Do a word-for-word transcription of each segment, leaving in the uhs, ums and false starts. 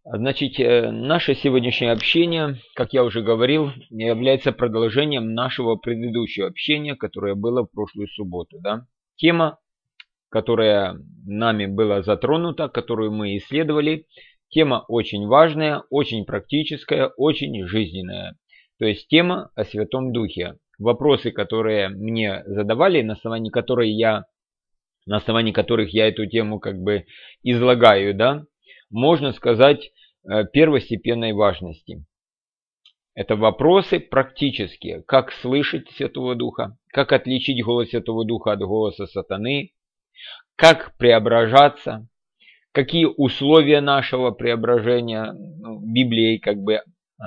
Значит, э, наше сегодняшнее общение, как я уже говорил, является продолжением нашего предыдущего общения, которое было в прошлую субботу. Да? Тема, которая нами была затронута, которую мы исследовали, тема очень важная, очень практическая, очень жизненная. То есть тема о Святом Духе. Вопросы, которые мне задавали, на основании, которые я, на основании которых я эту тему как бы излагаю, да, можно сказать, первостепенной важности. Это вопросы практические. Как слышать Святого Духа, как отличить голос Святого Духа от голоса сатаны, как преображаться, какие условия нашего преображения, ну, Библией как бы э,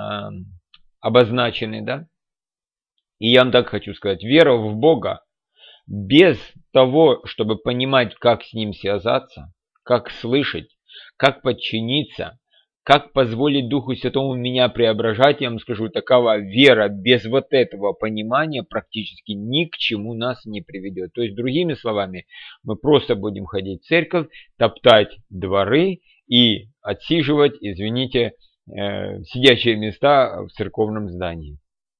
обозначены, да? И я вам так хочу сказать, вера в Бога без того, чтобы понимать, как с Ним связаться, как слышать, как подчиниться, как позволить Духу Святому меня преображать, я вам скажу, такова вера без вот этого понимания практически ни к чему нас не приведет. То есть, другими словами, мы просто будем ходить в церковь, топтать дворы и отсиживать, извините, э, сидячие места в церковном здании.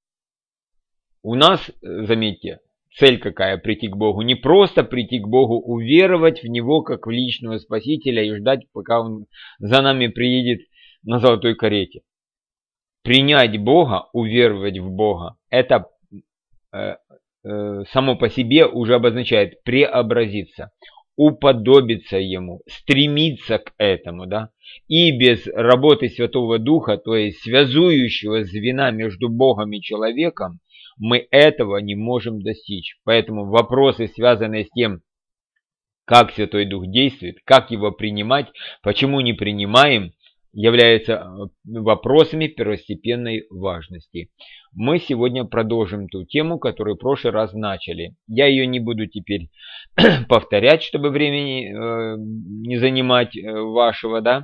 У нас, заметьте, цель какая? Прийти к Богу. Не просто прийти к Богу, уверовать в Него как в личного Спасителя и ждать, пока Он за нами приедет на золотой карете. Принять Бога, уверовать в Бога, это э, э, само по себе уже обозначает преобразиться, уподобиться Ему, стремиться к этому. Да? И без работы Святого Духа, то есть связующего звена между Богом и человеком, мы этого не можем достичь. Поэтому вопросы, связанные с тем, как Святой Дух действует, как его принимать, почему не принимаем, являются вопросами первостепенной важности. Мы сегодня продолжим ту тему, которую в прошлый раз начали. Я ее не буду теперь повторять, чтобы времени э, не занимать э, вашего, да.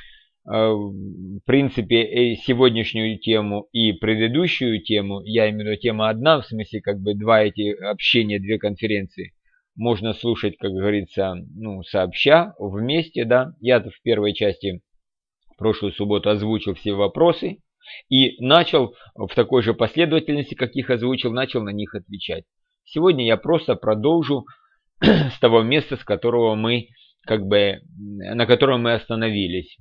В принципе, сегодняшнюю тему и предыдущую тему, я имею в виду тема одна, в смысле как бы два эти общения, две конференции, можно слушать, как говорится, ну, сообща, вместе, да. Я в первой части в прошлую субботу озвучил все вопросы и начал в такой же последовательности, как их озвучил, начал на них отвечать. Сегодня я просто продолжу с того места, с которого мы, как бы, на котором мы остановились.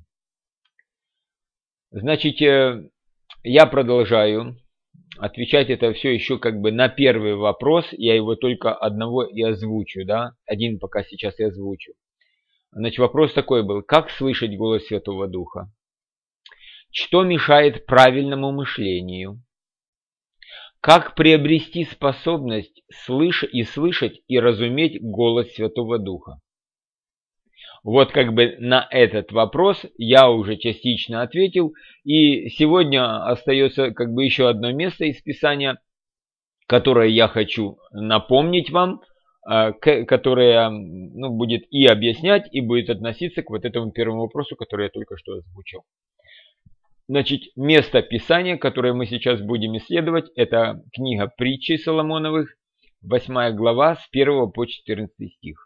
Значит, я продолжаю отвечать это все еще как бы на первый вопрос. Я его только одного и озвучу, да? Один пока сейчас и озвучу. Значит, вопрос такой был. Как слышать голос Святого Духа? Что мешает правильному мышлению? Как приобрести способность слышать и слышать и разуметь голос Святого Духа? Вот как бы на этот вопрос я уже частично ответил. И сегодня остается как бы еще одно место из Писания, которое я хочу напомнить вам, которое, ну, будет и объяснять, и будет относиться к вот этому первому вопросу, который я только что озвучил. Значит, место Писания, которое мы сейчас будем исследовать, это книга Притчи Соломоновых, восьмая глава, с первого по четырнадцатый стих.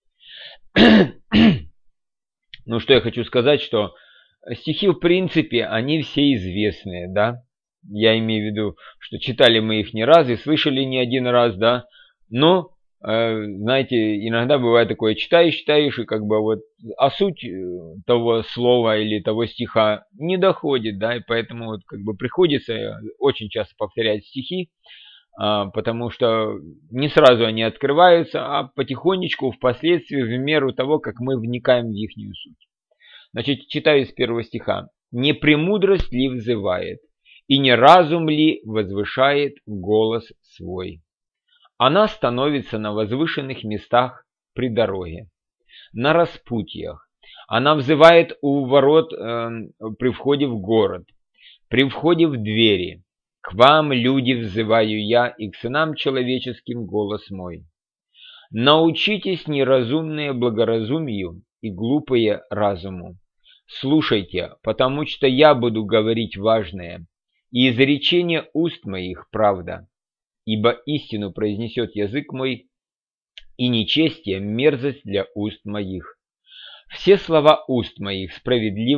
Ну, что я хочу сказать, что стихи, в принципе, они все известные, да. Я имею в виду, что читали мы их не раз и слышали не один раз, да. Но, э, знаете, иногда бывает такое, читаешь, читаешь, и как бы вот, а суть того слова или того стиха не доходит, да. И поэтому вот как бы приходится очень часто повторять стихи, потому что не сразу они открываются, а потихонечку, впоследствии, в меру того, как мы вникаем в ихнюю суть. Значит, читаю с первого стиха. «Не премудрость ли взывает, и не разум ли возвышает голос свой? Она становится на возвышенных местах при дороге, на распутьях. Она взывает у ворот э, при входе в город, при входе в двери. К вам, люди, взываю я, и к сынам человеческим голос мой. Научитесь, неразумные, благоразумию, и глупые разуму. Слушайте, потому что я буду говорить важное, и изречение уст моих правда, ибо истину произнесет язык мой, и нечестие мерзость для уст моих. Все слова уст моих справедливы,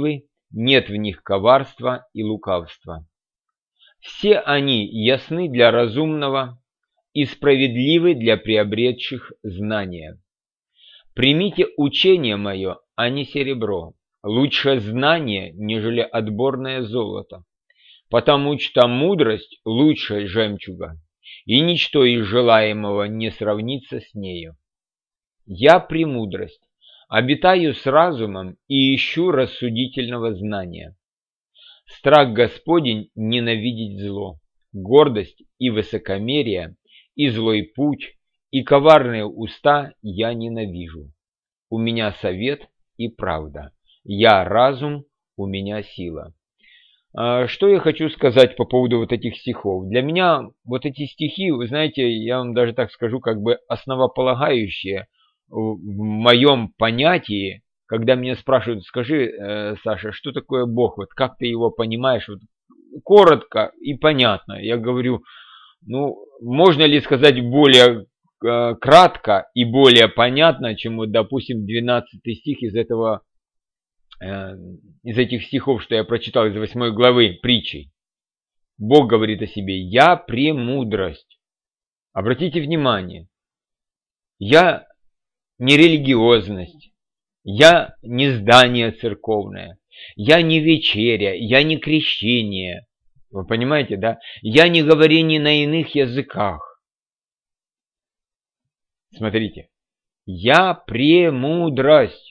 нет в них коварства и лукавства. Все они ясны для разумного и справедливы для приобретших знания. Примите учение мое, а не серебро, лучше знание, нежели отборное золото, потому что мудрость лучше жемчуга, и ничто из желаемого не сравнится с нею. Я премудрость, обитаю с разумом и ищу рассудительного знания. Страх Господень ненавидеть зло, гордость и высокомерие, и злой путь, и коварные уста я ненавижу. У меня совет и правда, я разум, у меня сила. Что я хочу сказать по поводу вот этих стихов? Для меня вот эти стихи, вы знаете, я вам даже так скажу, как бы основополагающие в моем понятии. Когда меня спрашивают, скажи, Саша, что такое Бог, вот как ты его понимаешь, вот, коротко и понятно. Я говорю, ну, можно ли сказать более э, кратко и более понятно, чем вот, допустим, двенадцатый стих из этого, э, из этих стихов, что я прочитал из восьмой главы притчи. Бог говорит о себе: я премудрость. Обратите внимание, я не религиозность. Я не здание церковное, я не вечеря, я не крещение. Вы понимаете, да? Я не говорение на иных языках. Смотрите, я премудрость.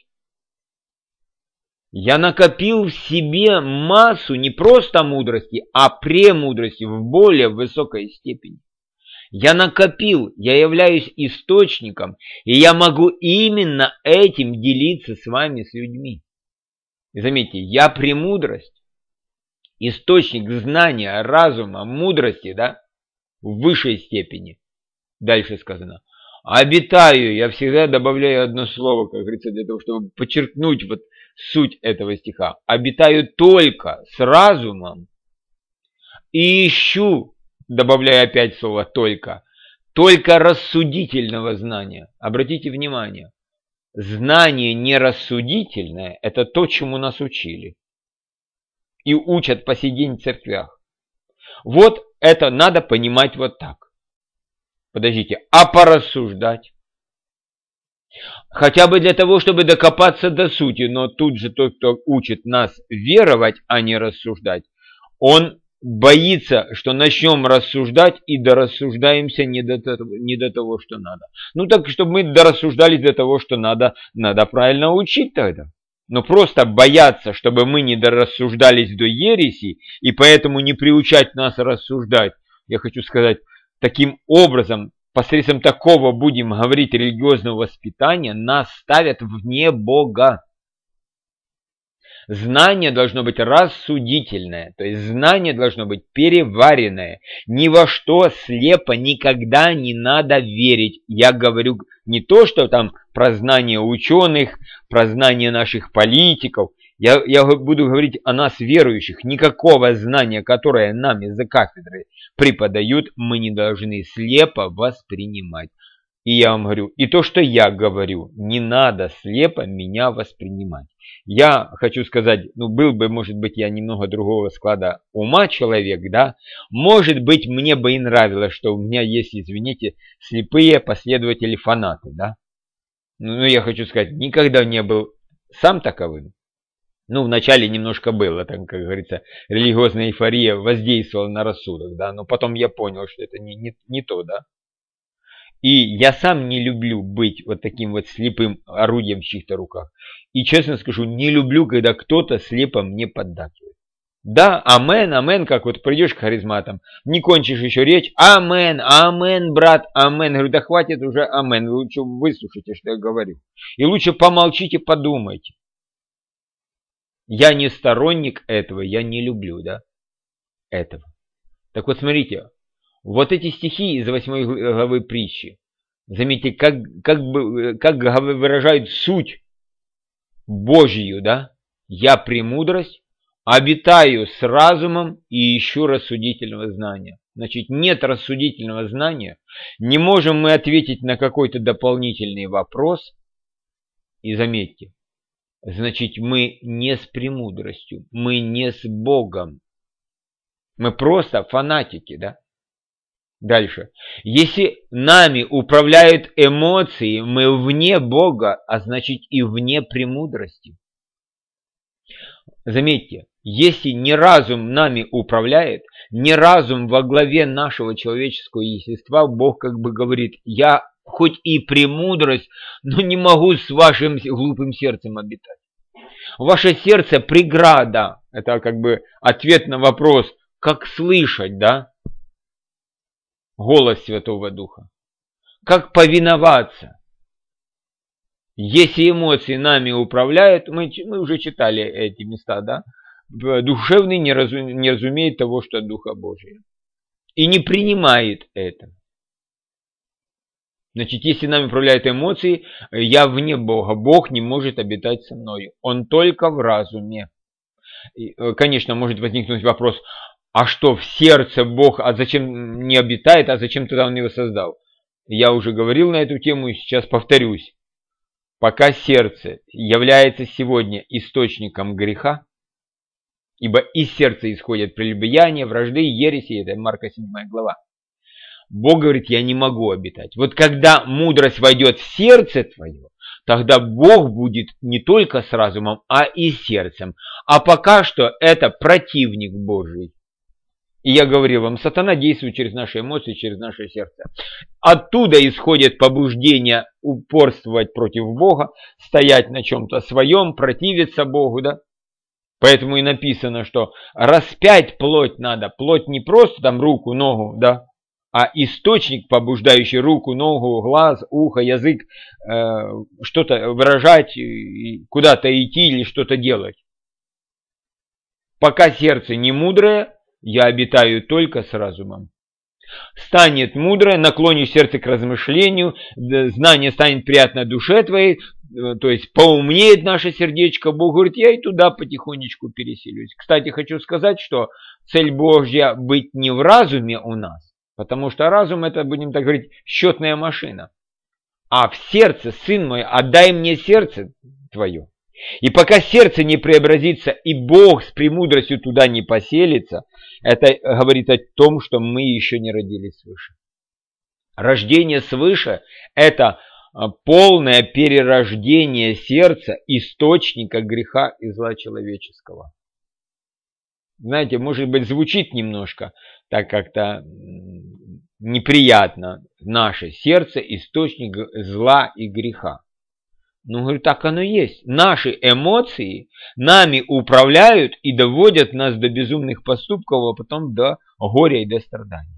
Я накопил в себе массу не просто мудрости, а премудрости в более высокой степени. Я накопил, я являюсь источником, и я могу именно этим делиться с вами, с людьми. И заметьте, я премудрость, источник знания, разума, мудрости, да, в высшей степени. Дальше сказано. Обитаю, я всегда добавляю одно слово, как говорится, для того, чтобы подчеркнуть вот суть этого стиха. Обитаю только с разумом и ищу, добавляю опять слово «только», только рассудительного знания. Обратите внимание, знание нерассудительное – это то, чему нас учили. И учат по сей день в церквях. Вот это надо понимать вот так. Подождите, а порассуждать? Хотя бы для того, чтобы докопаться до сути, но тут же тот, кто учит нас веровать, а не рассуждать, он боится, что начнем рассуждать и дорассуждаемся не до того, не до того, что надо. Ну так, чтобы мы дорассуждали до того, что надо, надо правильно учить тогда. Но просто бояться, чтобы мы не дорассуждались до ереси, и поэтому не приучать нас рассуждать. Я хочу сказать, таким образом, посредством такого будем говорить религиозного воспитания, нас ставят вне Бога. Знание должно быть рассудительное, то есть знание должно быть переваренное. Ни во что слепо никогда не надо верить. Я говорю не то, что там про знание ученых, про знание наших политиков. Я, я буду говорить о нас, верующих. Никакого знания, которое нам из-за кафедры преподают, мы не должны слепо воспринимать. И я вам говорю, и то, что я говорю, не надо слепо меня воспринимать. Я хочу сказать, ну был бы, может быть, я немного другого склада ума человек, да, может быть, мне бы и нравилось, что у меня есть, извините, слепые последователи фанаты, да. Ну, я хочу сказать, никогда не был сам таковым. Ну, вначале немножко было, там, как говорится, религиозная эйфория воздействовала на рассудок, да, но потом я понял, что это не, не, не то, да. И я сам не люблю быть вот таким вот слепым орудием в чьих-то руках. И честно скажу, не люблю, когда кто-то слепо мне поддакивает. Да, амен, амен, как вот придешь к харизматам, не кончишь еще речь, амен, амен, брат, амен. Я говорю, да хватит уже амен, вы лучше выслушайте, что я говорю. И лучше помолчите, подумайте. Я не сторонник этого, я не люблю, да, этого. Так вот, смотрите. Вот эти стихи из восьмой главы притчи, заметьте, как, как, бы, как выражают суть Божью, да? Я премудрость, обитаю с разумом и ищу рассудительного знания. Значит, нет рассудительного знания, не можем мы ответить на какой-то дополнительный вопрос. И заметьте, значит мы не с премудростью, мы не с Богом. Мы просто фанатики, да? Дальше. Если нами управляют эмоции, мы вне Бога, а значит и вне премудрости. Заметьте, если не разум нами управляет, не разум во главе нашего человеческого естества, Бог как бы говорит: я хоть и премудрость, но не могу с вашим глупым сердцем обитать. Ваше сердце преграда. Это как бы ответ на вопрос, как слышать, да? Голос Святого Духа. Как повиноваться? Если эмоции нами управляют, мы, мы уже читали эти места, да? Душевный не, разум, не разумеет того, что от Духа Божия. И не принимает это. Значит, если нами управляют эмоции, я вне Бога. Бог не может обитать со мной. Он только в разуме. И, конечно, может возникнуть вопрос: а что, в сердце Бог, а зачем не обитает, а зачем тогда Он его создал? Я уже говорил на эту тему и сейчас повторюсь. Пока сердце является сегодня источником греха, ибо из сердца исходят прелюбодеяния, вражды, ереси, это Марка седьмая глава. Бог говорит: я не могу обитать. Вот когда мудрость войдет в сердце твое, тогда Бог будет не только с разумом, а и с сердцем. А пока что это противник Божий. И я говорил вам, сатана действует через наши эмоции, через наше сердце. Оттуда исходит побуждение упорствовать против Бога, стоять на чем-то своем, противиться Богу, да? Поэтому и написано, что распять плоть надо. Плоть не просто там руку, ногу, да? А источник, побуждающий руку, ногу, глаз, ухо, язык, э, что-то выражать, куда-то идти или что-то делать. Пока сердце не мудрое, я обитаю только с разумом. Станет мудрое, наклонишь сердце к размышлению, знание станет приятно душе твоей, то есть поумнеет наше сердечко. Бог говорит: я и туда потихонечку переселюсь. Кстати, хочу сказать, что цель Божья быть не в разуме у нас, потому что разум — это, будем так говорить, счетная машина. А в сердце: сын мой, отдай мне сердце твое. И пока сердце не преобразится и Бог с премудростью туда не поселится, это говорит о том, что мы еще не родились свыше. Рождение свыше – это полное перерождение сердца, источника греха и зла человеческого. Знаете, может быть, звучит немножко так как-то неприятно. Наше сердце – источник зла и греха. Ну, говорю, так оно и есть. Наши эмоции нами управляют и доводят нас до безумных поступков, а потом до горя и до страданий.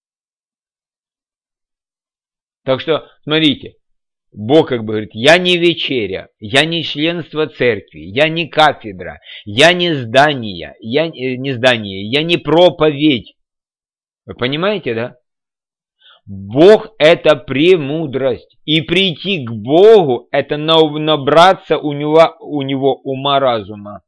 Так что, смотрите, Бог как бы говорит: я не вечеря, я не членство церкви, я не кафедра, я не здание, я не здание, я не проповедь. Вы понимаете, да? Бог – это премудрость. И прийти к Богу – это набраться у него, у него ума разума.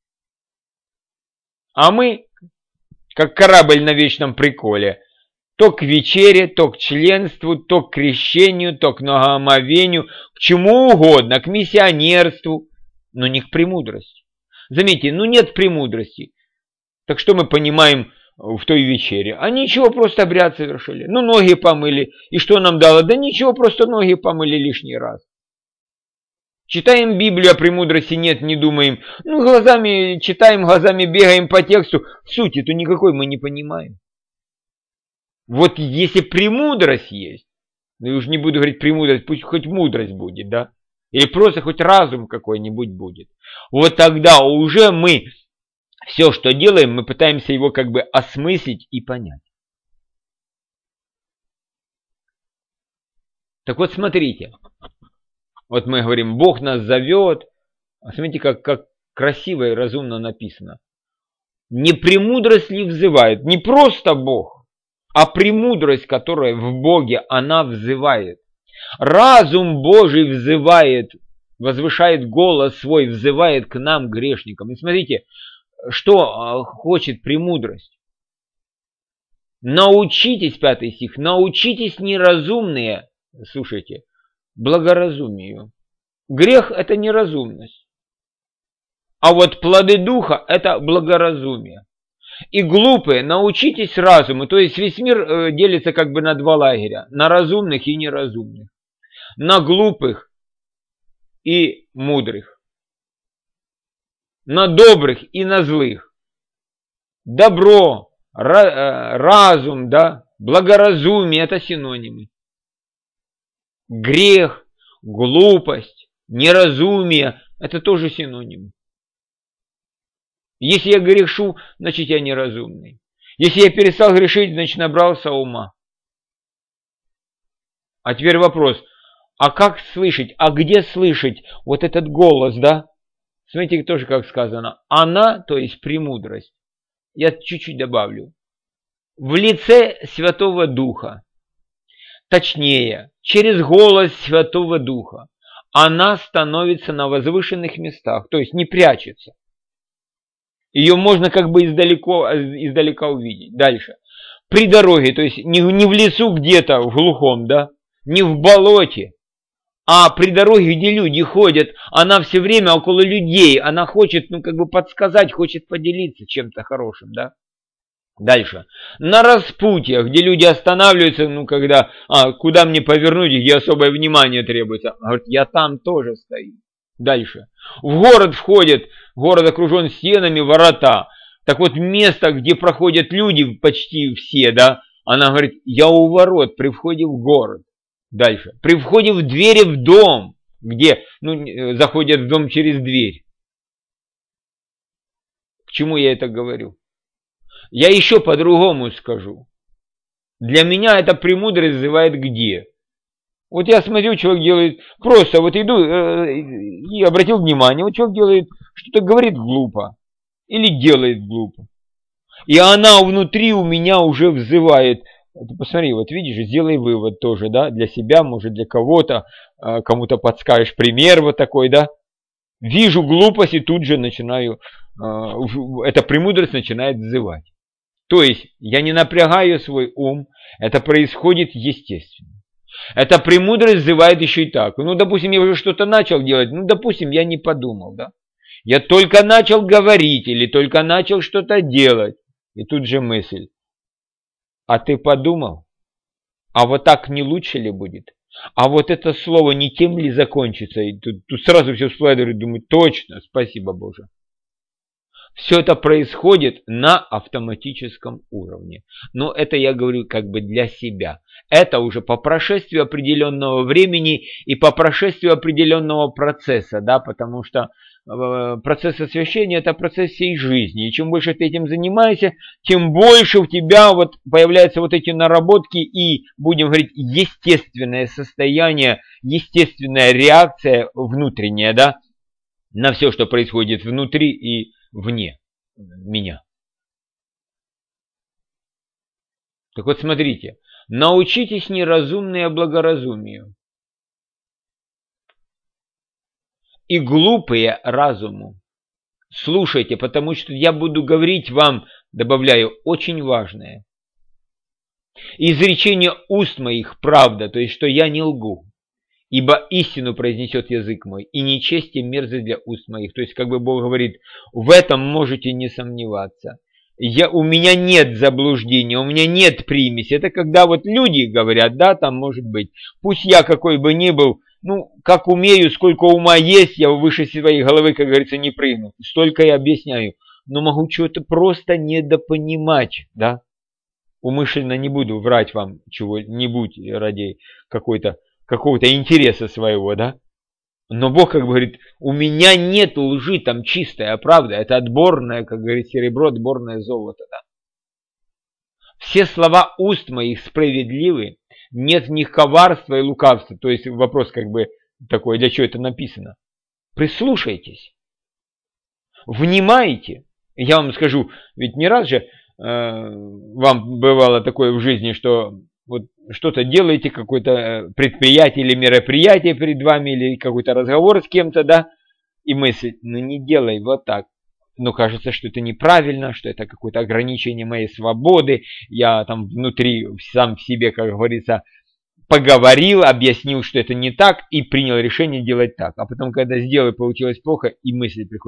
А мы, как корабль на вечном приколе, то к вечере, то к членству, то к крещению, то к многоомовению, к чему угодно, к миссионерству, но не к премудрости. Заметьте, ну нет премудрости. Так что мы понимаем в той вечере? А ничего, просто обряд совершили. Ну, ноги помыли. И что нам дало? Да ничего, просто ноги помыли лишний раз. Читаем Библию, а премудрости нет, не думаем. Ну, глазами читаем, глазами бегаем по тексту. Сути-то никакой мы не понимаем. Вот если премудрость есть, ну, я уж не буду говорить премудрость, пусть хоть мудрость будет, да? Или просто хоть разум какой-нибудь будет. Вот тогда уже мы все, что делаем, мы пытаемся его как бы осмыслить и понять. Так вот, смотрите. Вот мы говорим, Бог нас зовет. А смотрите, как, как красиво и разумно написано. Не премудрость ли взывает? Не просто Бог, а премудрость, которая в Боге, она взывает. Разум Божий взывает, возвышает голос свой, взывает к нам, грешникам. И смотрите, что хочет премудрость? Научитесь, пятый стих, научитесь неразумные, слушайте, благоразумию. Грех – это неразумность. А вот плоды духа – это благоразумие. И глупые, научитесь разуму. То есть весь мир делится как бы на два лагеря. На разумных и неразумных. На глупых и мудрых. На добрых и на злых. Добро, разум, да, благоразумие – это синонимы. Грех, глупость, неразумие – это тоже синонимы. Если я грешу, значит я неразумный. Если я перестал грешить, значит набрался ума. А теперь вопрос, а как слышать, а где слышать вот этот голос, да? Смотрите, тоже как сказано. Она, то есть премудрость. Я чуть-чуть добавлю. В лице Святого Духа. Точнее, через голос Святого Духа. Она становится на возвышенных местах, то есть не прячется. Ее можно как бы издалека, издалека увидеть. Дальше. При дороге, то есть не, не в лесу где-то, в глухом, да, не в болоте, а при дороге, где люди ходят, она все время около людей, она хочет, ну, как бы подсказать, хочет поделиться чем-то хорошим, да. Дальше. На распутьях, где люди останавливаются, ну, когда, а, куда мне повернуть, где особое внимание требуется. Она говорит, я там тоже стою. Дальше. В город входит, город окружен стенами, ворота. Так вот, место, где проходят люди, почти все, да, она говорит, я у ворот при входе в город. Дальше. При входе в двери в дом, где, ну, заходят в дом через дверь. К чему я это говорю? Я еще по-другому скажу. Для меня эта премудрость называет где? Вот я смотрю, человек делает, просто вот иду э, и обратил внимание, вот человек делает, что-то говорит глупо или делает глупо. И она внутри у меня уже взывает. Ты посмотри, вот видишь, сделай вывод тоже, да, для себя, может для кого-то, э, кому-то подскажешь пример вот такой, да. Вижу глупость и тут же начинаю, э, эта премудрость начинает взывать. То есть я не напрягаю свой ум, это происходит естественно. Эта премудрость взывает еще и так. Ну, допустим, я уже что-то начал делать, ну, допустим, я не подумал, да. Я только начал говорить или только начал что-то делать. И тут же мысль. А ты подумал? А вот так не лучше ли будет? А вот это слово не тем ли закончится? И тут, тут сразу все всплывает, и думаю, точно, спасибо Боже. Все это происходит на автоматическом уровне. Но это я говорю как бы для себя. Это уже по прошествии определенного времени и по прошествии определенного процесса, да, потому что э, процесс освящения – это процесс всей жизни. И чем больше ты этим занимаешься, тем больше у тебя вот появляются вот эти наработки и, будем говорить, естественное состояние, естественная реакция внутренняя, да, на все, что происходит внутри и вне меня. Так вот, смотрите. Научитесь неразумные благоразумию и глупые разуму. Слушайте, потому что я буду говорить вам, добавляю, очень важное. Изречение уст моих правда, то есть, что я не лгу. Ибо истину произнесет язык мой, и нечестие мерзость для уст моих. То есть, как бы Бог говорит, в этом можете не сомневаться. Я, у меня нет заблуждения, у меня нет примеси. Это когда вот люди говорят, да, там может быть, пусть я какой бы ни был, ну, как умею, сколько ума есть, я выше своей головы, как говорится, не прыгну. Столько я объясняю, но могу что-то просто недопонимать, да. Умышленно не буду врать вам чего-нибудь ради какой-то какого-то интереса своего, да? Но Бог как бы говорит, у меня нет лжи, там чистая правда, это отборное, как говорит серебро, отборное золото, да? Все слова уст моих справедливы, нет в них коварства и лукавства. То есть вопрос как бы такой, для чего это написано? Прислушайтесь, внимайте. Я вам скажу, ведь не раз же э, вам бывало такое в жизни, что вот что-то делаете, какое-то предприятие или мероприятие перед вами, или какой-то разговор с кем-то, да, и мысль, ну не делай вот так. Но кажется, что это неправильно, что это какое-то ограничение моей свободы. Я там внутри сам в себе, как говорится, поговорил, объяснил, что это не так, и принял решение делать так. А потом, когда сделал, получилось плохо, и мысль приходит,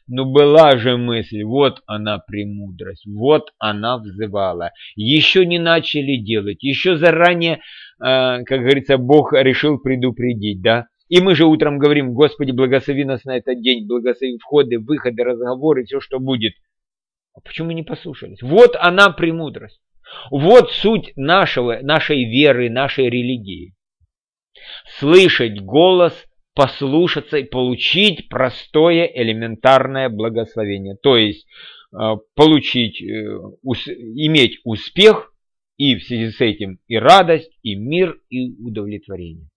Но была же мысль, вот она премудрость, вот она взывала. Еще не начали делать, еще заранее, как говорится, Бог решил предупредить, да. И мы же утром говорим, Господи, благослови нас на этот день, благослови входы, выходы, разговоры, все, что будет. А почему не послушались? Вот она премудрость. Вот суть нашего, нашей веры, нашей религии. Слышать голос, послушаться и получить простое элементарное благословение. То есть получить, иметь успех и в связи с этим и радость, и мир, и удовлетворение.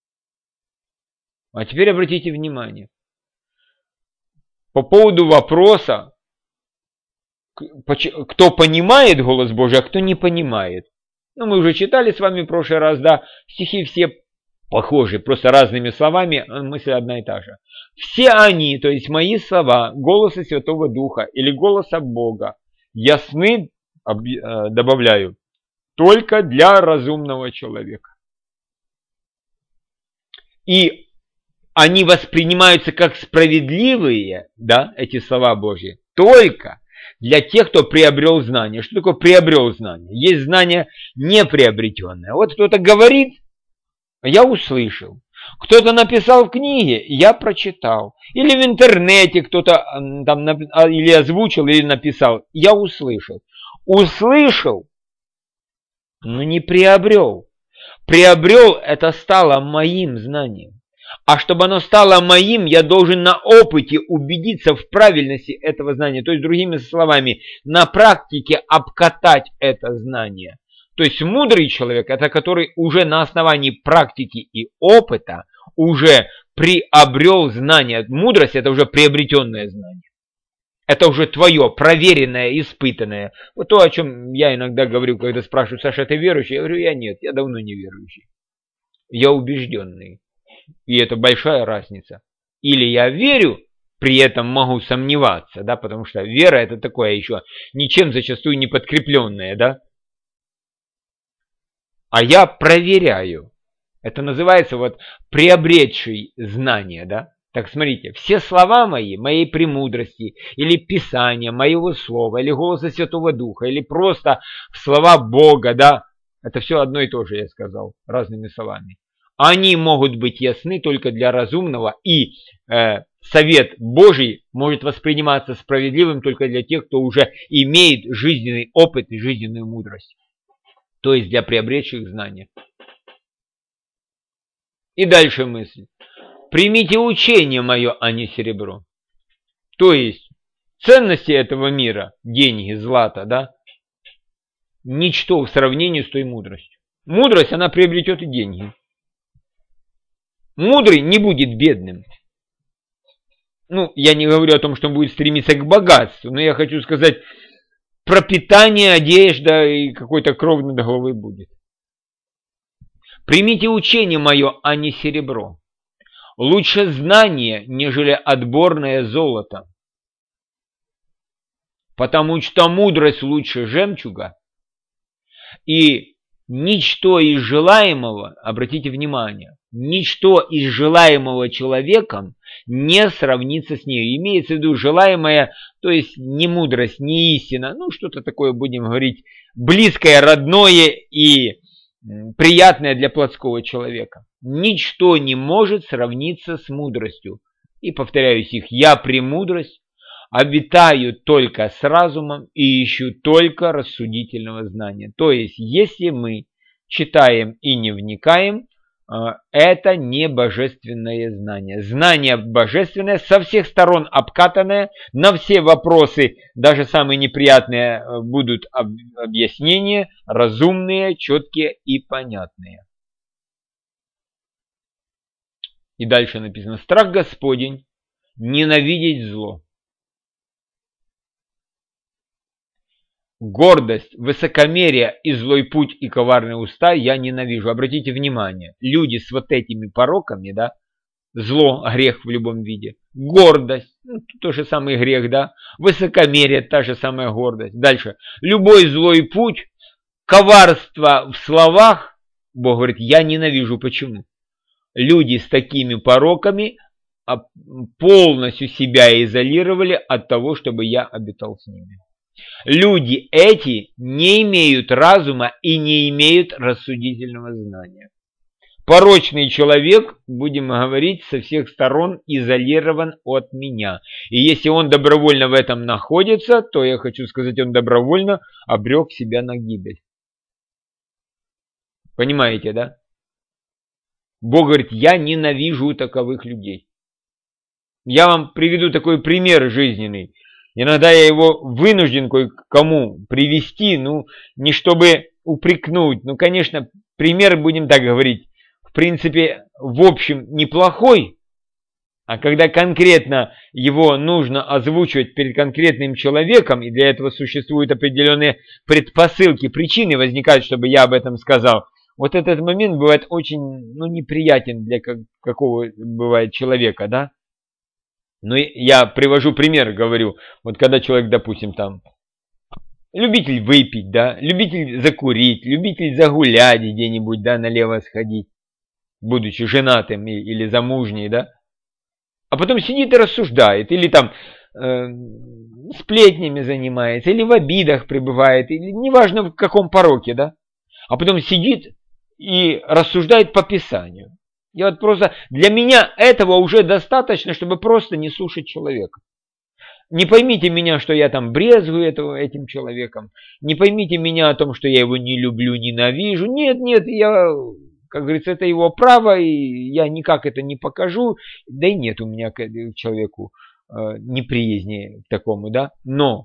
А теперь обратите внимание. По поводу вопроса, кто понимает голос Божий, а кто не понимает. Ну, мы уже читали с вами в прошлый раз, да, стихи все похожи, просто разными словами, мысль одна и та же. Все они, то есть мои слова, голоса Святого Духа или голоса Бога, ясны, добавляю, только для разумного человека. И они воспринимаются как справедливые, да, эти слова Божьи, только для тех, кто приобрел знание. Что такое приобрел знание? Есть знание неприобретенное. Вот кто-то говорит, я услышал. Кто-то написал в книге, я прочитал. Или в интернете кто-то там или озвучил, или написал, я услышал. Услышал, но не приобрел. Приобрел, это стало моим знанием. А чтобы оно стало моим, я должен на опыте убедиться в правильности этого знания. То есть, другими словами, на практике обкатать это знание. То есть, мудрый человек, это который уже на основании практики и опыта уже приобрел знание. Мудрость – это уже приобретенное знание. Это уже твое, проверенное, испытанное. Вот то, о чем я иногда говорю, когда спрашивают, Саша, ты верующий? Я говорю, я нет, я давно не верующий. Я убежденный. И это большая разница. Или я верю, при этом могу сомневаться, да, потому что вера это такое еще ничем зачастую не подкрепленное, да. А я проверяю. Это называется вот приобретший знание, да. Так смотрите, все слова мои, моей премудрости, или Писания, моего слова, или голоса Святого Духа, или просто слова Бога, да, это все одно и то же, я сказал, разными словами. Они могут быть ясны только для разумного, и э, совет Божий может восприниматься справедливым только для тех, кто уже имеет жизненный опыт и жизненную мудрость. То есть для приобретших знания. И дальше мысль. Примите учение мое, а не серебро. То есть ценности этого мира, деньги, злато, да, ничто в сравнении с той мудростью. Мудрость, она приобретет и деньги. Мудрый не будет бедным. Ну, я не говорю о том, что он будет стремиться к богатству, но я хочу сказать, пропитание, одежда и какой-то кров над головой будет. Примите учение мое, а не серебро. Лучше знание, нежели отборное золото. Потому что мудрость лучше жемчуга. И ничто из желаемого, обратите внимание, ничто из желаемого человеком не сравнится с ней. Имеется в виду желаемое, то есть не мудрость, не истина, ну что-то такое, будем говорить, близкое, родное и приятное для плотского человека. Ничто не может сравниться с мудростью. И повторяюсь их, я премудрость, обитаю только с разумом и ищу только рассудительного знания. То есть, если мы читаем и не вникаем, это не божественное знание. Знание божественное, со всех сторон обкатанное, на все вопросы, даже самые неприятные, будут объяснения, разумные, четкие и понятные. И дальше написано, страх Господень, ненавидеть зло. Гордость, высокомерие и злой путь и коварные уста я ненавижу. Обратите внимание, люди с вот этими пороками, да, зло, грех в любом виде, гордость, ну, то же самый грех, да, высокомерие, та же самая гордость. Дальше, любой злой путь, коварство в словах, Бог говорит, я ненавижу. Почему? Люди с такими пороками полностью себя изолировали от того, чтобы я обитал с ними. Люди эти не имеют разума и не имеют рассудительного знания. Порочный человек, будем говорить, со всех сторон изолирован от меня. И если он добровольно в этом находится, то я хочу сказать, он добровольно обрек себя на гибель. Понимаете, да? Бог говорит, я ненавижу таковых людей. Я вам приведу такой пример жизненный. Иногда я его вынужден кое-кому привести, ну, не чтобы упрекнуть. Ну, конечно, пример, будем так говорить, в принципе, в общем, неплохой. А когда конкретно его нужно озвучивать перед конкретным человеком, и для этого существуют определенные предпосылки, причины возникают, чтобы я об этом сказал, вот этот момент бывает очень, ну, неприятен для как, какого бывает человека, да? Ну, я привожу пример, говорю, вот когда человек, допустим, там, любитель выпить, да, любитель закурить, любитель загулять где-нибудь, да, налево сходить, будучи женатым или замужней, да, а потом сидит и рассуждает, или там э, сплетнями занимается, или в обидах пребывает, или неважно в каком пороке, да, а потом сидит и рассуждает по Писанию. Я вот просто, для меня этого уже достаточно, чтобы просто не слушать человека. Не поймите меня, что я там брезгую этого, этим человеком. Не поймите меня о том, что я его не люблю, ненавижу. Нет, нет, я, как говорится, это его право, и я никак это не покажу. Да и нет у меня к человеку э, неприязни к такому, да. Но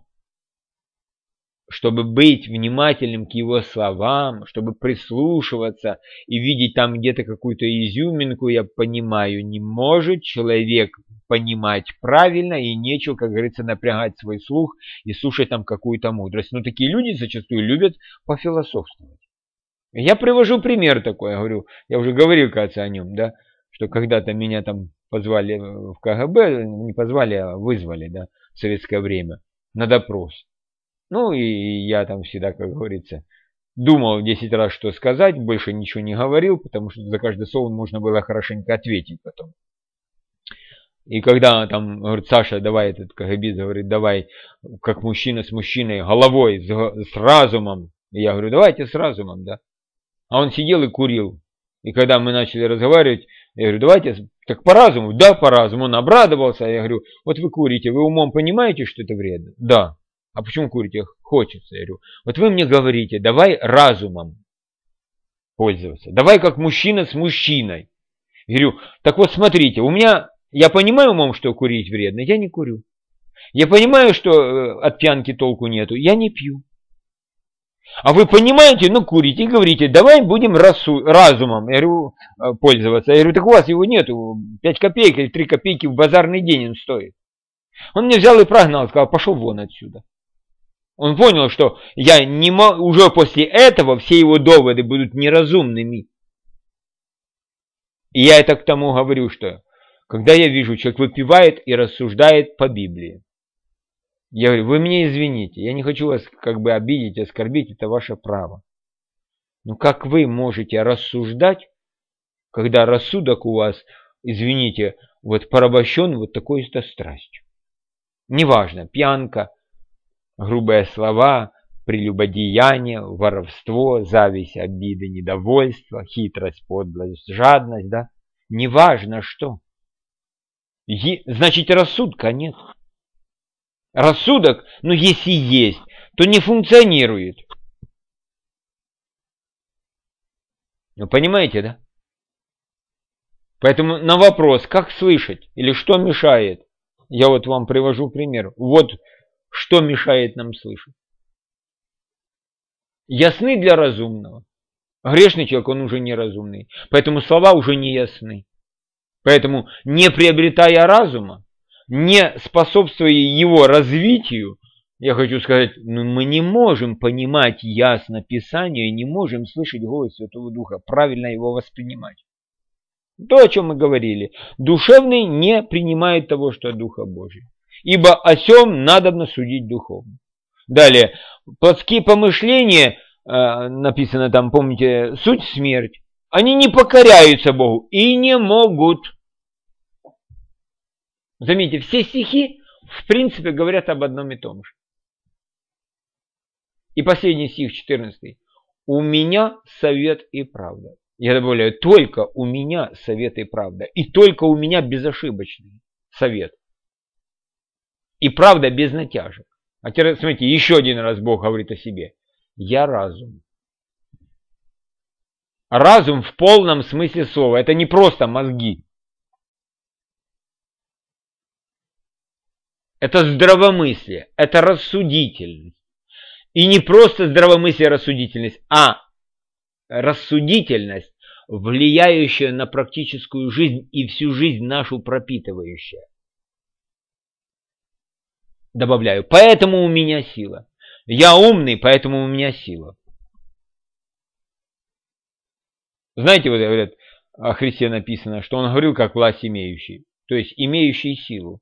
чтобы быть внимательным к его словам, чтобы прислушиваться и видеть там где-то какую-то изюминку, я понимаю, не может человек понимать правильно, и нечего, как говорится, напрягать свой слух и слушать там какую-то мудрость. Но такие люди зачастую любят пофилософствовать. Я привожу пример такой, я говорю, я уже говорил, кажется, о нем, да, что когда-то меня там позвали в ка гэ бэ, не позвали, а вызвали, да, в советское время на допрос. Ну, и я там всегда, как говорится, думал десять раз, что сказать, больше ничего не говорил, потому что за каждое слово можно было хорошенько ответить потом. И когда там, говорит, Саша, давай, этот ка гэ бэ говорит, давай, как мужчина с мужчиной, головой, с, с разумом. И я говорю, давайте с разумом, да. А он сидел и курил. И когда мы начали разговаривать, я говорю, давайте, так по разуму, да, по разуму. Он обрадовался, я говорю, вот вы курите, вы умом понимаете, что это вредно? Да. А почему курите? Хочется. Я говорю, вот вы мне говорите, давай разумом пользоваться. Давай как мужчина с мужчиной. Я говорю, так вот смотрите, у меня, я понимаю умом, что курить вредно, я не курю. Я понимаю, что от пьянки толку нету, я не пью. А вы понимаете, ну курите и говорите, давай будем расу, разумом, я говорю, пользоваться. Я говорю, так у вас его нету, пять копеек или три копейки в базарный день он стоит. Он меня взял и прогнал, сказал, пошел вон отсюда. Он понял, что я не мог, уже после этого все его доводы будут неразумными. И я это к тому говорю, что когда я вижу, человек выпивает и рассуждает по Библии, я говорю, вы мне извините, я не хочу вас как бы обидеть, оскорбить, это ваше право. Но как вы можете рассуждать, когда рассудок у вас, извините, вот порабощен вот такой-то страстью? Неважно, пьянка, грубые слова, прелюбодеяние, воровство, зависть, обиды, недовольство, хитрость, подлость, жадность, да? Неважно что. Е- значит, рассудка нет. Рассудок, ну если есть, то не функционирует. Вы понимаете, да? Поэтому на вопрос, как слышать или что мешает, я вот вам привожу пример. Вот что мешает нам слышать. Ясны для разумного. Грешный человек, он уже неразумный. Поэтому слова уже не ясны. Поэтому, не приобретая разума, не способствуя его развитию, я хочу сказать, ну, мы не можем понимать ясно Писание и не можем слышать голос Святого Духа, правильно его воспринимать. То, о чем мы говорили. Душевный не принимает того, что от Духа Божия. Ибо о сем надобно судить духовно. Далее, плотские помышления, э, написано там, помните, суть смерть. Они не покоряются Богу и не могут. Заметьте, все стихи в принципе говорят об одном и том же. И последний стих, четырнадцатый. У меня совет и правда. Я добавляю, только у меня совет и правда. И только у меня безошибочный совет. И правда без натяжек. А теперь смотрите, еще один раз Бог говорит о себе. Я разум. Разум в полном смысле слова. Это не просто мозги. Это здравомыслие. Это рассудительность. И не просто здравомыслие и рассудительность, а рассудительность, влияющая на практическую жизнь и всю жизнь нашу пропитывающая. Добавляю, поэтому у меня сила. Я умный, поэтому у меня сила. Знаете, вот говорят, о Христе написано, что он говорил как власть имеющий, то есть имеющий силу.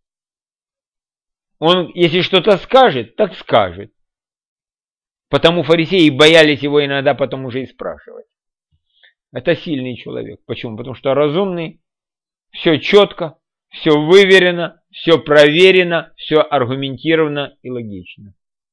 Он, если что-то скажет, так скажет. Потому фарисеи боялись его иногда потом уже и спрашивать. Это сильный человек. Почему? Потому что разумный, все четко, все выверено, все проверено, все аргументировано и логично.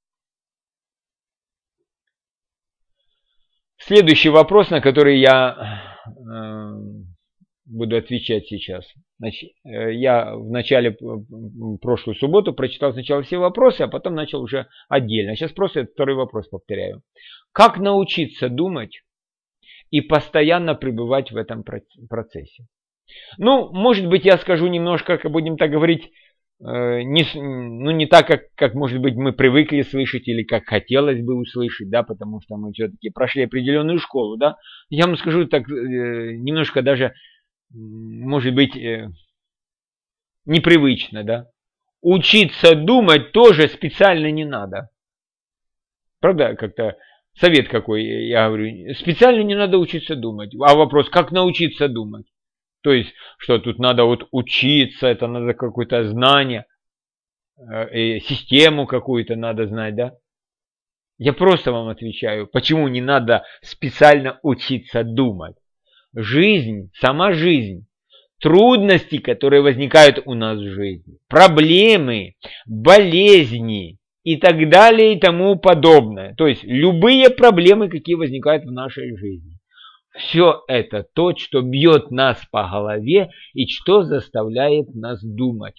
Следующий вопрос, на который я э, буду отвечать сейчас. Значит, я в начале, в прошлую субботу прочитал сначала все вопросы, а потом начал уже отдельно. Сейчас просто второй вопрос повторяю. Как научиться думать и постоянно пребывать в этом процессе? Ну, может быть, я скажу немножко, как будем так говорить, не, ну, не так, как, как, может быть, мы привыкли слышать или как хотелось бы услышать, да, потому что мы все-таки прошли определенную школу, да. Я вам скажу так, немножко даже, может быть, непривычно, да. Учиться думать тоже специально не надо. Правда, как-то совет какой, я говорю, специально не надо учиться думать. А вопрос, как научиться думать? То есть, что тут надо вот учиться, это надо какое-то знание, э, систему какую-то надо знать, да? Я просто вам отвечаю, почему не надо специально учиться думать. Жизнь, сама жизнь, трудности, которые возникают у нас в жизни, проблемы, болезни и так далее и тому подобное. То есть, любые проблемы, какие возникают в нашей жизни. Все это то, что бьет нас по голове и что заставляет нас думать.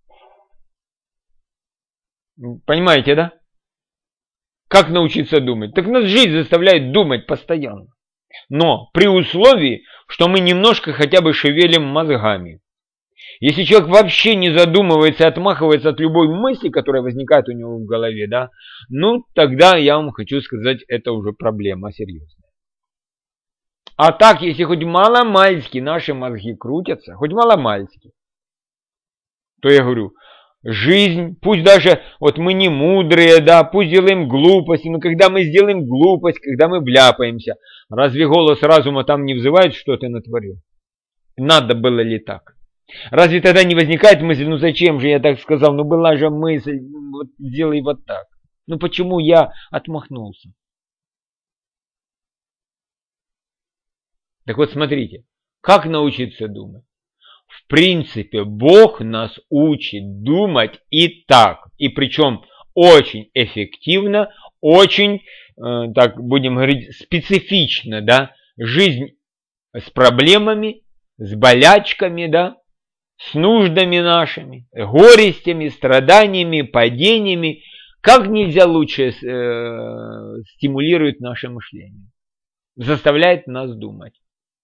Понимаете, да? Как научиться думать? Так нас жизнь заставляет думать постоянно. Но при условии, что мы немножко хотя бы шевелим мозгами. Если человек вообще не задумывается и отмахивается от любой мысли, которая возникает у него в голове, да, ну тогда я вам хочу сказать, это уже проблема серьезная. А так, если хоть маломальски наши мозги крутятся, хоть маломальски, то я говорю, жизнь, пусть даже вот мы не мудрые, да, пусть делаем глупости, но когда мы сделаем глупость, когда мы вляпаемся, разве голос разума там не взывает, что ты натворил? Надо было ли так? Разве тогда не возникает мысль, ну зачем же я так сказал, ну была же мысль, вот сделай вот так. Ну почему я отмахнулся? Так вот смотрите, как научиться думать? В принципе, Бог нас учит думать и так, и причем очень эффективно, очень, э, так будем говорить, специфично, да, жизнь с проблемами, с болячками, да, с нуждами нашими, горестями, страданиями, падениями, как нельзя лучше э, стимулирует наше мышление, заставляет нас думать.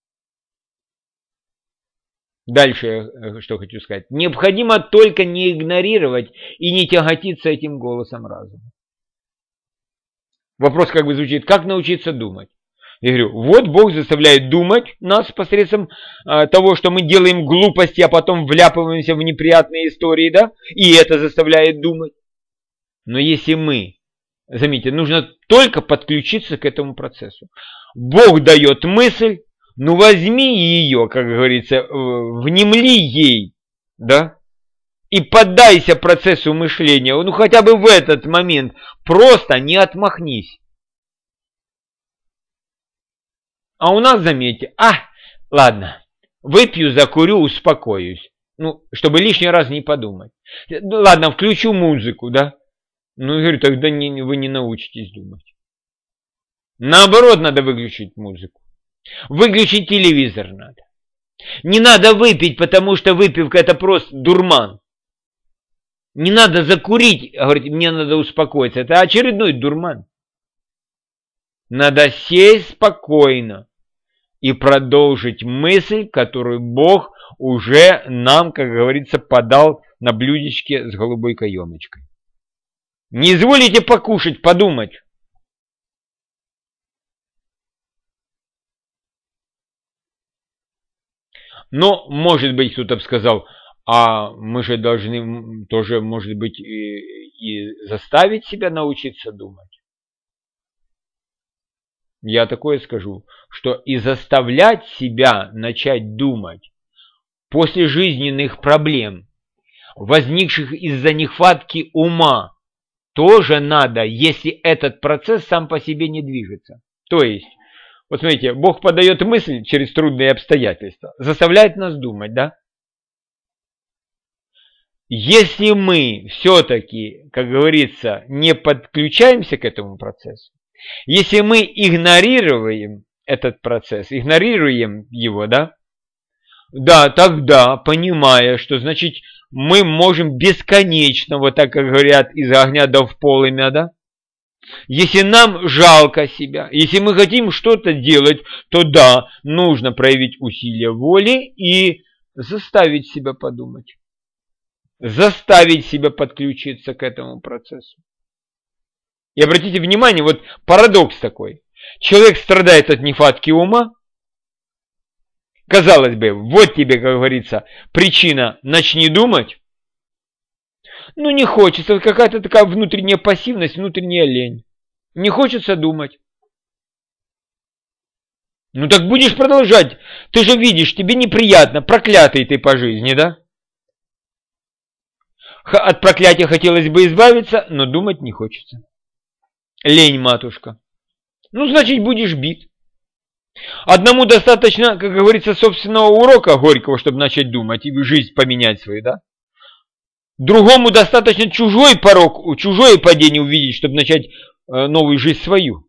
Дальше, что хочу сказать. Необходимо только не игнорировать и не тяготиться этим голосом разума. Вопрос как бы звучит, как научиться думать? Я говорю, вот Бог заставляет думать нас посредством э, того, что мы делаем глупости, а потом вляпываемся в неприятные истории, да? И это заставляет думать. Но если мы, заметьте, нужно только подключиться к этому процессу. Бог дает мысль, ну возьми ее, как говорится, внемли ей, да, и поддайся процессу мышления, ну хотя бы в этот момент, просто не отмахнись. А у нас, заметьте, а, ладно, выпью, закурю, успокоюсь. Ну, чтобы лишний раз не подумать. Ну, ладно, включу музыку, да? Ну, я говорю, тогда не, вы не научитесь думать. Наоборот, надо выключить музыку. Выключить телевизор надо. Не надо выпить, потому что выпивка это просто дурман. Не надо закурить, говорит, мне надо успокоиться. Это очередной дурман. Надо сесть спокойно и продолжить мысль, которую Бог уже нам, как говорится, подал на блюдечке с голубой каемочкой. Не изволите покушать, подумать. Но, может быть, кто-то бы сказал, а мы же должны тоже, может быть, и, и заставить себя научиться думать. Я такое скажу, что и заставлять себя начать думать после жизненных проблем, возникших из-за нехватки ума, тоже надо, если этот процесс сам по себе не движется. То есть, вот смотрите, Бог подает мысль через трудные обстоятельства, заставляет нас думать, да? Если мы все-таки, как говорится, не подключаемся к этому процессу, если мы игнорируем этот процесс, игнорируем его, да, да, тогда, понимая, что, значит, мы можем бесконечно, вот так, как говорят, из огня да в полымя, да, если нам жалко себя, если мы хотим что-то делать, то да, нужно проявить усилия воли и заставить себя подумать. Заставить себя подключиться к этому процессу. И обратите внимание, вот парадокс такой. Человек страдает от нехватки ума. Казалось бы, вот тебе, как говорится, причина, начни думать. Ну не хочется, какая-то такая внутренняя пассивность, внутренняя лень. Не хочется думать. Ну так будешь продолжать. Ты же видишь, тебе неприятно, проклятый ты по жизни, да? От проклятия хотелось бы избавиться, но думать не хочется. Лень, матушка. Ну, значит, будешь бит. Одному достаточно, как говорится, собственного урока горького, чтобы начать думать и жизнь поменять свою, да? Другому достаточно чужой порог, чужое падение увидеть, чтобы начать новую жизнь свою.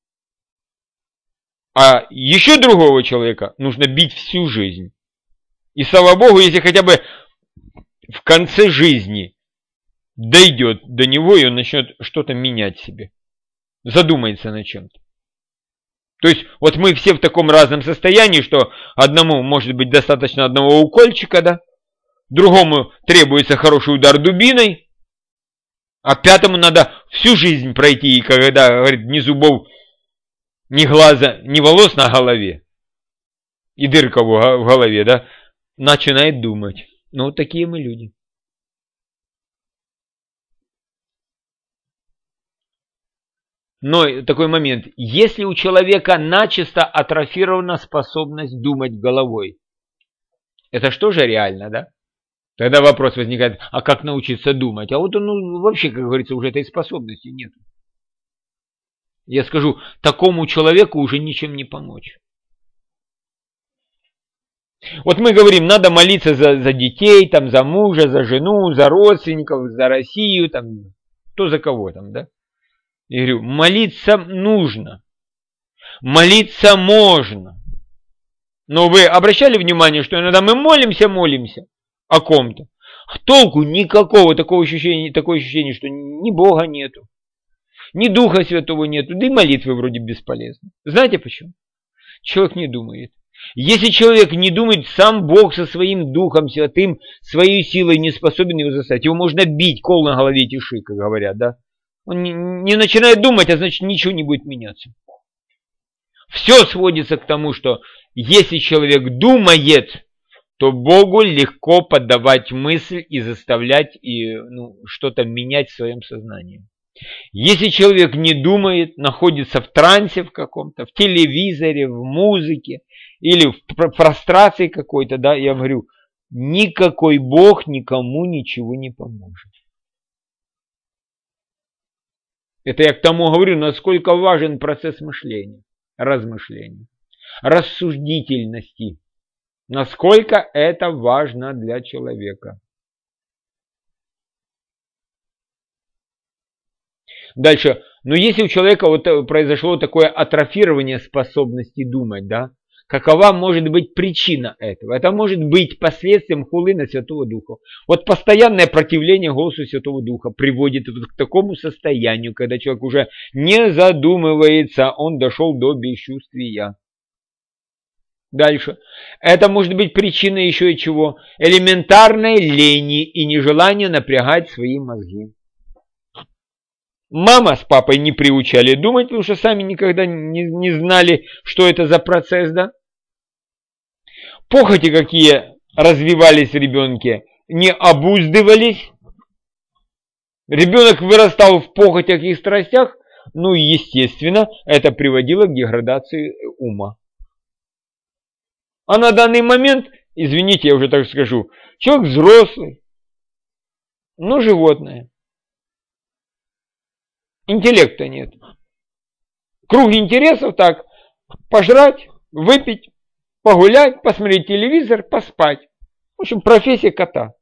А еще другого человека нужно бить всю жизнь. И слава Богу, если хотя бы в конце жизни дойдет до него, и он начнет что-то менять себе. Задумается над чем-то. То есть, вот мы все в таком разном состоянии, что одному может быть достаточно одного укольчика, да? Другому требуется хороший удар дубиной, а пятому надо всю жизнь пройти, и когда, говорит, ни зубов, ни глаза, ни волос на голове, и дырка в голове, да, начинает думать. Ну, вот такие мы люди. Но такой момент. Если у человека начисто атрофирована способность думать головой, это что же реально, да? Тогда вопрос возникает, а как научиться думать? А вот он, ну, вообще, как говорится, уже этой способности нет. Я скажу, такому человеку уже ничем не помочь. Вот мы говорим, надо молиться за, за детей, там, за мужа, за жену, за родственников, за Россию, там, кто за кого там, да? Я говорю, молиться нужно, молиться можно. Но вы обращали внимание, что иногда мы молимся, молимся о ком-то. Толку никакого, такого ощущения, такое ощущение, что ни Бога нету, ни Духа Святого нету, да и молитвы вроде бесполезны. Знаете почему? Человек не думает. Если человек не думает, сам Бог со своим Духом Святым, своей силой не способен его заставить. Его можно бить, кол на голове тиши, как говорят, да? Он не, не начинает думать, а значит ничего не будет меняться. Все сводится к тому, что если человек думает, то Богу легко подавать мысль и заставлять и, ну, что-то менять в своем сознании. Если человек не думает, находится в трансе в каком-то, в телевизоре, в музыке или в прострации какой-то, да, я говорю, никакой Бог никому ничего не поможет. Это я к тому говорю, насколько важен процесс мышления, размышления, рассудительности. Насколько это важно для человека. Дальше. Но если у человека вот произошло такое атрофирование способности думать, да, какова может быть причина этого? Это может быть последствием хулы на Святого Духа. Вот постоянное противление голосу Святого Духа приводит к такому состоянию, когда человек уже не задумывается, он дошел до бесчувствия. Дальше. Это может быть причиной еще и чего? Элементарной лени и нежелания напрягать свои мозги. Мама с папой не приучали думать, потому что сами никогда не, не знали, что это за процесс, да? Похоти какие развивались в ребенке, не обуздывались. Ребенок вырастал в похотях и страстях, ну и естественно, это приводило к деградации ума. А на данный момент, извините, я уже так скажу, человек взрослый, но животное. Интеллекта нет. Круг интересов так, пожрать, выпить, погулять, посмотреть телевизор, поспать. В общем, профессия кота.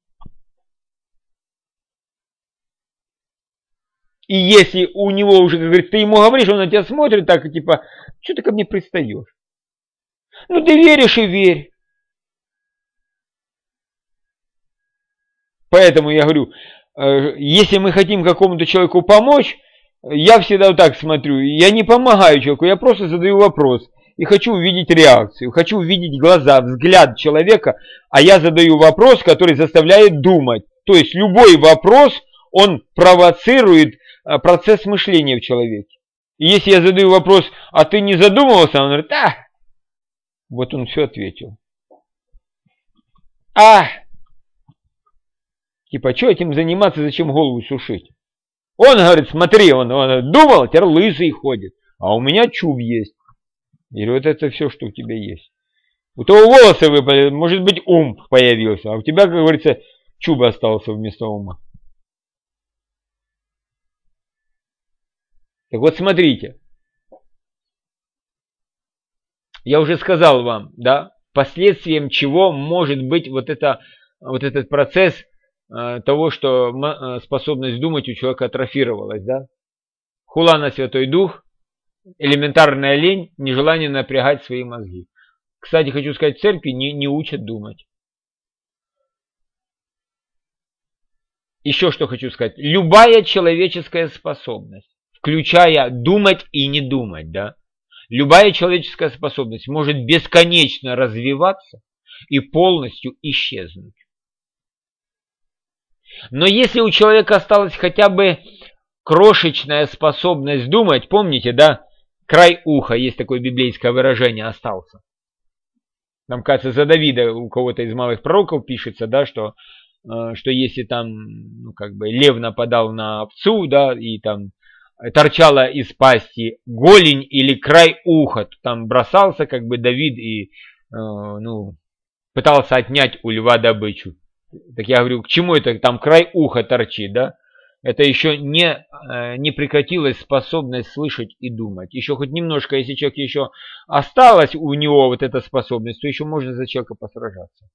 И если у него уже, как говорится, ты ему говоришь, он на тебя смотрит так, типа, что ты ко мне пристаешь? Ну ты веришь и верь. Поэтому я говорю, если мы хотим какому-то человеку помочь, я всегда вот так смотрю, я не помогаю человеку, я просто задаю вопрос. И хочу увидеть реакцию, хочу увидеть глаза, взгляд человека, а я задаю вопрос, который заставляет думать. То есть любой вопрос, он провоцирует процесс мышления в человеке. И если я задаю вопрос, а ты не задумывался, он говорит, а, вот он все ответил. А, типа, что этим заниматься, зачем голову сушить? Он говорит, смотри, он, он думал, теперь лысый ходит, а у меня чуб есть. Или вот это все, что у тебя есть. У того волосы выпали, может быть ум появился, а у тебя, как говорится, чуб остался вместо ума. Так вот смотрите. Я уже сказал вам, да, последствием чего может быть вот, это, вот этот процесс э, того, что э, способность думать у человека атрофировалась, да. Хула на Святой Дух, элементарная лень, нежелание напрягать свои мозги. Кстати, хочу сказать, в церкви не, не учат думать. Еще что хочу сказать. Любая человеческая способность, включая думать и не думать, да, любая человеческая способность может бесконечно развиваться и полностью исчезнуть. Но если у человека осталась хотя бы крошечная способность думать, помните, да, край уха, есть такое библейское выражение, остался. Нам кажется, за Давида у кого-то из малых пророков пишется, да, что, э, что если там, ну, как бы лев нападал на овцу, да, и там торчала из пасти голень или край уха, то там бросался как бы Давид и, э, ну, пытался отнять у льва добычу. Так я говорю, к чему это там край уха торчит, да? Это еще не, не прекратилась способность слышать и думать. Еще хоть немножко, если человек еще осталась у него вот эта способность, то еще можно за человека посражаться.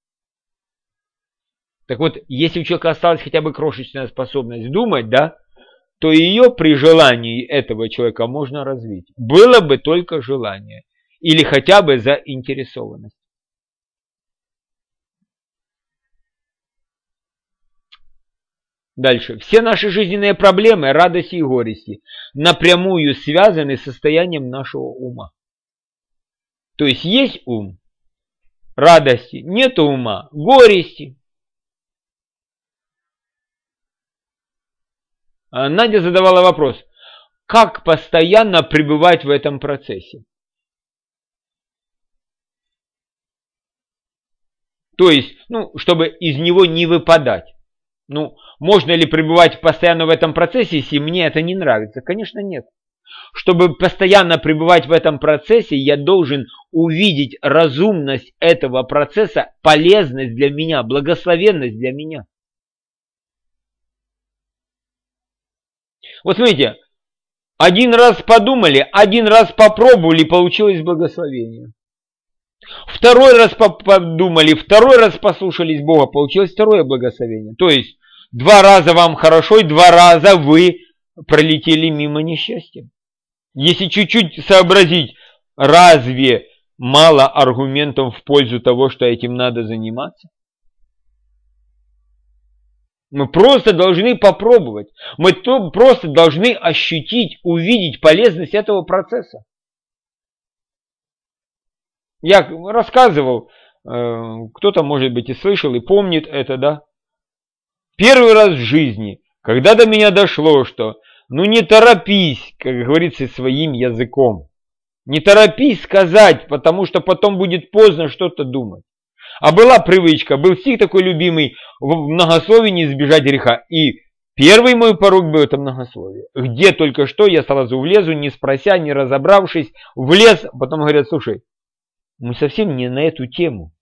Так вот, если у человека осталась хотя бы крошечная способность думать, да, то ее при желании этого человека можно развить. Было бы только желание. Или хотя бы заинтересованность. Дальше. Все наши жизненные проблемы, радости и горести напрямую связаны с состоянием нашего ума. То есть есть ум, радости, нет ума, горести. Надя задавала вопрос, как постоянно пребывать в этом процессе? То есть, ну, чтобы из него не выпадать. Ну, можно ли пребывать постоянно в этом процессе, если мне это не нравится? Конечно, нет. Чтобы постоянно пребывать в этом процессе, я должен увидеть разумность этого процесса, полезность для меня, благословенность для меня. Вот смотрите, один раз подумали, один раз попробовали, получилось благословение. Второй раз подумали, второй раз послушались Бога, получилось второе благословение. То есть два раза вам хорошо, и два раза вы пролетели мимо несчастья. Если чуть-чуть сообразить, разве мало аргументов в пользу того, что этим надо заниматься? Мы просто должны попробовать. Мы то просто должны ощутить, увидеть полезность этого процесса. Я рассказывал, кто-то, может быть, и слышал, и помнит это, да? Первый раз в жизни, когда до меня дошло, что ну не торопись, как говорится, своим языком. Не торопись сказать, потому что потом будет поздно что-то думать. А была привычка, был стих такой любимый, в многословии не избежать греха. И первый мой порог был это многословие. Где только что я сразу влезу, не спрося, не разобравшись, влез, потом говорят, слушай, мы совсем не на эту тему.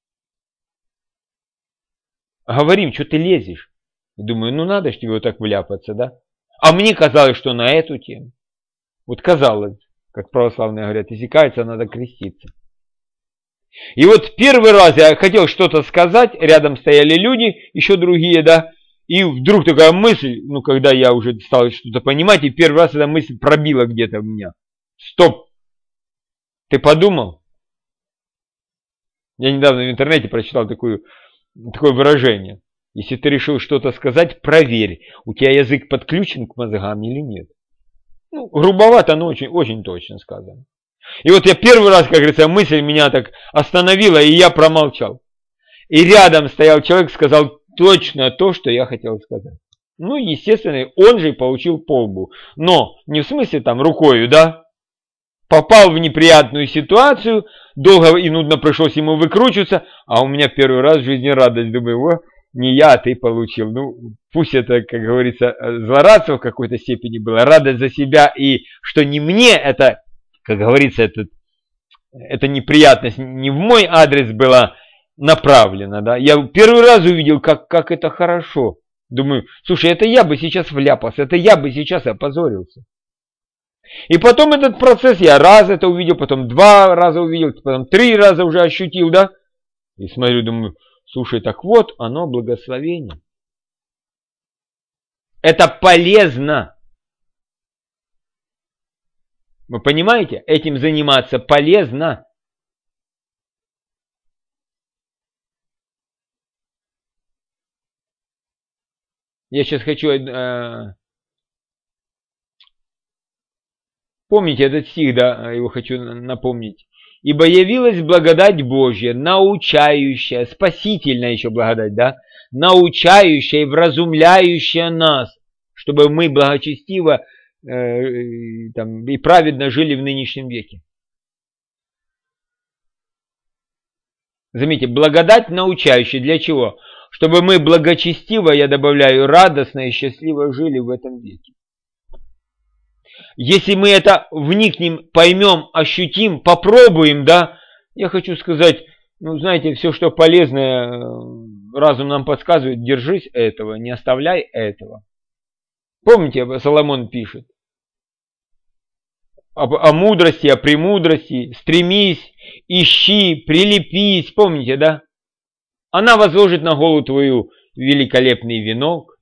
Говорим, что ты лезешь. И думаю, ну надо ж тебе вот так вляпаться, да? А мне казалось, что на эту тему. Вот казалось, как православные говорят, если каяться, надо креститься. И вот первый раз я хотел что-то сказать, рядом стояли люди, еще другие, да, и вдруг такая мысль, ну, когда я уже стал что-то понимать, и первый раз эта мысль пробила где-то в меня. Стоп! Ты подумал? Я недавно в интернете прочитал такую, такое выражение. Если ты решил что-то сказать, проверь, у тебя язык подключен к мозгам или нет. Ну, грубовато, но очень, очень точно сказано. И вот я первый раз, как говорится, мысль меня так остановила, и я промолчал. И рядом стоял человек, сказал точно то, что я хотел сказать. Ну, естественно, он же и получил по лбу. Но не в смысле там рукою, да? Попал в неприятную ситуацию, долго и нудно пришлось ему выкручиваться, а у меня первый раз в жизни радость. Думаю, о, не я, а ты получил. Ну, пусть это, как говорится, злорадство в какой-то степени было, радость за себя, и что не мне это, как говорится, это, эта неприятность не в мой адрес была направлена, да. Я первый раз увидел, как, как это хорошо. Думаю, слушай, это я бы сейчас вляпался, это я бы сейчас опозорился. И потом этот процесс я раз это увидел, потом два раза увидел, потом три раза уже ощутил, да. И смотрю, думаю, слушай, так вот оно благословение. Это полезно. Вы понимаете? Этим заниматься полезно. Я сейчас хочу... Э, помните этот стих, да, его хочу напомнить. «Ибо явилась благодать Божья, научающая, спасительная еще благодать, да, научающая и вразумляющая нас, чтобы мы благочестиво э, там, и праведно жили в нынешнем веке». Заметьте, благодать научающая для чего? Чтобы мы благочестиво, я добавляю, радостно и счастливо жили в этом веке. Если мы это вникнем, поймем, ощутим, попробуем, да, я хочу сказать, ну, знаете, все, что полезное, разум нам подсказывает, держись этого, не оставляй этого. Помните, Соломон пишет о, о мудрости, о премудрости, стремись, ищи, прилепись, помните, да? Она возложит на голову твою великолепный венок.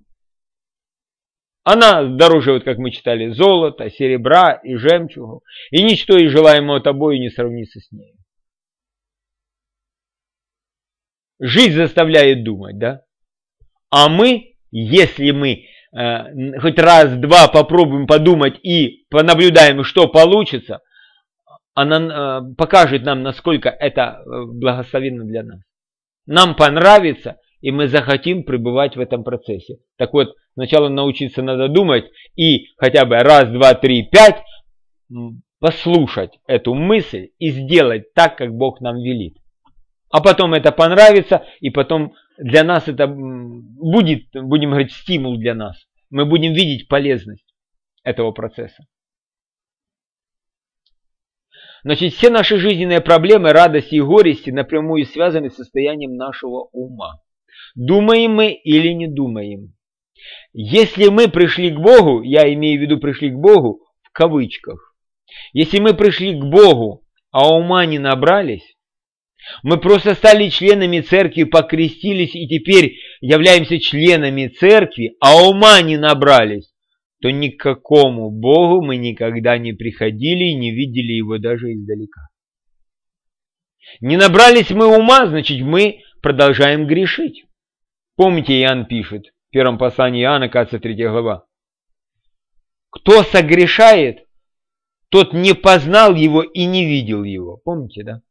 Она дороже, вот как мы читали, золота, серебра и жемчугов, и ничто из желаемого тобою не сравнится с ней. Жизнь заставляет думать, да? А мы, если мы э, хоть раз-два попробуем подумать и понаблюдаем, что получится, она э, покажет нам, насколько это благословенно для нас. Нам понравится, и мы захотим пребывать в этом процессе. Так вот, сначала научиться надо думать и хотя бы раз, два, три, пять послушать эту мысль и сделать так, как Бог нам велит. А потом это понравится, и потом для нас это будет, будем говорить, стимул для нас. Мы будем видеть полезность этого процесса. Значит, все наши жизненные проблемы, радости и горести напрямую связаны с состоянием нашего ума. Думаем мы или не думаем. Если мы пришли к Богу, я имею в виду пришли к Богу в кавычках. Если мы пришли к Богу, а ума не набрались, мы просто стали членами церкви, покрестились и теперь являемся членами церкви, а ума не набрались, то ни к какому Богу мы никогда не приходили и не видели его даже издалека. Не набрались мы ума, значит, мы продолжаем грешить. Помните, Иоанн пишет в первом послании Иоанна, кажется, третья глава. Кто согрешает, тот не познал его и не видел его. Помните, да?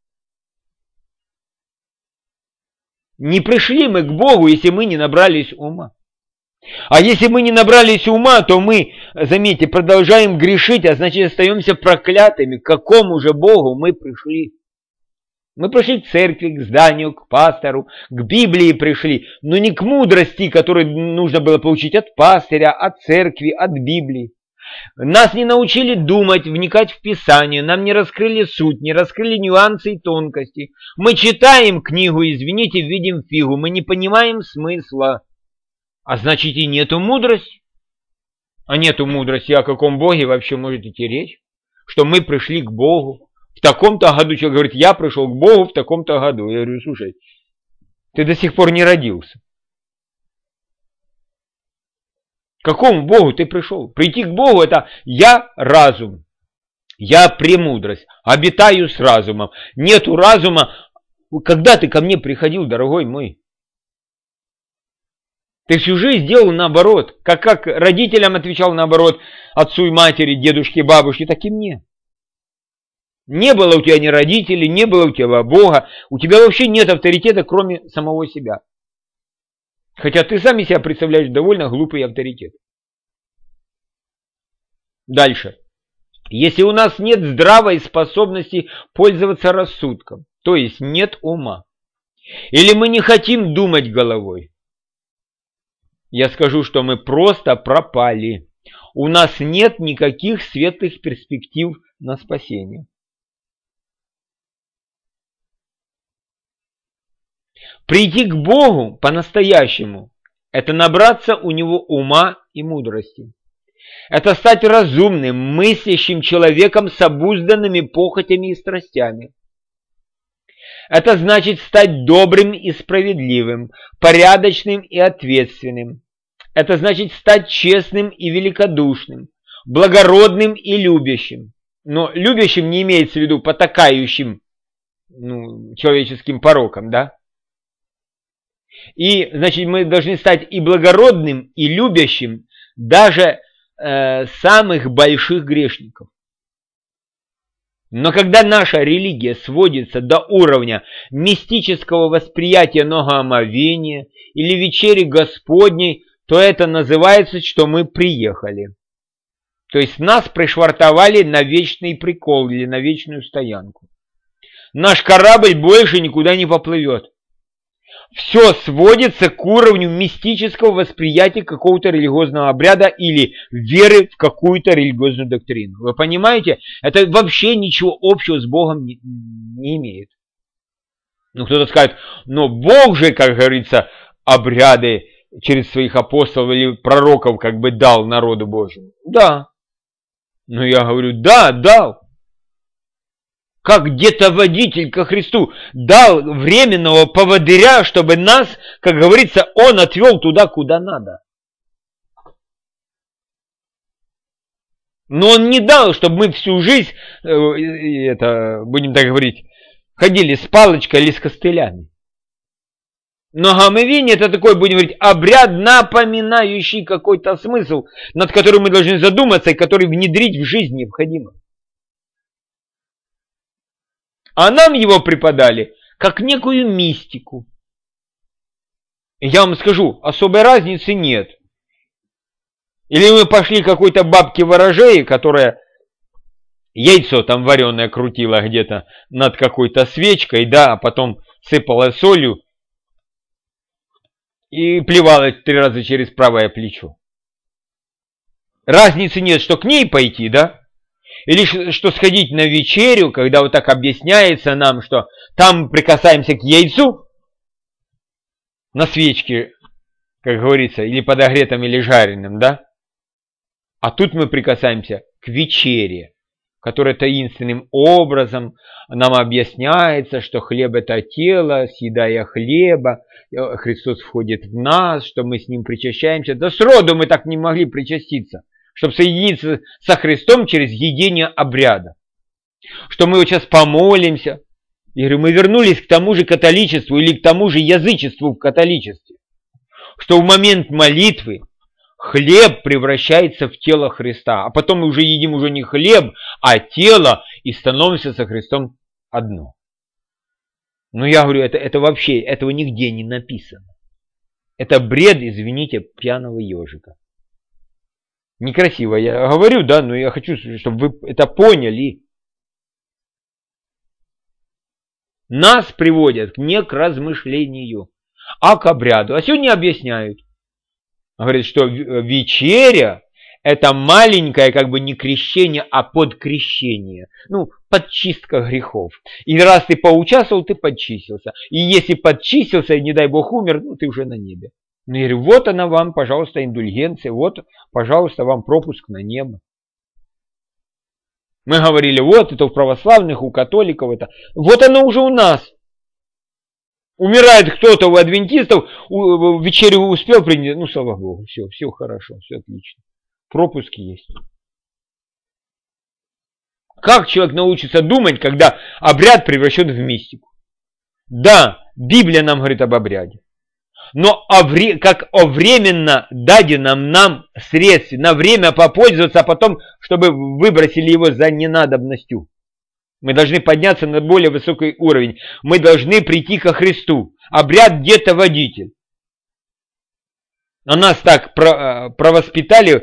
Не пришли мы к Богу, если мы не набрались ума. А если мы не набрались ума, то мы, заметьте, продолжаем грешить, а значит остаемся проклятыми. К какому же Богу мы пришли? Мы пришли к церкви, к зданию, к пастору, к Библии пришли, но не к мудрости, которую нужно было получить от пастыря, от церкви, от Библии. Нас не научили думать, вникать в Писание, нам не раскрыли суть, не раскрыли нюансы и тонкости. Мы читаем книгу, извините, видим фигу, мы не понимаем смысла. А значит и нету мудрости. А нету мудрости, о каком Боге вообще может идти речь? Что мы пришли к Богу. В таком-то году человек говорит, я пришел к Богу в таком-то году. Я говорю, слушай, ты до сих пор не родился. К какому Богу ты пришел? Прийти к Богу — это я разум, я премудрость, обитаю с разумом. Нету разума. Когда ты ко мне приходил, дорогой мой? Ты всю жизнь делал наоборот. Как, как родителям отвечал наоборот, отцу и матери, дедушке, бабушке, так и мне. Не было у тебя ни родителей, не было у тебя Бога. У тебя вообще нет авторитета, кроме самого себя. Хотя ты сам из себя представляешь довольно глупый авторитет. Дальше. Если у нас нет здравой способности пользоваться рассудком, то есть нет ума, или мы не хотим думать головой, я скажу, что мы просто пропали. У нас нет никаких светлых перспектив на спасение. Прийти к Богу по-настоящему – это набраться у Него ума и мудрости. Это стать разумным, мыслящим человеком с обузданными похотями и страстями. Это значит стать добрым и справедливым, порядочным и ответственным. Это значит стать честным и великодушным, благородным и любящим. Но любящим не имеется в виду потакающим ну, человеческим порокам, да? И, значит, мы должны стать и благородным, и любящим даже э, самых больших грешников. Но когда наша религия сводится до уровня мистического восприятия многоомовения или вечери Господней, то это называется, что мы приехали. То есть нас пришвартовали на вечный прикол или на вечную стоянку. Наш корабль больше никуда не поплывет. Все сводится к уровню мистического восприятия какого-то религиозного обряда или веры в какую-то религиозную доктрину. Вы понимаете? Это вообще ничего общего с Богом не, не имеет. Ну, кто-то скажет, но Бог же, как говорится, обряды через своих апостолов или пророков как бы дал народу Божьему. Да. Но я говорю, да, дал. Как где-то водитель ко Христу дал временного поводыря, чтобы нас, как говорится, он отвел туда, куда надо. Но он не дал, чтобы мы всю жизнь, это, будем так говорить, ходили с палочкой или с костылями. Но омовение — это такой, будем говорить, обряд, напоминающий какой-то смысл, над которым мы должны задуматься и который внедрить в жизнь необходимо. А нам его преподали как некую мистику. И я вам скажу, особой разницы нет. Или мы пошли к какой-то бабке-ворожее, которая яйцо там вареное крутила где-то над какой-то свечкой, да, а потом сыпала солью и плевала три раза через правое плечо. Разницы нет, что к ней пойти, да? Или что сходить на вечерю, когда вот так объясняется нам, что там мы прикасаемся к яйцу на свечке, как говорится, или подогретым, или жареным, да? А тут мы прикасаемся к вечере. которое таинственным образом нам объясняется, что хлеб – это тело, съедая хлеба, Христос входит в нас, что мы с Ним причащаемся. Да сроду мы так не могли причаститься, чтобы соединиться со Христом через едение обряда. Что мы вот сейчас помолимся. Я говорю, мы вернулись к тому же католичеству или к тому же язычеству в католичестве. Что в момент молитвы хлеб превращается в тело Христа, а потом мы уже едим уже не хлеб, а тело, и становимся со Христом одно. Но я говорю, это, это вообще, этого нигде не написано. Это бред, извините, пьяного ежика. Некрасиво я говорю, да, но я хочу, чтобы вы это поняли. Нас приводят не к размышлению, а к обряду. А сегодня объясняют. Говорят, что вечеря – это маленькое, как бы не крещение, а подкрещение. Ну, подчистка грехов. И раз ты поучаствовал, ты подчистился. И если подчистился, и не дай Бог умер, ну ты уже на небе. Ну, я говорю, вот она вам, пожалуйста, индульгенция, вот, пожалуйста, вам пропуск на небо. Мы говорили, вот это у православных, у католиков это. Вот оно уже у нас. Умирает кто-то у адвентистов, у, вечерю успел принять, ну, слава Богу, все, все хорошо, все отлично. Пропуски есть. Как человек научится думать, когда обряд превращен в мистику? Да, Библия нам говорит об обряде. Но о вре, как о временно даденном нам средстве, на время попользоваться, а потом, чтобы выбросили его за ненадобностью. Мы должны подняться на более высокий уровень. Мы должны прийти ко Христу. Обряд где-то водитель. А нас так провоспитали,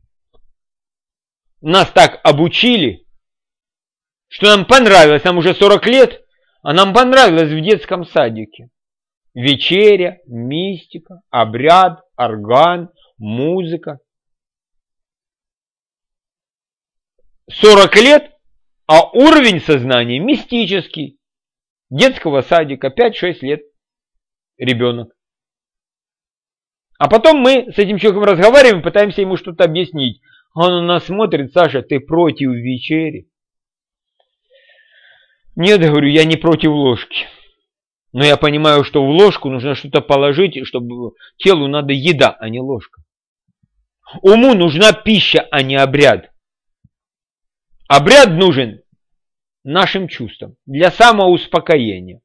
нас так обучили, что нам понравилось, нам уже сорок лет, а нам понравилось в детском садике. Вечеря, мистика, обряд, орган, музыка. сорок лет, а уровень сознания мистический. Детского садика, пять-шесть лет ребенок. А потом мы с этим человеком разговариваем, пытаемся ему что-то объяснить. Он на нас смотрит, Саша, ты против вечери? Нет, говорю, я не против ложки. Но я понимаю, что в ложку нужно что-то положить, чтобы телу надо еда, а не ложка. Уму нужна пища, а не обряд. Обряд нужен нашим чувствам для самоуспокоения.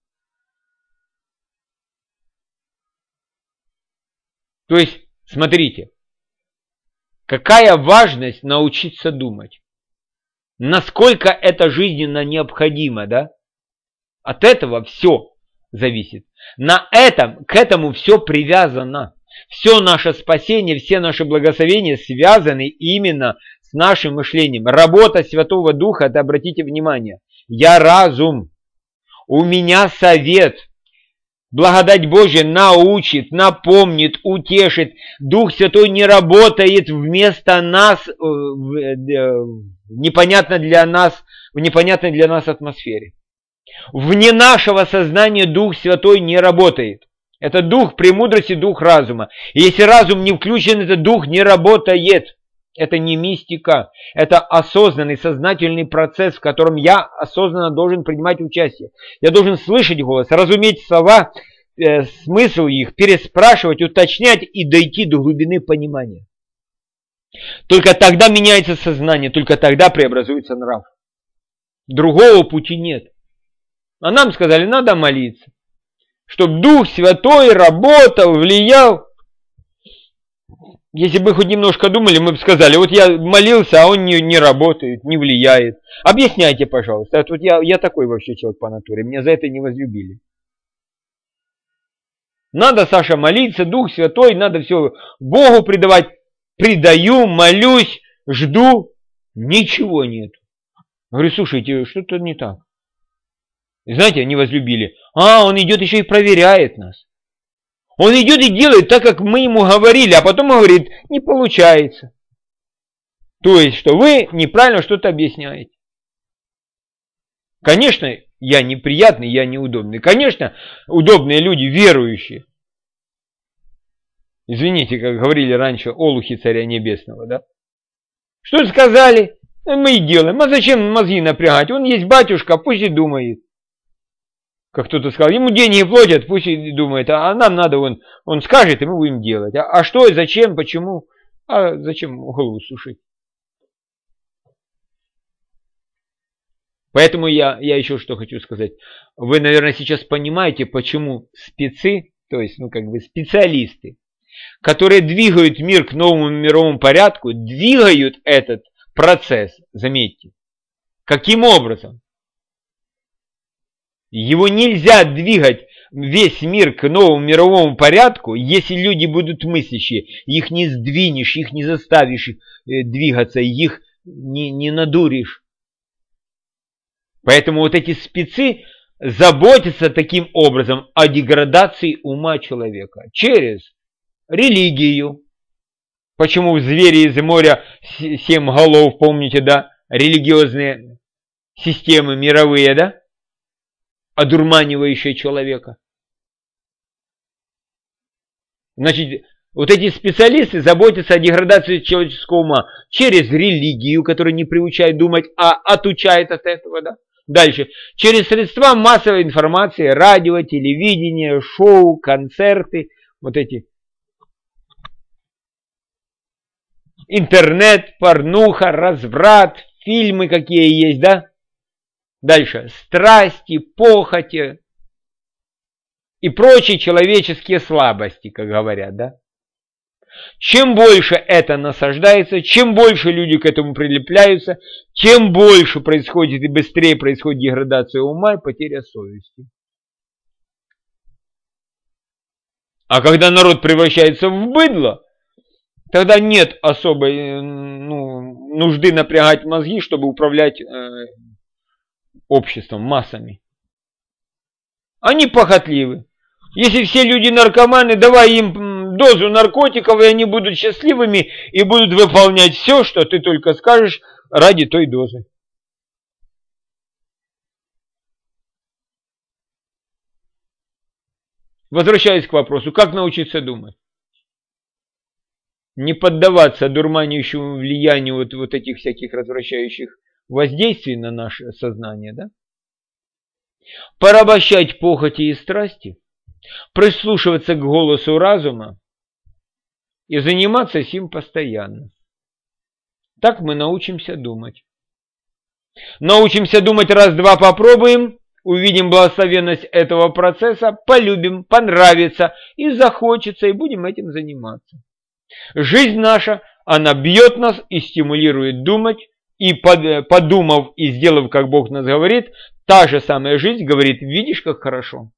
То есть, смотрите, какая важность научиться думать. Насколько это жизненно необходимо, да? От этого все зависит. На этом, к этому все привязано. Все наше спасение, все наши благословения связаны именно с нашим мышлением. Работа Святого Духа, это обратите внимание. Я разум. У меня совет. Благодать Божья научит, напомнит, утешит. Дух Святой не работает вместо нас в непонятной для нас, в непонятной для нас атмосфере. Вне нашего сознания Дух Святой не работает. Это дух премудрости, дух разума. И если разум не включен, этот дух не работает. Это не мистика. Это осознанный, сознательный процесс, в котором я осознанно должен принимать участие. Я должен слышать голос, разуметь слова, э, смысл их, переспрашивать, уточнять и дойти до глубины понимания. Только тогда меняется сознание, только тогда преобразуется нрав. Другого пути нет. А нам сказали, надо молиться. Чтобы Дух Святой работал, влиял. Если бы хоть немножко думали, мы бы сказали, вот я молился, а он не, не работает, не влияет. Объясняйте, пожалуйста. Это вот я, я такой вообще человек по натуре, меня за это не возлюбили. Надо, Саша, молиться, Дух Святой, надо все Богу предавать. Предаю, молюсь, жду. Ничего нет. Говорю, слушайте, что-то не так. Знаете, они возлюбили. А, он идет еще и проверяет нас. Он идет и делает так, как мы ему говорили, а потом говорит, не получается. То есть, что вы неправильно что-то объясняете. Конечно, я неприятный, я неудобный. Конечно, удобные люди, верующие. Извините, как говорили раньше олухи царя небесного, да? Что сказали? Мы и делаем. А зачем мозги напрягать? Он есть батюшка, пусть и думает. Как кто-то сказал, ему деньги платят, пусть и думает. А нам надо, он, он скажет, и мы будем делать. А, а что, зачем, почему? А зачем голову сушить? Поэтому я, я еще что хочу сказать. Вы, наверное, сейчас понимаете, почему спецы, то есть, ну, как бы специалисты, которые двигают мир к новому мировому порядку, двигают этот процесс, заметьте. Каким образом? Его нельзя двигать весь мир к новому мировому порядку, если люди будут мыслящие. Их не сдвинешь, их не заставишь двигаться, их не, не надуришь. Поэтому вот эти спецы заботятся таким образом о деградации ума человека через религию. Почему в «Звери из моря» семь голов, помните, да? Религиозные системы мировые, да? Одурманивающие человека. Значит, вот эти специалисты заботятся о деградации человеческого ума через религию, которая не приучает думать, а отучает от этого, да? Дальше. Через средства массовой информации, радио, телевидение, шоу, концерты, вот эти. Интернет, порнуха, разврат, фильмы какие есть, да? Дальше. Страсти, похоти и прочие человеческие слабости, как говорят, да? Чем больше это насаждается, чем больше люди к этому прилепляются, тем больше происходит и быстрее происходит деградация ума и потеря совести. А когда народ превращается в быдло, тогда нет особой ну, нужды напрягать мозги, чтобы управлять э, обществом, массами. Они похотливы. Если все люди наркоманы, давай им дозу наркотиков, и они будут счастливыми и будут выполнять все, что ты только скажешь ради той дозы. Возвращаясь к вопросу, как научиться думать? Не поддаваться дурманящему влиянию вот, вот этих всяких развращающих воздействий на наше сознание, да? Порабощать похоти и страсти, прислушиваться к голосу разума и заниматься сим постоянно. Так мы научимся думать. Научимся думать раз-два попробуем, увидим благословенность этого процесса, полюбим, понравится и захочется, и будем этим заниматься. Жизнь наша, она бьет нас и стимулирует думать, и подумав и сделав, как Бог нас говорит, та же самая жизнь говорит, видишь, как хорошо.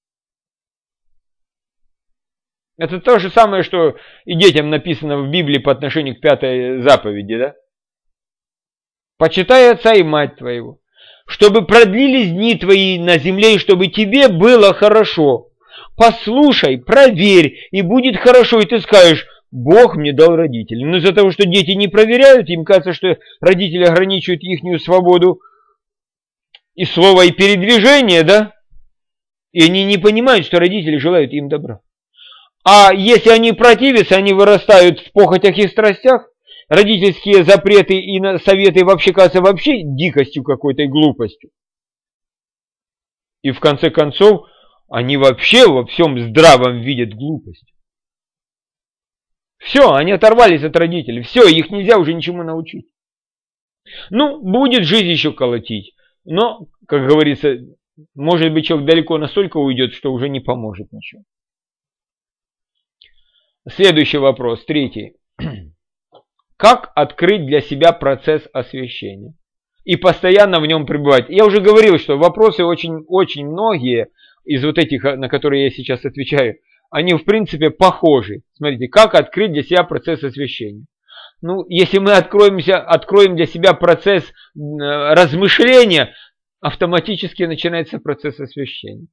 Это то же самое, что и детям написано в Библии по отношению к пятой заповеди, да? Почитай отца и мать твоего, чтобы продлились дни твои на земле, и чтобы тебе было хорошо. Послушай, проверь, и будет хорошо, и ты скажешь, Бог мне дал родителей. Но из-за того, что дети не проверяют, им кажется, что родители ограничивают ихнюю свободу и слова, и передвижение, да? И они не понимают, что родители желают им добра. А если они противятся, они вырастают в похотях и страстях, родительские запреты и советы вообще кажутся вообще дикостью какой-то и глупостью. И в конце концов, они вообще во всем здравом видят глупость. Все, они оторвались от родителей, все, их нельзя уже ничему научить. Ну, будет жизнь еще колотить, но, как говорится, может быть, человек далеко настолько уйдет, что уже не поможет ничего. Следующий вопрос, третий. Как открыть для себя процесс освящения и постоянно в нем пребывать? Я уже говорил, что вопросы очень, очень многие из вот этих, на которые я сейчас отвечаю, они в принципе похожи. Смотрите, как открыть для себя процесс освящения? Ну, если мы откроемся, откроем для себя процесс размышления, автоматически начинается процесс освящения.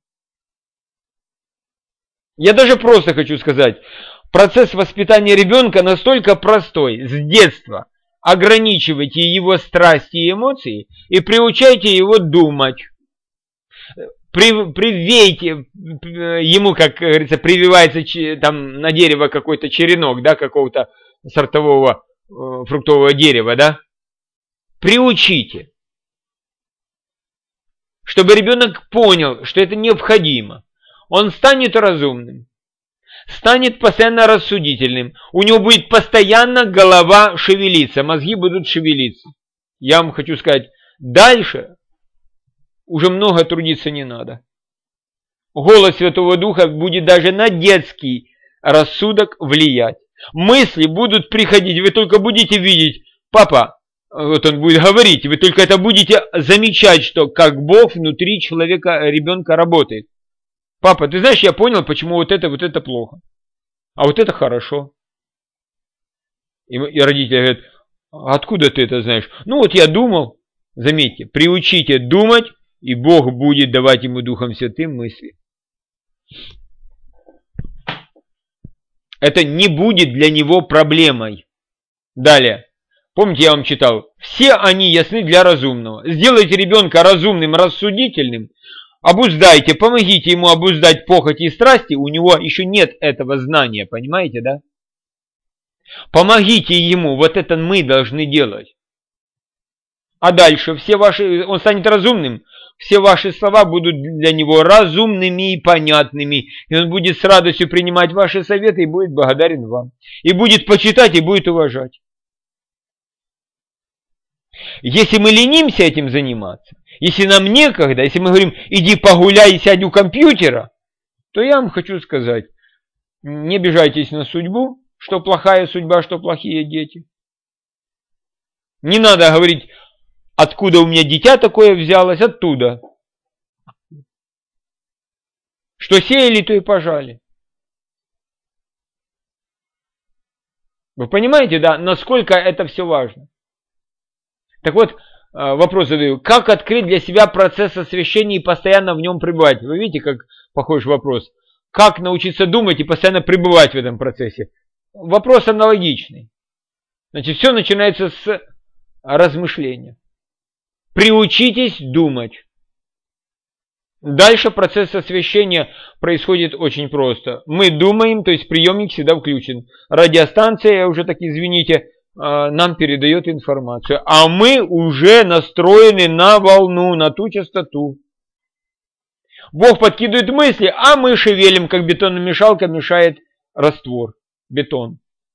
Я даже просто хочу сказать, процесс воспитания ребенка настолько простой, с детства. Ограничивайте его страсти и эмоции и приучайте его думать. При, привейте ему, как говорится, прививается там на дерево какой-то черенок, да, какого-то сортового э, фруктового дерева, да. приучите. Чтобы ребенок понял, что это необходимо. Он станет разумным, станет постоянно рассудительным. У него будет постоянно голова шевелиться, мозги будут шевелиться. Я вам хочу сказать, дальше уже много трудиться не надо. Голос Святого Духа будет даже на детский рассудок влиять. Мысли будут приходить, вы только будете видеть, папа, вот он будет говорить, вы только это будете замечать, что как Бог внутри человека, ребенка работает. Папа, ты знаешь, я понял, почему вот это, вот это плохо, а вот это хорошо. И, и родители говорят, откуда ты это знаешь? Ну вот я думал, заметьте, приучите думать, и Бог будет давать ему Духом Святым мысли. Это не будет для него проблемой. Далее. Помните, я вам читал. Все они ясны для разумного. Сделайте ребенка разумным, рассудительным. Обуздайте, помогите ему обуздать похоти и страсти. У него еще нет этого знания. Понимаете, да? Помогите ему. Вот это мы должны делать. А дальше все ваши... Он станет разумным. Все ваши слова будут для него разумными и понятными. И он будет с радостью принимать ваши советы и будет благодарен вам. И будет почитать, и будет уважать. Если мы ленимся этим заниматься, если нам некогда, если мы говорим, иди погуляй и сядь у компьютера, то я вам хочу сказать, не обижайтесь на судьбу, что плохая судьба, что плохие дети. Не надо говорить, откуда у меня дитя такое взялось, оттуда. Что сеяли, то и пожали. Вы понимаете, да, насколько это все важно? Так вот, вопрос задаю. Как открыть для себя процесс освящения и постоянно в нем пребывать? Вы видите, как похож вопрос? Как научиться думать и постоянно пребывать в этом процессе? Вопрос аналогичный. Значит, все начинается с размышления. Приучитесь думать. Дальше процесс освящения происходит очень просто. Мы думаем, то есть приемник всегда включен. Радиостанция, уже так извините, нам передает информацию. А мы уже настроены на волну, на ту частоту. Бог подкидывает мысли, а мы шевелим, как бетономешалка мешает раствор, бетон.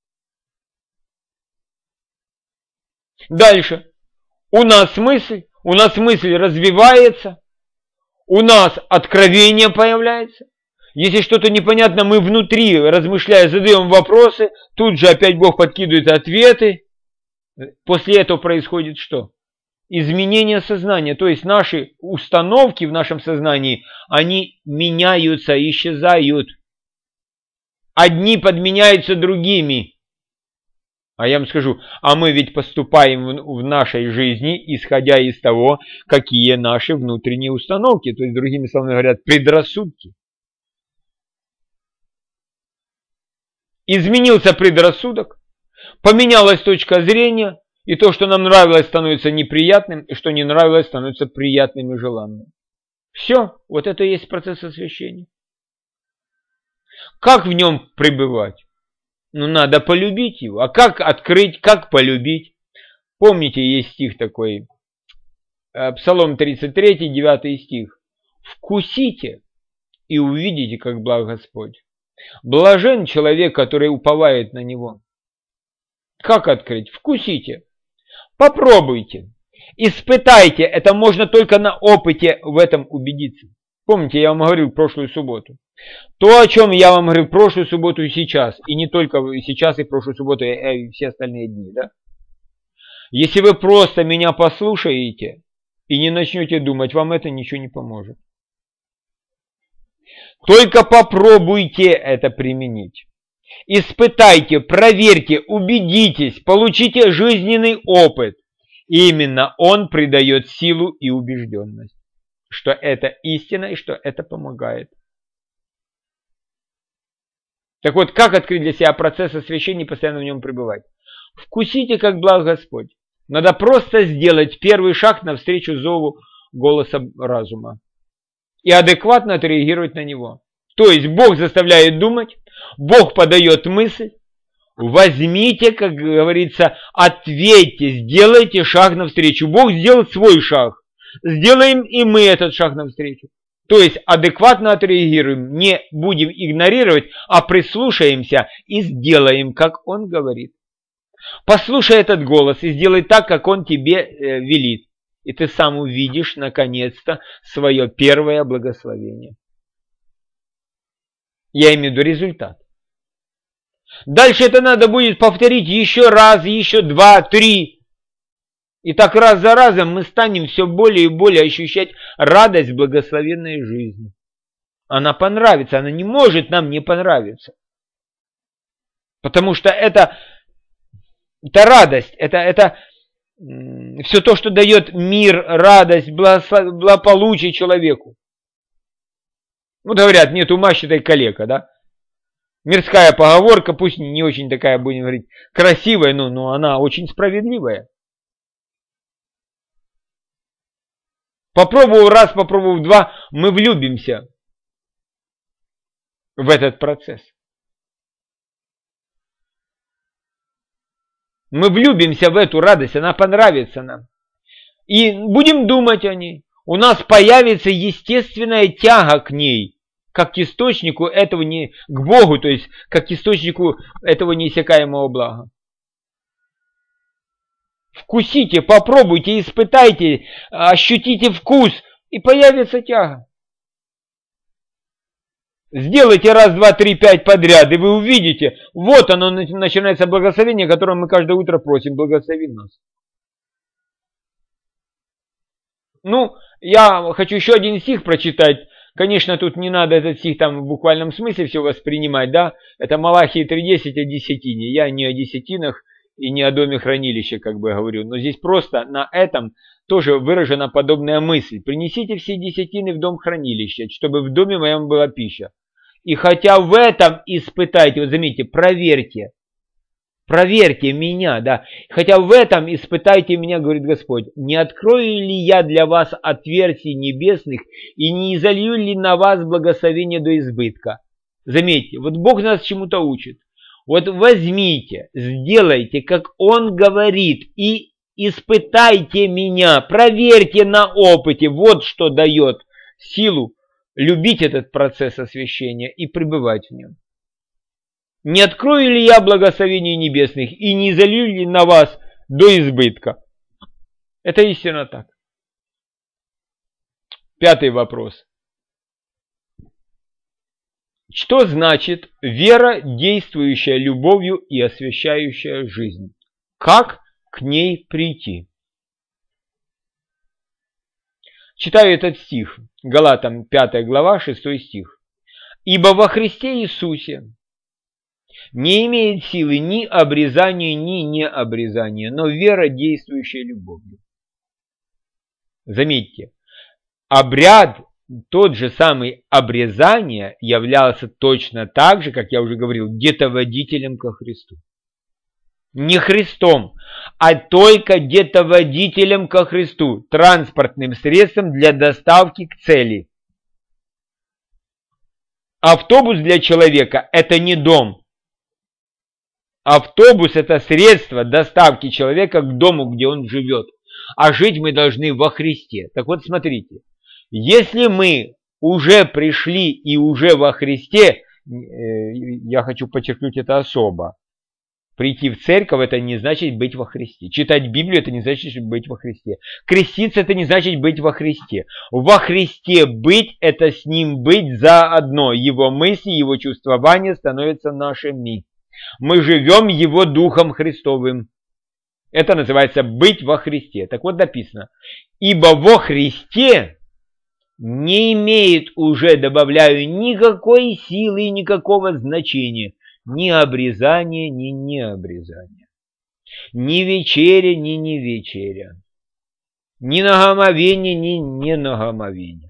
Дальше. У нас мысль, у нас мысль развивается, у нас откровение появляется. Если что-то непонятно, мы внутри, размышляя, задаем вопросы, тут же опять Бог подкидывает ответы. После этого происходит что? Изменение сознания. То есть наши установки в нашем сознании, они меняются, исчезают. Одни подменяются другими. А я вам скажу, а мы ведь поступаем в нашей жизни, исходя из того, какие наши внутренние установки. То есть, другими словами говорят, предрассудки. Изменился предрассудок, поменялась точка зрения, и то, что нам нравилось, становится неприятным, и что не нравилось, становится приятным и желанным. Все, вот это и есть процесс освящения. Как в нем пребывать? Ну, надо полюбить его. А как открыть, как полюбить? Помните, есть стих такой, Псалом тридцать три, девятый стих. «Вкусите и увидите, как благ Господь. Блажен человек, который уповает на него». Как открыть? Вкусите. Попробуйте. Испытайте. Это можно только на опыте в этом убедиться. Помните, я вам говорил в прошлую субботу. То, о чем я вам говорю в прошлую субботу и сейчас. И не только сейчас и в прошлую субботу, и все остальные дни. Да? Если вы просто меня послушаете и не начнете думать, вам это ничего не поможет. Только попробуйте это применить. Испытайте, проверьте, убедитесь, получите жизненный опыт. И именно он придает силу и убежденность, что это истина и что это помогает. Так вот, как открыть для себя процесс освящения и постоянно в нем пребывать? Вкусите, как благ Господь. Надо просто сделать первый шаг навстречу зову голоса разума. И адекватно отреагировать на него. То есть Бог заставляет думать, Бог подает мысль, возьмите, как говорится, ответьте, сделайте шаг навстречу. Бог сделал свой шаг. Сделаем и мы этот шаг навстречу. То есть адекватно отреагируем, не будем игнорировать, а прислушаемся и сделаем, как Он говорит. Послушай этот голос и сделай так, как Он тебе э, велит. И ты сам увидишь, наконец-то, свое первое благословение. Я имею в виду результат. Дальше это надо будет повторить еще раз, еще два, три. И так раз за разом мы станем все более и более ощущать радость благословенной жизни. Она понравится, она не может нам не понравиться. Потому что это, это радость, это, это все то, что дает мир, радость, благополучие человеку. Вот говорят, нет ума, считай калека, да? Мирская поговорка, пусть не очень такая, будем говорить, красивая, но, но она очень справедливая. Попробовав раз, попробовав два, мы влюбимся в этот процесс. Мы влюбимся в эту радость, она понравится нам. И будем думать о ней. У нас появится естественная тяга к ней, как к источнику этого, не, к Богу, то есть как к источнику этого неиссякаемого блага. Вкусите, попробуйте, испытайте, ощутите вкус, и появится тяга. Сделайте раз, два, три, пять подряд, и вы увидите, вот оно начинается благословение, которое мы каждое утро просим, благослови нас. Ну, я хочу еще один стих прочитать. Конечно, тут не надо этот стих там в буквальном смысле все воспринимать, да? Это Малахии три десять о десятине. Я не о десятинах и не о доме хранилища, как бы говорю. Но здесь просто на этом тоже выражена подобная мысль. Принесите все десятины в дом хранилища, чтобы в доме моем была пища. И хотя в этом испытайте, вот заметьте, проверьте. Проверьте меня, да. Хотя в этом испытайте меня, говорит Господь. Не открою ли я для вас отверстий небесных и не изолью ли на вас благословение до избытка? Заметьте, вот Бог нас чему-то учит. Вот возьмите, сделайте, как Он говорит, и испытайте меня, проверьте на опыте. Вот что дает силу любить этот процесс освящения и пребывать в нем. Не открою ли я благословений небесных и не изолью ли на вас до избытка? Это истинно так. Пятый вопрос. Что значит вера, действующая любовью и освящающая жизнь? Как к ней прийти? Читаю этот стих. Галатам пятая глава, шестой стих. «Ибо во Христе Иисусе не имеет силы ни обрезания, ни необрезания, но вера, действующая любовью». Заметьте, обряд, тот же самый обрезание, являлся точно так же, как я уже говорил, детоводителем ко Христу. Не Христом, а только детоводителем ко Христу, транспортным средством для доставки к цели. Автобус для человека – это не дом. Автобус – это средство доставки человека к дому, где он живет. А жить мы должны во Христе. Так вот, смотрите. Если мы уже пришли и уже во Христе, я хочу подчеркнуть это особо. Прийти в церковь – это не значит быть во Христе. Читать Библию – это не значит быть во Христе. Креститься – это не значит быть во Христе. Во Христе быть – это с Ним быть заодно. Его мысли, Его чувствования становятся нашими. Мы живем Его Духом Христовым. Это называется быть во Христе. Так вот написано. Ибо во Христе не имеет уже, добавляю, никакой силы и никакого значения. Ни обрезания, ни необрезания. Ни вечеря, ни не вечеря. Ни нагомовение, ни не нагомовение.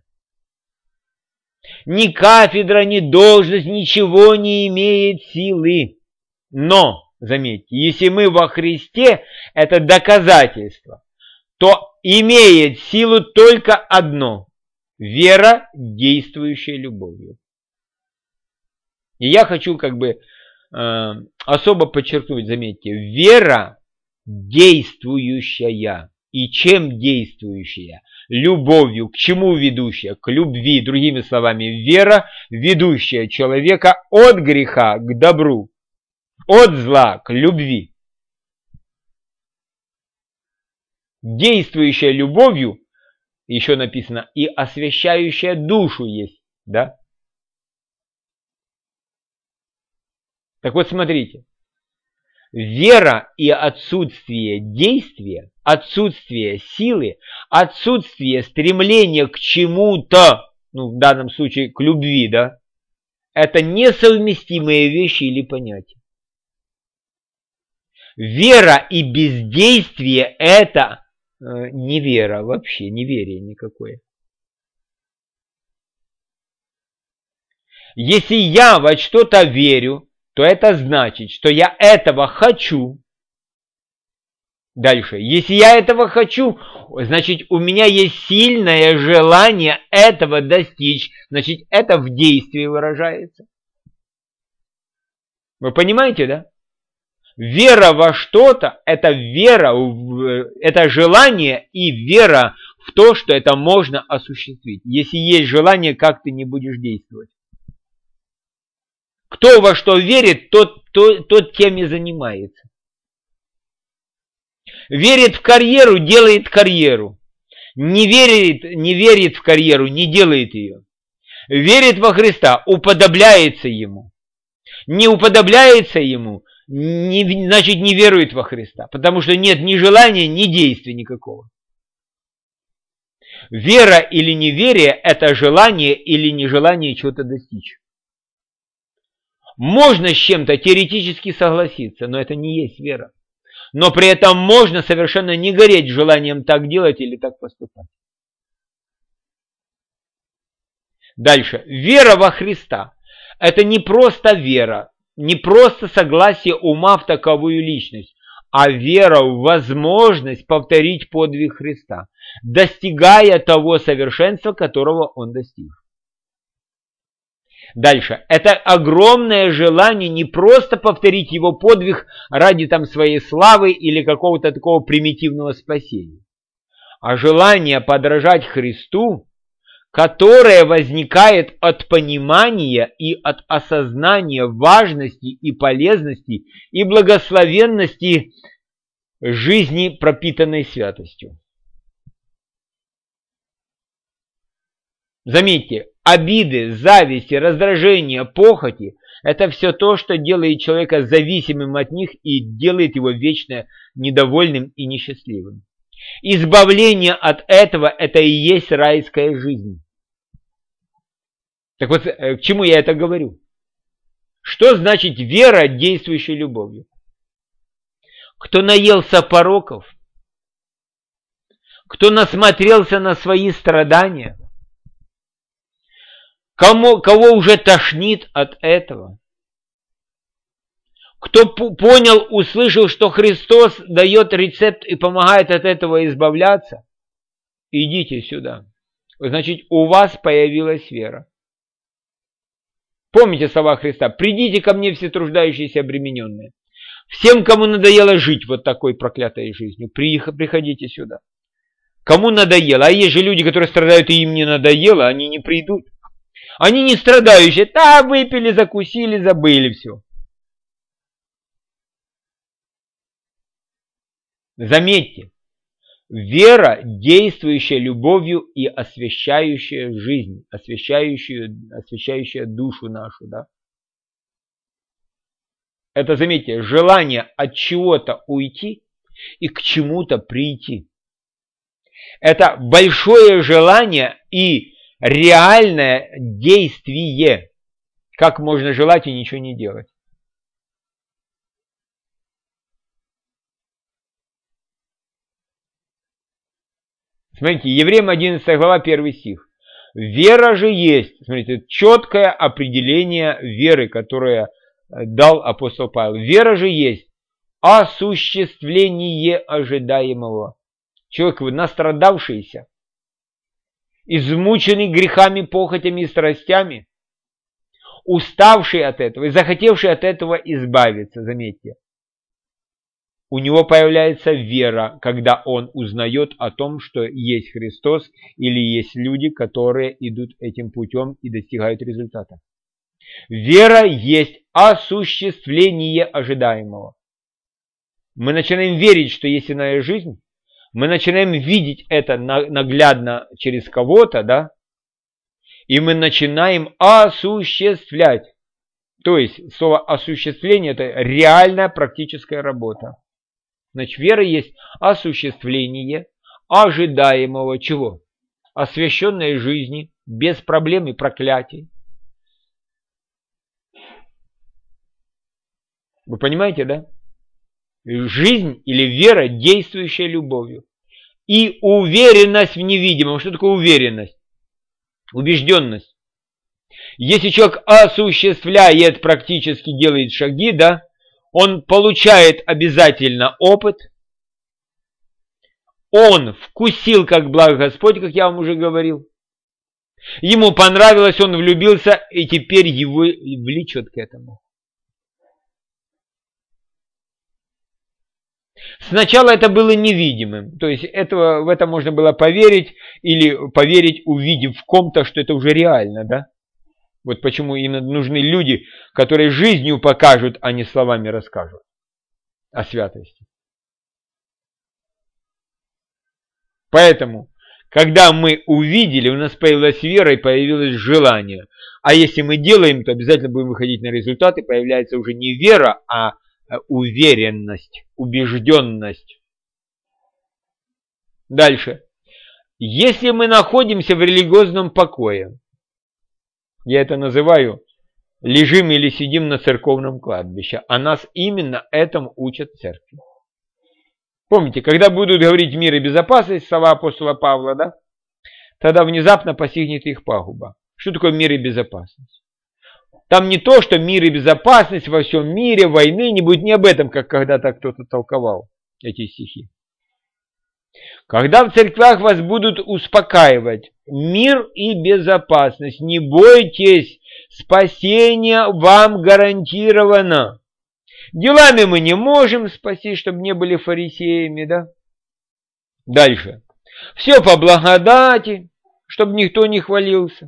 Ни кафедра, ни должность, ничего не имеет силы. Но, заметьте, если мы во Христе, это доказательство, то имеет силу только одно – вера, действующая любовью. И я хочу как бы э, особо подчеркнуть, заметьте, вера действующая. И чем действующая? Любовью. К чему ведущая? К любви. Другими словами, вера, ведущая человека от греха к добру, от зла к любви. Действующая любовью, еще написано, и освящающая душу есть, да? Так вот, смотрите. Вера и отсутствие действия, отсутствие силы, отсутствие стремления к чему-то, ну, в данном случае к любви, да, это несовместимые вещи или понятия. Вера и бездействие – это э, не вера вообще, неверие никакое. Если я во что-то верю, то это значит, что я этого хочу. Дальше. Если я этого хочу, значит, у меня есть сильное желание этого достичь. Значит, это в действии выражается. Вы понимаете, да? Вера во что-то – это вера, это желание и вера в то, что это можно осуществить. Если есть желание, как ты не будешь действовать? Кто во что верит, тот, тот, тот тем и занимается. Верит в карьеру, делает карьеру. Не верит, не верит в карьеру, не делает ее. Верит во Христа, уподобляется Ему. Не уподобляется Ему, не, значит не верует во Христа. Потому что нет ни желания, ни действия никакого. Вера или неверие – это желание или нежелание чего-то достичь. Можно с чем-то теоретически согласиться, но это не есть вера. Но при этом можно совершенно не гореть желанием так делать или так поступать. Дальше. Вера во Христа. Это не просто вера, не просто согласие ума в таковую личность, а вера в возможность повторить подвиг Христа, достигая того совершенства, которого Он достиг. Дальше. Это огромное желание не просто повторить его подвиг ради там своей славы или какого-то такого примитивного спасения, а желание подражать Христу, которое возникает от понимания и от осознания важности и полезности и благословенности жизни, пропитанной святостью. Заметьте, обиды, зависти, раздражения, похоти – это все то, что делает человека зависимым от них и делает его вечно недовольным и несчастливым. Избавление от этого – это и есть райская жизнь. Так вот, к чему я это говорю? Что значит вера, действующая любовью? Кто наелся пороков, кто насмотрелся на свои страдания, Кому, кого уже тошнит от этого? Кто понял, услышал, что Христос дает рецепт и помогает от этого избавляться? Идите сюда. Значит, у вас появилась вера. Помните слова Христа? Придите ко мне все труждающиеся и обремененные. Всем, кому надоело жить вот такой проклятой жизнью, приходите сюда. Кому надоело? А есть же люди, которые страдают, и им не надоело, они не придут. Они не страдающие, да, выпили, закусили, забыли все. Заметьте, вера, действующая любовью и освящающая жизнь, освящающая, освящающая душу нашу, да. Это, заметьте, желание от чего-то уйти и к чему-то прийти. Это большое желание и реальное действие. Как можно желать и ничего не делать? Смотрите, Евреям одиннадцатая глава, первый стих. Вера же есть, смотрите, четкое определение веры, которое дал апостол Павел. Вера же есть осуществление ожидаемого. Человек, настрадавшийся, измученный грехами, похотями и страстями, уставший от этого и захотевший от этого избавиться, заметьте. У него появляется вера, когда он узнает о том, что есть Христос или есть люди, которые идут этим путем и достигают результата. Вера есть осуществление ожидаемого. Мы начинаем верить, что есть иная жизнь, мы начинаем видеть это наглядно через кого-то, да, и мы начинаем осуществлять. То есть слово осуществление – это реальная практическая работа. Значит, вера есть осуществление ожидаемого чего? Освященной жизни, без проблем и проклятий. Вы понимаете, да? Жизнь или вера, действующая любовью. И уверенность в невидимом. Что такое уверенность? Убежденность. Если человек осуществляет, практически делает шаги, да, он получает обязательно опыт. Он вкусил, как благ Господь, как я вам уже говорил. Ему понравилось, он влюбился, и теперь его влечет к этому. Сначала это было невидимым, то есть этого, в это можно было поверить, или поверить, увидев в ком-то, что это уже реально, да? Вот почему именно нужны люди, которые жизнью покажут, а не словами расскажут о святости. Поэтому, когда мы увидели, у нас появилась вера и появилось желание. А если мы делаем, то обязательно будем выходить на результаты, появляется уже не вера, а уверенность, убежденность. Дальше. Если мы находимся в религиозном покое, я это называю, лежим или сидим на церковном кладбище, а нас именно этому учат церкви. Помните, когда будут говорить мир и безопасность, слова апостола Павла, да, тогда внезапно постигнет их пагуба. Что такое мир и безопасность? Там не то, что мир и безопасность во всем мире, войны, не будет не об этом, как когда-то кто-то толковал эти стихи. Когда в церквях вас будут успокаивать, мир и безопасность, не бойтесь, спасение вам гарантировано. Делами мы не можем спасти, чтобы не были фарисеями, да? Дальше. Все по благодати, чтобы никто не хвалился.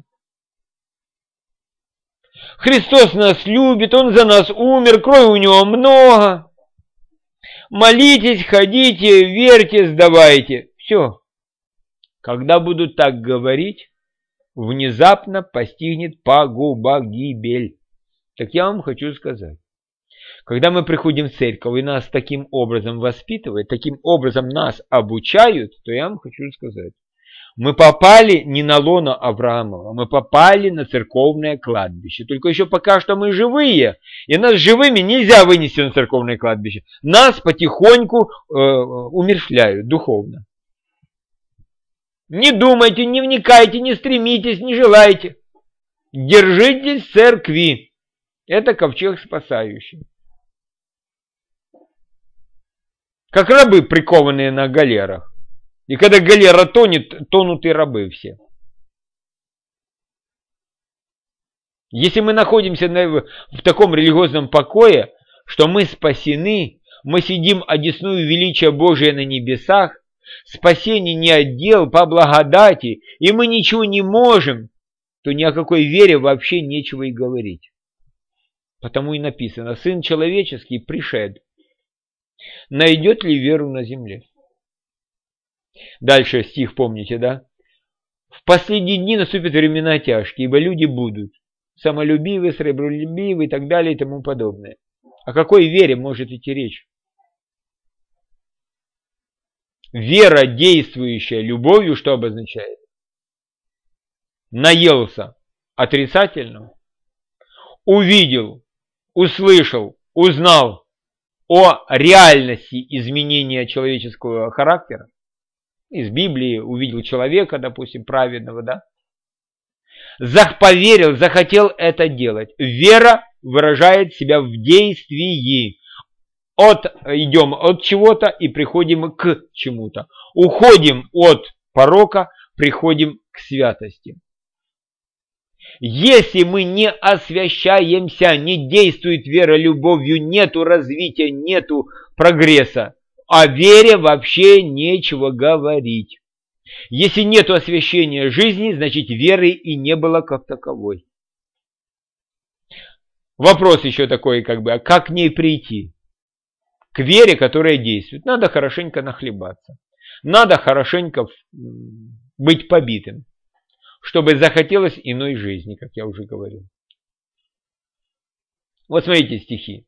Христос нас любит, Он за нас умер, крови у Него много. Молитесь, ходите, верьте, сдавайте. Все. Когда будут так говорить, внезапно постигнет пагуба, гибель. Так я вам хочу сказать. Когда мы приходим в церковь и нас таким образом воспитывают, таким образом нас обучают, то я вам хочу сказать. Мы попали не на лоно Авраамова, мы попали на церковное кладбище. Только еще пока что мы живые, и нас живыми нельзя вынести на церковное кладбище. Нас потихоньку э, умерщвляют духовно. Не думайте, не вникайте, не стремитесь, не желайте. Держитесь церкви. Это ковчег спасающий. Как рабы, прикованные на галерах. И когда галера тонет, тонут и рабы все. Если мы находимся в таком религиозном покое, что мы спасены, мы сидим одесную величия Божия на небесах, спасение не отдел, по благодати, и мы ничего не можем, то ни о какой вере вообще нечего и говорить. Потому и написано, Сын человеческий пришед. Найдет ли веру на земле? Дальше стих помните, да? В последние дни наступят времена тяжкие, ибо люди будут самолюбивы, сребролюбивы и так далее и тому подобное. О какой вере может идти речь? Вера, действующая любовью, что обозначает? Наелся отрицательно, увидел, услышал, узнал о реальности изменения человеческого характера. Из Библии увидел человека, допустим, праведного, да? Поверил, захотел это делать. Вера выражает себя в действии. От, идем от чего-то и приходим к чему-то. Уходим от порока, приходим к святости. Если мы не освящаемся, не действует вера любовью, нету развития, нету прогресса. О вере вообще нечего говорить. Если нету освящения жизни, значит веры и не было как таковой. Вопрос еще такой, как бы, а как к ней прийти? К вере, которая действует. Надо хорошенько нахлебаться. Надо хорошенько быть побитым, чтобы захотелось иной жизни, как я уже говорил. Вот смотрите стихи.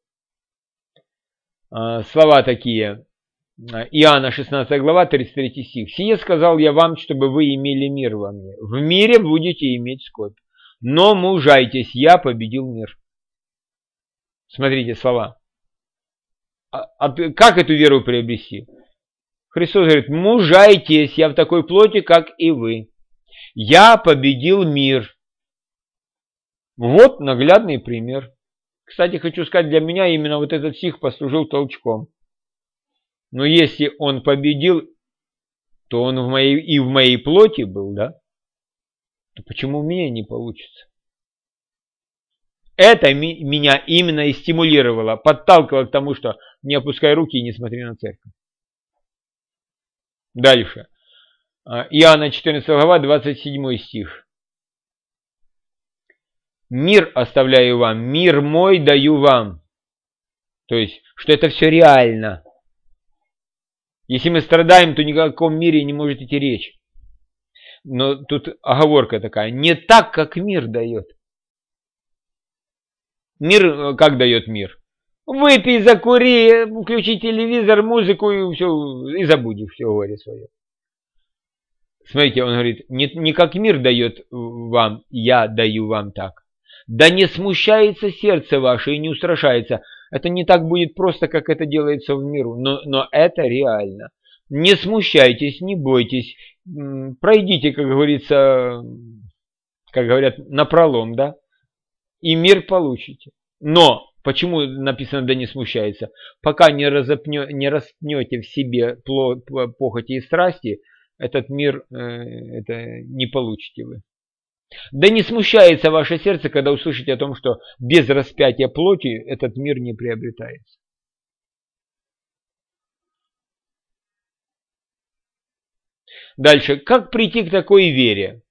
Слова такие. Иоанна шестнадцатая глава, тридцать третий стих. «Сие сказал я вам, чтобы вы имели мир во мне. В мире будете иметь скорбь. Но мужайтесь, я победил мир». Смотрите слова. А, а, как эту веру приобрести? Христос говорит, мужайтесь, я в такой плоти, как и вы. Я победил мир. Вот наглядный пример. Кстати, хочу сказать, для меня именно вот этот стих послужил толчком. Но если он победил, то он в моей, и в моей плоти был, да? То почему у меня не получится? Это ми, меня именно и стимулировало, подталкивало к тому, что не опускай руки и не смотри на церковь. Дальше. Иоанна четырнадцатая глава, двадцать седьмой стих. «Мир оставляю вам, мир мой даю вам». То есть, что это все реально. Если мы страдаем, то ни о каком мире не может идти речь. Но тут оговорка такая. Не так, как мир дает. Мир, как дает мир? Выпей, закури, включи телевизор, музыку и все, и забудешь все горе свое. Смотрите, он говорит, не, не как мир дает вам, я даю вам так. Да не смущается сердце ваше и не устрашается. Это не так будет просто, как это делается в миру, но, но это реально. Не смущайтесь, не бойтесь, пройдите, как говорится, как говорят, напролом, да, и мир получите. Но почему написано «да не смущается»? Пока не, разопнё, не распнете в себе плод, похоти и страсти, этот мир э, это не получите вы. Да не смущается ваше сердце, когда услышите о том, что без распятия плоти этот мир не приобретается. Дальше. Как прийти к такой вере?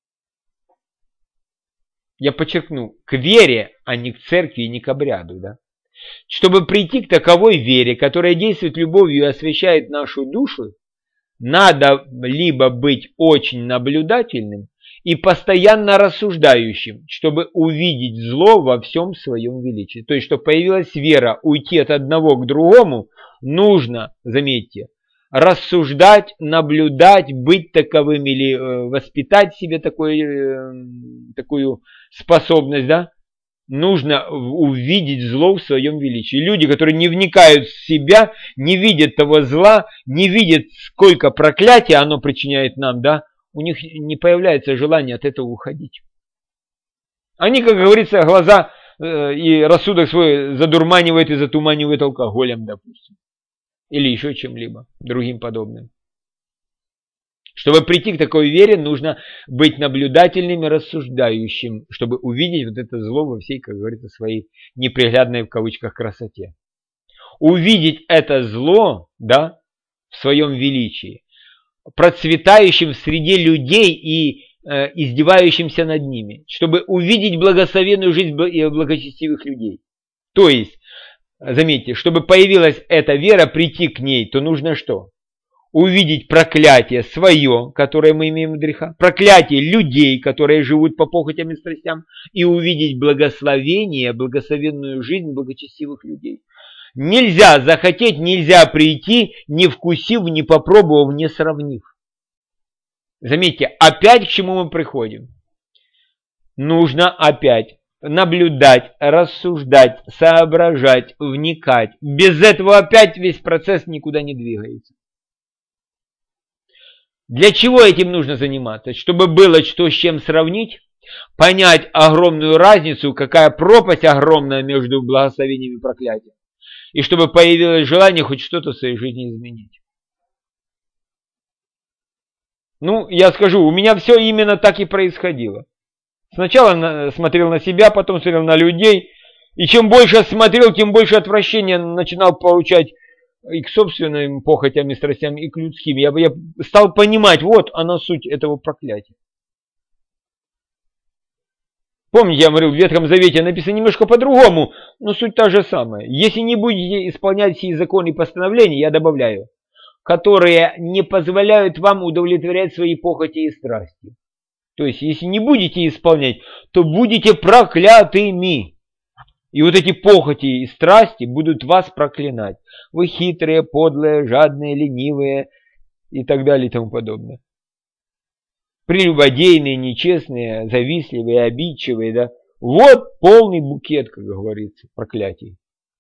Я подчеркну, к вере, а не к церкви и не к обряду. Да? Чтобы прийти к таковой вере, которая действует любовью и освящает нашу душу, надо либо быть очень наблюдательным и постоянно рассуждающим, чтобы увидеть зло во всем своем величии. То есть, чтобы появилась вера, уйти от одного к другому, нужно, заметьте, рассуждать, наблюдать, быть таковым или э, воспитать себе такой, э, такую способность, да? Нужно увидеть зло в своем величии. Люди, которые не вникают в себя, не видят того зла, не видят, сколько проклятия оно причиняет нам, да, у них не появляется желание от этого уходить. Они, как говорится, глаза э, и рассудок свой задурманивают и затуманивают алкоголем, допустим. Или еще чем-либо, другим подобным. Чтобы прийти к такой вере, нужно быть наблюдательным и рассуждающим, чтобы увидеть вот это зло во всей, как говорится, своей неприглядной в кавычках красоте. Увидеть это зло, да, в своем величии, процветающим среди людей и э, издевающимся над ними, чтобы увидеть благословенную жизнь благочестивых людей. То есть, заметьте, чтобы появилась эта вера, прийти к ней, то нужно что? Увидеть проклятие свое, которое мы имеем от греха, проклятие людей, которые живут по похотям и страстям, и увидеть благословение, благословенную жизнь благочестивых людей. Нельзя захотеть, нельзя прийти, не вкусив, не попробовав, не сравнив. Заметьте, опять к чему мы приходим? Нужно опять наблюдать, рассуждать, соображать, вникать. Без этого опять весь процесс никуда не двигается. Для чего этим нужно заниматься? Чтобы было что с чем сравнить, понять огромную разницу, какая пропасть огромная между благословением и проклятием. И чтобы появилось желание хоть что-то в своей жизни изменить. Ну, я скажу, у меня все именно так и происходило. Сначала смотрел на себя, потом смотрел на людей. И чем больше смотрел, тем больше отвращения начинал получать и к собственным похотям и страстям, и к людским. Я, я стал понимать, вот она суть этого проклятия. Помните, я говорил, в Ветхом Завете написано немножко по-другому, но суть та же самая. Если не будете исполнять сии законы и постановления, я добавляю, которые не позволяют вам удовлетворять свои похоти и страсти. То есть, если не будете исполнять, то будете проклятыми. И вот эти похоти и страсти будут вас проклинать. Вы хитрые, подлые, жадные, ленивые и так далее и тому подобное. Прелюбодейные, нечестные, завистливые, обидчивые. Да? Вот полный букет, как говорится, проклятий.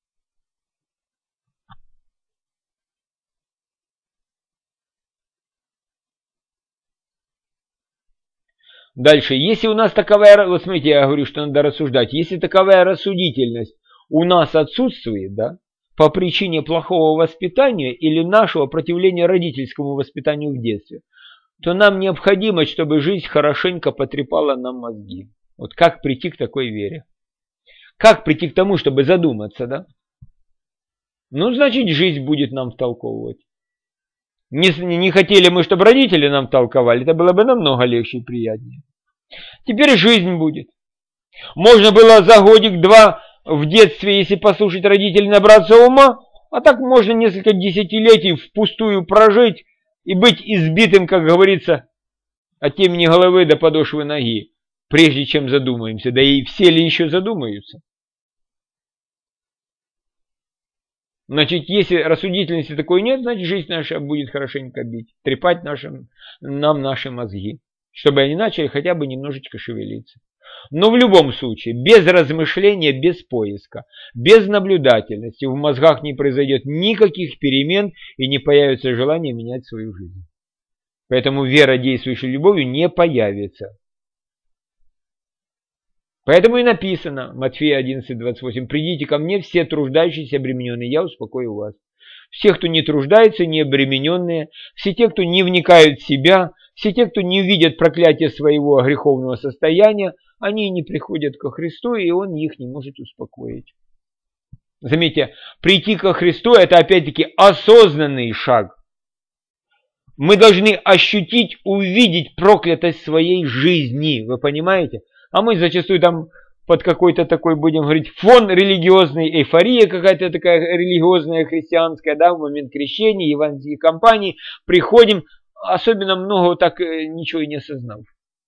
Дальше, если у нас таковая, вот смотрите, я говорю, что надо рассуждать, если таковая рассудительность у нас отсутствует, да, по причине плохого воспитания или нашего противления родительскому воспитанию в детстве, то нам необходимо, чтобы жизнь хорошенько потрепала нам мозги. Вот как прийти к такой вере? Как прийти к тому, чтобы задуматься, да? Ну, значит, жизнь будет нам втолковывать. Не, не хотели мы, чтобы родители нам толковали, это было бы намного легче и приятнее. Теперь жизнь будет. Можно было за годик-два в детстве, если послушать родителей, набраться ума, а так можно несколько десятилетий впустую прожить и быть избитым, как говорится, от темени головы до подошвы ноги, прежде чем задумаемся. Да и все ли еще задумаются? Значит, если рассудительности такой нет, значит, жизнь наша будет хорошенько бить, трепать нашим, нам наши мозги, чтобы они начали хотя бы немножечко шевелиться. Но в любом случае, без размышления, без поиска, без наблюдательности в мозгах не произойдет никаких перемен и не появится желание менять свою жизнь. Поэтому вера, действующая любовью, не появится. Поэтому и написано, Матфея одиннадцать двадцать восемь, «Придите ко мне, все труждающиеся и обремененные, я успокою вас». Все, кто не труждается, не обремененные, все те, кто не вникают в себя, все те, кто не видят проклятия своего греховного состояния, они не приходят ко Христу, и Он их не может успокоить. Заметьте, прийти ко Христу – это опять-таки осознанный шаг. Мы должны ощутить, увидеть проклятость своей жизни, вы понимаете? А мы зачастую там под какой-то такой, будем говорить, фон религиозной эйфории, какая-то такая религиозная христианская, да, в момент крещения, евангельской кампании, приходим, особенно много так ничего и не осознав.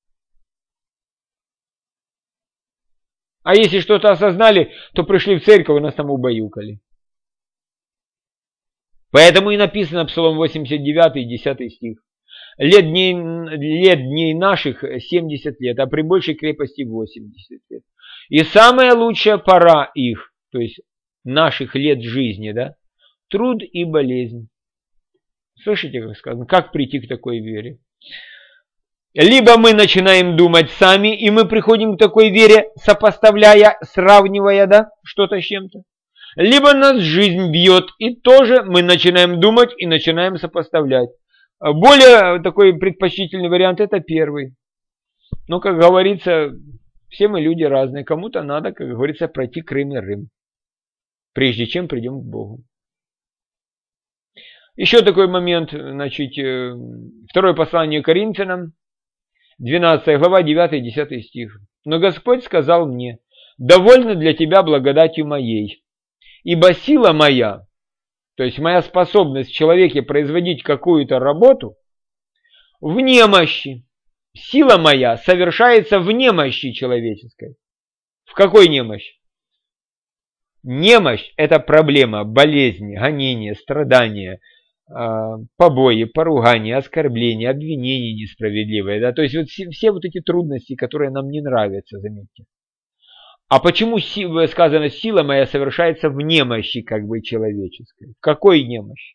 А если что-то осознали, то пришли в церковь и нас там убаюкали. Поэтому и написано Псалом восемьдесят девять, десятый стих. Лет дней, лет дней наших семьдесят лет, а при большей крепости восемьдесят лет. И самая лучшая пора их, то есть наших лет жизни, да, труд и болезнь. Слышите, как сказано? Как прийти к такой вере? Либо мы начинаем думать сами, и мы приходим к такой вере, сопоставляя, сравнивая, да, что-то с чем-то. Либо нас жизнь бьет, и тоже мы начинаем думать и начинаем сопоставлять. Более такой предпочтительный вариант – это первый. Но, как говорится, все мы люди разные. Кому-то надо, как говорится, пройти Крым и Рим, прежде чем придем к Богу. Еще такой момент, значит, второе послание Коринфянам, двенадцатая глава, девятый-десятый стих. «Но Господь сказал мне, довольно для тебя благодатью моей, ибо сила моя». То есть моя способность в человеке производить какую-то работу в немощи. Сила моя совершается в немощи человеческой. В какой немощи? Немощь – это проблема, болезни, гонения, страдания, побои, поругания, оскорбления, обвинения несправедливые. Да? То есть вот все, все вот эти трудности, которые нам не нравятся, заметьте. А почему сказано, сила моя совершается в немощи, как бы человеческой? В какой немощи?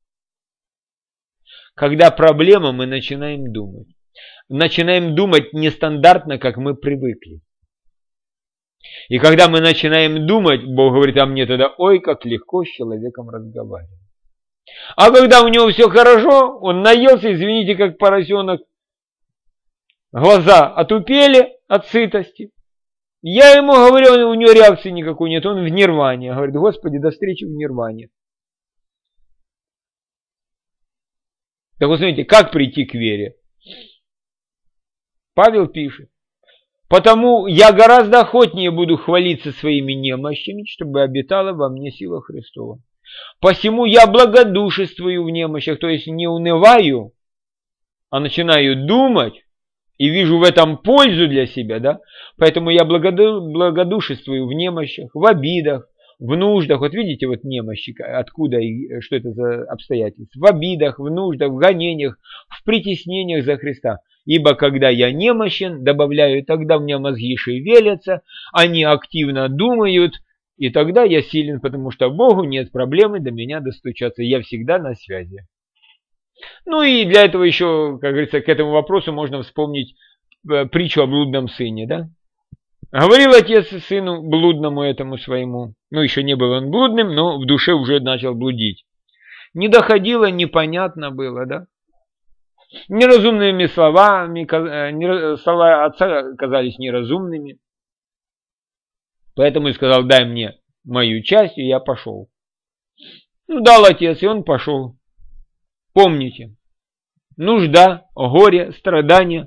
Когда проблема, мы начинаем думать. Начинаем думать нестандартно, как мы привыкли. И когда мы начинаем думать, Бог говорит, а мне тогда, ой, как легко с человеком разговаривать. А когда у него все хорошо, он наелся, извините, как поросенок, глаза отупели, от сытости. Я ему говорю, у него реакции никакой нет, он в нирване. Говорит, Господи, до встречи в нирване. Так вот смотрите, как прийти к вере? Павел пишет. Потому я гораздо охотнее буду хвалиться своими немощами, чтобы обитала во мне сила Христова. Посему я благодушествую в немощах, то есть не унываю, а начинаю думать и вижу в этом пользу для себя, да? Поэтому я благодушествую в немощах, в обидах, в нуждах. Вот видите, вот немощи, откуда и что это за обстоятельства? В обидах, в нуждах, в гонениях, в притеснениях за Христа. Ибо когда я немощен, добавляю, тогда у меня мозги шевелятся, они активно думают, и тогда я силен, потому что Богу нет проблемы до меня достучаться. Я всегда на связи. Ну и для этого еще, как говорится, к этому вопросу можно вспомнить притчу о блудном сыне, да? Говорил отец сыну блудному этому своему, ну еще не был он блудным, но в душе уже начал блудить. Не доходило, непонятно было, да? Неразумными словами, слова отца казались неразумными. Поэтому и сказал, дай мне мою часть, и я пошел. Ну, дал отец, и он пошел. Помните, нужда, горе, страдания,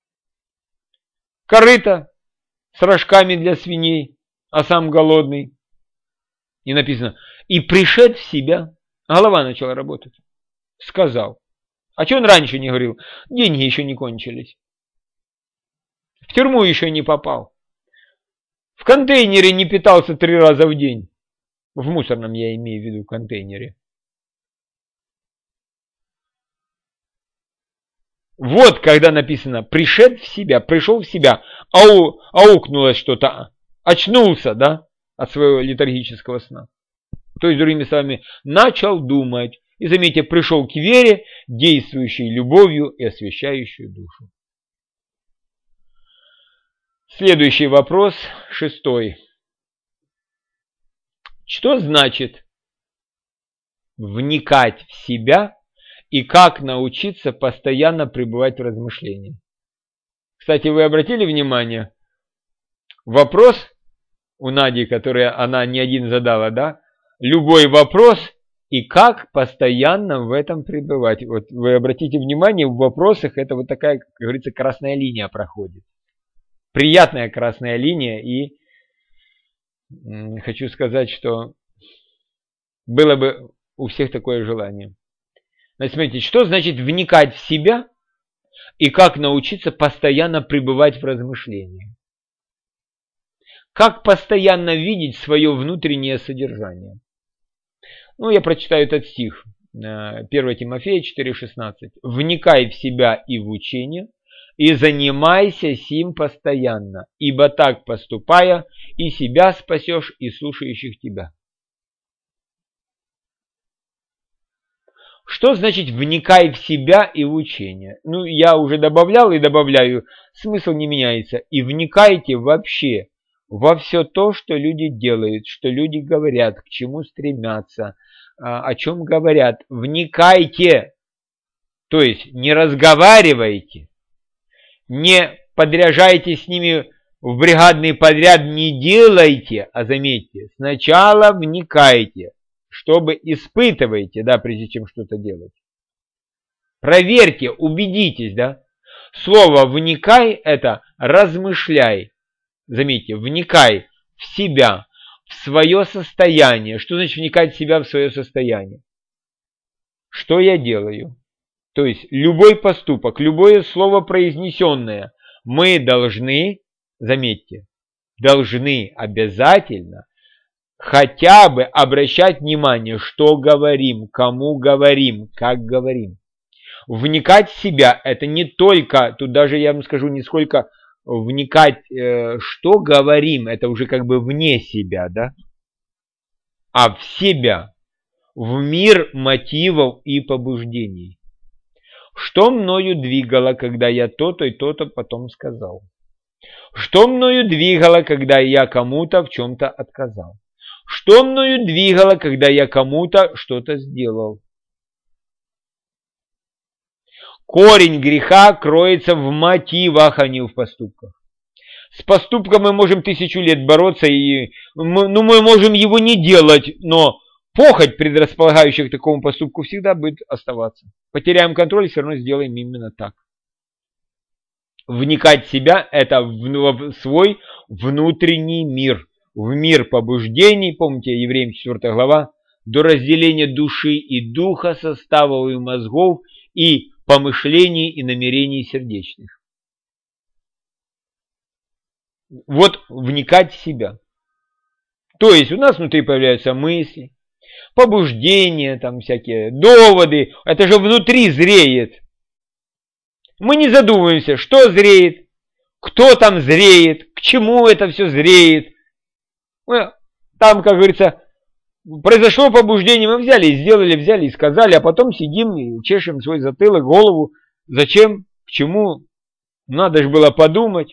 корыто с рожками для свиней, а сам голодный. И написано, и пришед в себя, голова начала работать, сказал. А что он раньше не говорил? Деньги еще не кончились. В тюрьму еще не попал. В контейнере не питался три раза в день. В мусорном я имею в виду контейнере. Вот когда написано «пришед в себя», «пришел в себя», ау, аукнулось что-то, очнулся, да, от своего летаргического сна. То есть, другими словами, начал думать. И заметьте, пришел к вере, действующей любовью и освящающей душу. Следующий вопрос, шестой. Что значит вникать в себя и как научиться постоянно пребывать в размышлении? Кстати, вы обратили внимание, вопрос у Нади, который она не один задала, да? Любой вопрос и как постоянно в этом пребывать. Вот вы обратите внимание, в вопросах это вот такая, как говорится, красная линия проходит. Приятная красная линия, и хочу сказать, что было бы у всех такое желание. Значит, смотрите, что значит вникать в себя и как научиться постоянно пребывать в размышлении? Как постоянно видеть свое внутреннее содержание? Ну, я прочитаю этот стих. первое Тимофея четыре шестнадцать. «Вникай в себя и в учение, и занимайся сим постоянно, ибо так поступая, и себя спасешь, и слушающих тебя». Что значит «вникай в себя и в учение»? Ну, я уже добавлял и добавляю, смысл не меняется. И вникайте вообще во все то, что люди делают, что люди говорят, к чему стремятся, о чем говорят. Вникайте, то есть не разговаривайте, не подряжайте с ними в бригадный подряд, не делайте, а заметьте, сначала вникайте, чтобы испытываете, да, прежде чем что-то делать. Проверьте, убедитесь, да. Слово «вникай» – это «размышляй». Заметьте, вникай в себя, в свое состояние. Что значит вникать в себя, в свое состояние? Что я делаю? То есть любой поступок, любое слово произнесенное мы должны, заметьте, должны обязательно хотя бы обращать внимание, что говорим, кому говорим, как говорим. Вникать в себя – это не только, тут даже я вам скажу, не сколько вникать, что говорим, это уже как бы вне себя, да? А в себя, в мир мотивов и побуждений. Что мною двигало, когда я то-то и то-то потом сказал? Что мною двигало, когда я кому-то в чем-то отказал? Что мною двигало, когда я кому-то что-то сделал? Корень греха кроется в мотивах, а не в поступках. С поступком мы можем тысячу лет бороться, и мы, ну, мы можем его не делать, но похоть, предрасполагающая к такому поступку, всегда будет оставаться. Потеряем контроль, все равно сделаем именно так. Вникать в себя – это в свой внутренний мир, в мир побуждений, помните, Евреям четвёртая глава, до разделения души и духа, составов и мозгов, и помышлений и намерений сердечных. Вот вникать в себя. То есть у нас внутри появляются мысли, побуждения, там всякие доводы. Это же внутри зреет. Мы не задумываемся, что зреет, кто там зреет, к чему это все зреет. Там, как говорится, произошло побуждение, мы взяли и сделали, взяли и сказали, а потом сидим и чешем свой затылок, голову. Зачем, к чему? Надо же было подумать.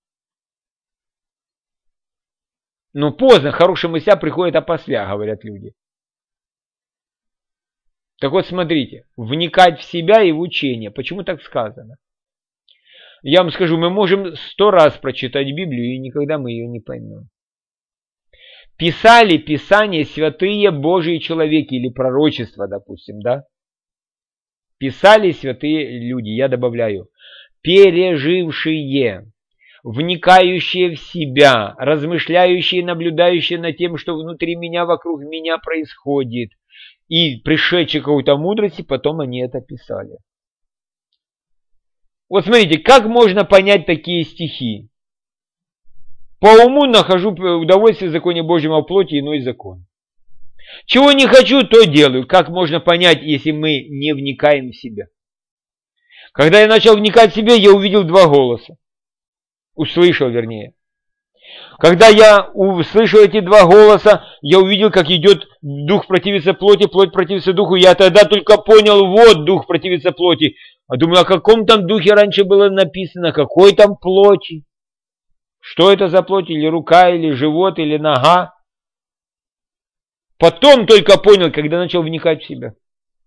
Но поздно, хорошие мысля приходят опосля, говорят люди. Так вот, смотрите, вникать в себя и в учение. Почему так сказано? Я вам скажу, мы можем сто раз прочитать Библию, и никогда мы ее не поймем. Писали Писания святые Божьи человеки или пророчества, допустим, да? Писали святые люди, я добавляю, пережившие, вникающие в себя, размышляющие, наблюдающие над тем, что внутри меня, вокруг меня происходит, и пришедшие к какой-то мудрости, потом они это писали. Вот смотрите, как можно понять такие стихи? По уму нахожу удовольствие в законе Божьем, а в плоти иной закон. Чего не хочу, то делаю. Как можно понять, если мы не вникаем в себя? Когда я начал вникать в себя, я увидел два голоса. Услышал, вернее. Когда я услышал эти два голоса, я увидел, как идет дух противится плоти, плоть противится духу. Я тогда только понял, вот дух противится плоти. А думаю, о каком там духе раньше было написано, какой там плоти? Что это за плоть? Или рука, или живот, или нога? Потом только понял, когда начал вникать в себя.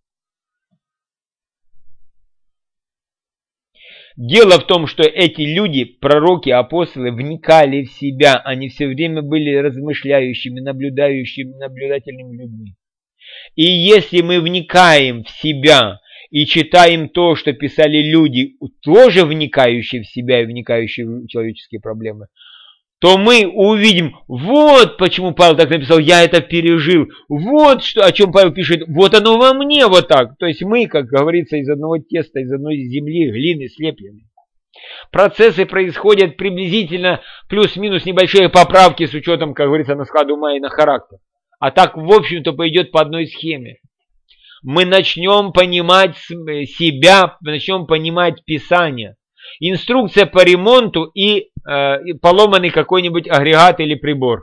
Дело в том, что эти люди, пророки, апостолы, вникали в себя. Они все время были размышляющими, наблюдающими, наблюдательными людьми. И если мы вникаем в себя и читаем то, что писали люди, тоже вникающие в себя и вникающие в человеческие проблемы, то мы увидим, вот почему Павел так написал, я это пережил, вот что, о чем Павел пишет, вот оно во мне вот так. То есть мы, как говорится, из одного теста, из одной земли, глины слеплены. Процессы происходят приблизительно плюс-минус небольшие поправки с учетом, как говорится, на склад ума и на характер. А так, в общем-то, пойдет по одной схеме. Мы начнем понимать себя, начнем понимать Писание. Инструкция по ремонту и, э, и поломанный какой-нибудь агрегат или прибор.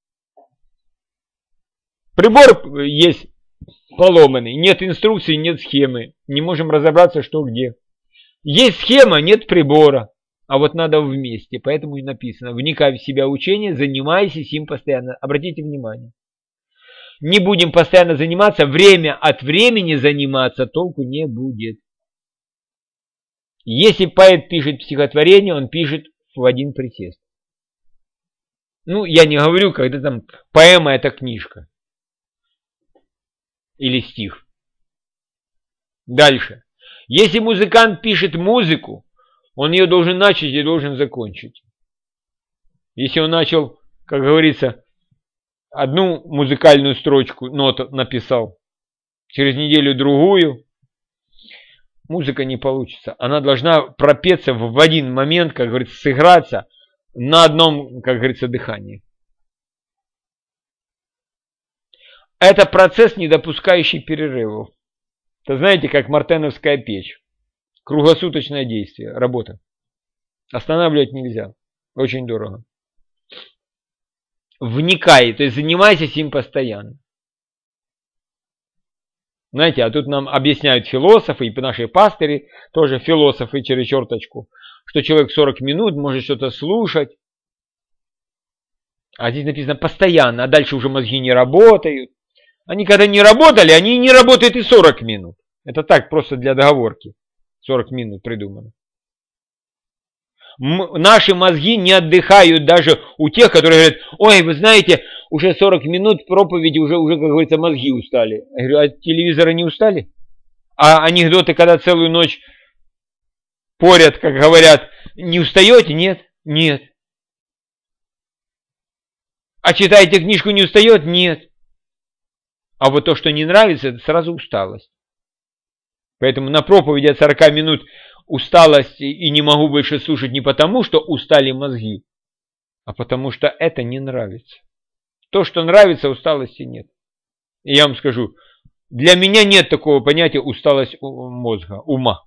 Прибор есть поломанный, нет инструкции, нет схемы. Не можем разобраться, что где. Есть схема, нет прибора. А вот надо вместе. Поэтому и написано, вникай в себя учение, занимайся им постоянно. Обратите внимание. Не будем постоянно заниматься, время от времени заниматься толку не будет. Если поэт пишет стихотворение, он пишет в один присест. Ну, я не говорю, когда там поэма – это книжка. Или стих. Дальше. Если музыкант пишет музыку, он ее должен начать и должен закончить. Если он начал, как говорится, одну музыкальную строчку, ноту написал, через неделю другую, музыка не получится. Она должна пропеться в один момент, как говорится, сыграться на одном, как говорится, дыхании. Это процесс, не допускающий перерывов. Это знаете, как мартеновская печь. Круглосуточное действие, работа. Останавливать нельзя. Очень дорого. Вникай, то есть занимайся им постоянно. Знаете, а тут нам объясняют философы, и наши пастыри, тоже философы через черточку, что человек сорок минут может что-то слушать. А здесь написано постоянно, а дальше уже мозги не работают. Они когда не работали, они не работают и сорок минут. Это так, просто для договорки. сорок минут придумано. М- наши мозги не отдыхают даже у тех, которые говорят, ой, вы знаете, уже сорок минут проповеди, уже, уже, как говорится, мозги устали. Я говорю, а телевизоры не устали? А анекдоты, когда целую ночь порят, как говорят, не устаете? Нет, нет. А читаете книжку, не устает? Нет. А вот то, что не нравится, это сразу усталость. Поэтому на проповеди от сорока минут усталость и не могу больше слушать не потому, что устали мозги, а потому что это не нравится. То, что нравится, усталости нет. И я вам скажу, для меня нет такого понятия усталость мозга, ума.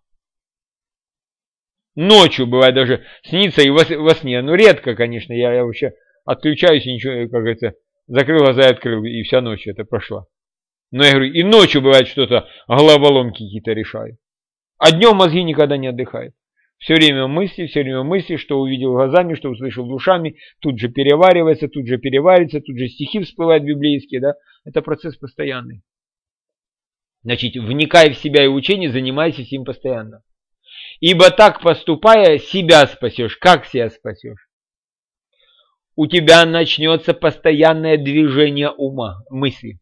Ночью бывает даже снится и во сне. Ну редко, конечно, я, я вообще отключаюсь и ничего, как говорится, закрыл глаза и открыл, и вся ночь это прошла. Но я говорю, и ночью бывает что-то, головоломки какие-то решаю. А днем мозги никогда не отдыхают. Все время мысли, все время мысли, что увидел глазами, что услышал ушами, тут же переваривается, тут же переварится, тут же стихи всплывают библейские, да. Это процесс постоянный. Значит, вникай в себя и учение, занимайся им постоянно. Ибо так поступая, себя спасешь. Как себя спасешь? У тебя начнется постоянное движение ума, мысли.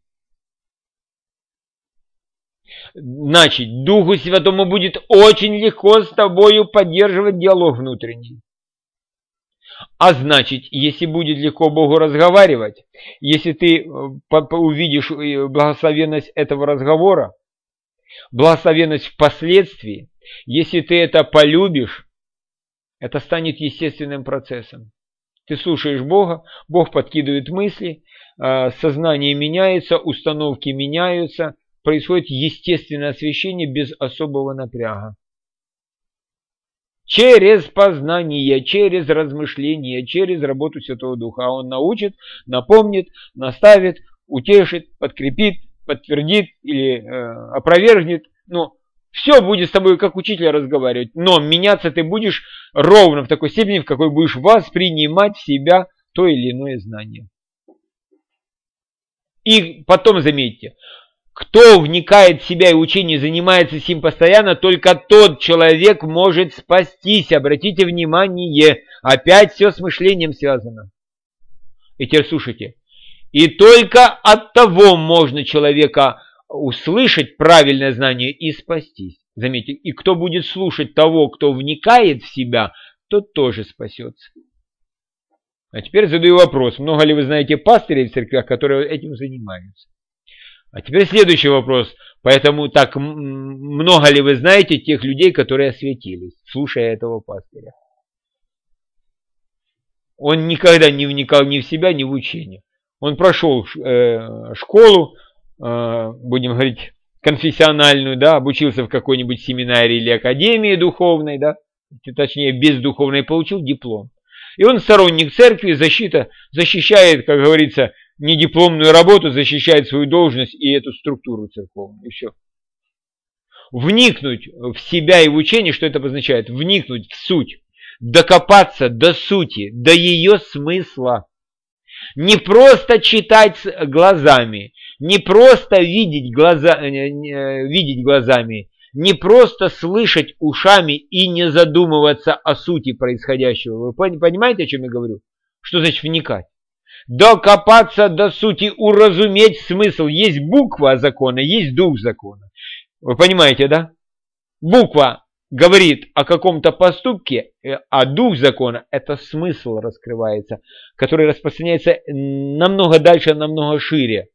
Значит, Духу Святому будет очень легко с тобою поддерживать диалог внутренний. А значит, если будет легко Богу разговаривать, если ты увидишь благословенность этого разговора, благословенность впоследствии, если ты это полюбишь, это станет естественным процессом. Ты слушаешь Бога, Бог подкидывает мысли, сознание меняется, установки меняются, происходит естественное освещение без особого напряга. Через познание, через размышление, через работу Святого Духа. А Он научит, напомнит, наставит, утешит, подкрепит, подтвердит или э, опровергнет. Ну, все будет с тобой как учитель разговаривать. Но меняться ты будешь ровно в такой степени, в какой будешь воспринимать в себя то или иное знание. И потом заметьте, кто вникает в себя и учение, занимается с ним постоянно, только тот человек может спастись. Обратите внимание, опять все с мышлением связано. И теперь слушайте. И только от того можно человека услышать правильное знание и спастись. Заметьте, и кто будет слушать того, кто вникает в себя, тот тоже спасется. А теперь задаю вопрос. Много ли вы знаете пастырей в церквях, которые этим занимаются? А теперь следующий вопрос. Поэтому так много ли вы знаете тех людей, которые осветились, слушая этого пастыря? Он никогда не вникал ни в себя, ни в учение. Он прошел э, школу, э, будем говорить, конфессиональную, да, обучился в какой-нибудь семинарии или академии духовной, да, точнее, без духовной, получил диплом. И он сторонник церкви, защита, защищает, как говорится, не дипломную работу, защищает свою должность и эту структуру церковную. И все. Вникнуть в себя и в учение, что это обозначает? Вникнуть в суть, докопаться до сути, до ее смысла. Не просто читать глазами, не просто видеть, глаза, видеть глазами, не просто слышать ушами и не задумываться о сути происходящего. Вы понимаете, о чем я говорю? Что значит вникать? Докопаться до сути, уразуметь смысл. Есть буква закона, есть дух закона. Вы понимаете, да? Буква говорит о каком-то поступке, а дух закона – это смысл раскрывается, который распространяется намного дальше, намного шире.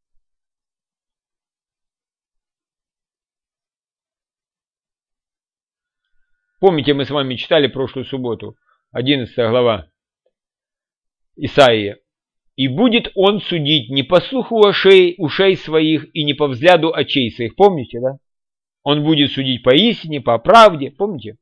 Помните, мы с вами читали прошлую субботу, одиннадцатая глава Исаии. «И будет он судить не по слуху ушей, ушей своих и не по взгляду очей своих». Помните, да? Он будет судить по истине, по правде. Помните?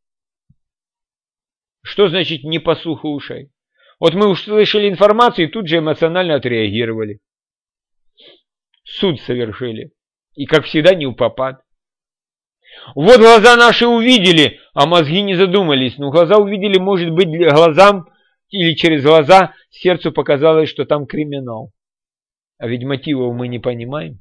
Что значит не по слуху ушей? Вот мы услышали информацию и тут же эмоционально отреагировали. Суд совершили. И как всегда не упопад. Вот глаза наши увидели, а мозги не задумались. Но глаза увидели, может быть, глазам или через глаза сердцу показалось, что там криминал. А ведь мотивов мы не понимаем.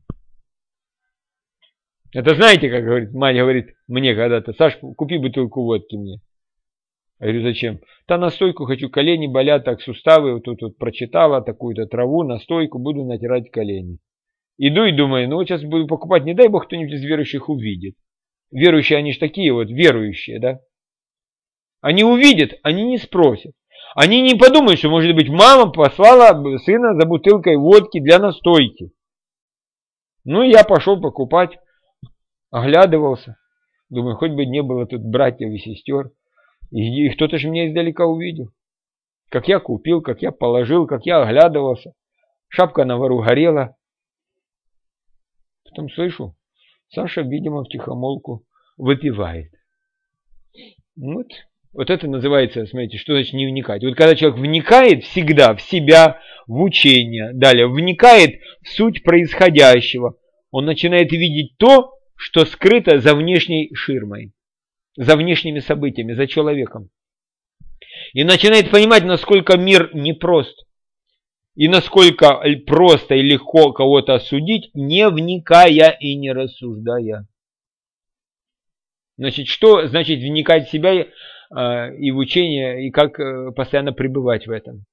Это знаете, как говорит, мать говорит мне когда-то: Саш, купи бутылку водки мне. Я говорю, зачем? Да настойку хочу, колени болят, так суставы, вот тут вот прочитала такую-то траву, настойку, буду натирать колени. Иду и думаю, ну вот сейчас буду покупать, не дай бог кто-нибудь из верующих увидит. Верующие, они же такие вот, верующие, да? Они увидят, они не спросят. Они не подумают, что, может быть, мама послала сына за бутылкой водки для настойки. Ну, я пошел покупать, оглядывался. Думаю, хоть бы не было тут братьев и сестер. И, и кто-то же меня издалека увидел. Как я купил, как я положил, как я оглядывался. Шапка на вору горела. Потом слышу, Саша, видимо, втихомолку выпивает. Вот. Вот это называется, смотрите, что значит не вникать. Вот когда человек вникает всегда в себя, в учение, далее, вникает в суть происходящего, он начинает видеть то, что скрыто за внешней ширмой, за внешними событиями, за человеком. И начинает понимать, насколько мир непрост. И насколько просто и легко кого-то осудить, не вникая и не рассуждая. Значит, что значит вникать в себя э, и в учение, и как э, постоянно пребывать в этом?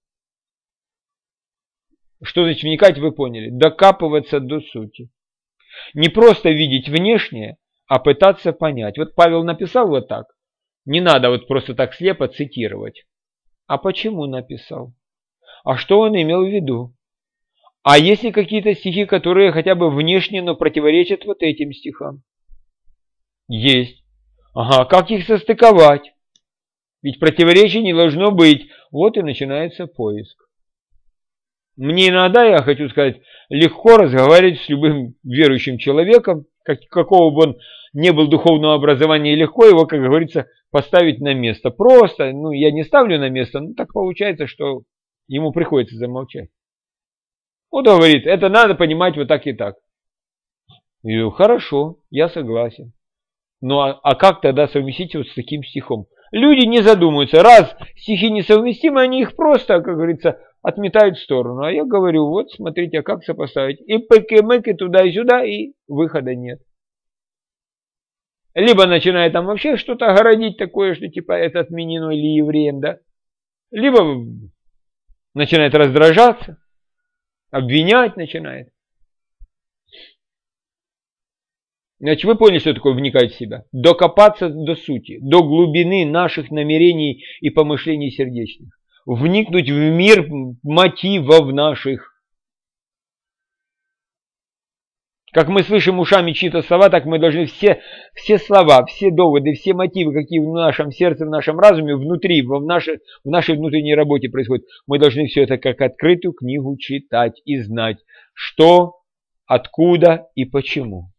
Что значит вникать, вы поняли? Докапываться до сути. Не просто видеть внешнее, а пытаться понять. Вот Павел написал вот так. Не надо вот просто так слепо цитировать. А почему написал? А что он имел в виду? А есть ли какие-то стихи, которые хотя бы внешне, но противоречат вот этим стихам? Есть. Ага, как их состыковать? Ведь противоречий не должно быть. Вот и начинается поиск. Мне иногда, я хочу сказать, легко разговаривать с любым верующим человеком, как, какого бы он ни был духовного образования, легко его, как говорится, поставить на место. Просто, ну, я не ставлю на место, но так получается, что ему приходится замолчать. Вот говорит, это надо понимать вот так и так. Я говорю, хорошо, я согласен. Ну а, а как тогда совместить вот с таким стихом? Люди не задумываются. Раз стихи несовместимы, они их просто, как говорится, отметают в сторону. А я говорю, вот смотрите, а как сопоставить? И пыки-мыки туда и сюда, и выхода нет. Либо начинает там вообще что-то городить такое, что типа это отменено или евреем, да? Либо начинает раздражаться, обвинять начинает. Значит, вы поняли, что такое вникать в себя? Докопаться до сути, до глубины наших намерений и помышлений сердечных. Вникнуть в мир мотивов наших. Как мы слышим ушами чьи-то слова, так мы должны все, все слова, все доводы, все мотивы, какие в нашем сердце, в нашем разуме, внутри, в нашей, в нашей внутренней работе происходят, мы должны все это как открытую книгу читать и знать, что, откуда и почему.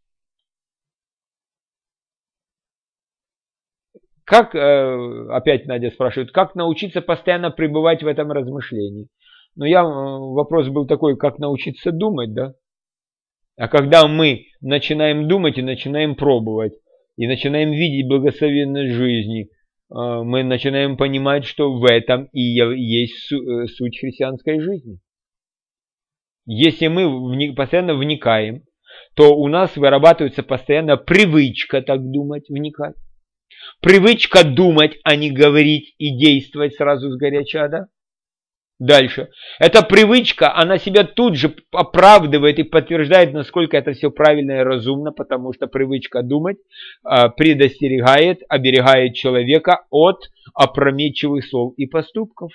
Как, опять Надя спрашивает, как научиться постоянно пребывать в этом размышлении? Ну, я, вопрос был такой, как научиться думать, да? А когда мы начинаем думать и начинаем пробовать, и начинаем видеть благословенность жизни, мы начинаем понимать, что в этом и есть суть христианской жизни. Если мы постоянно вникаем, то у нас вырабатывается постоянно привычка так думать, вникать. Привычка думать, а не говорить и действовать сразу сгоряча, да? Дальше. Эта привычка, она себя тут же оправдывает и подтверждает, насколько это все правильно и разумно, потому что привычка думать предостерегает, оберегает человека от опрометчивых слов и поступков.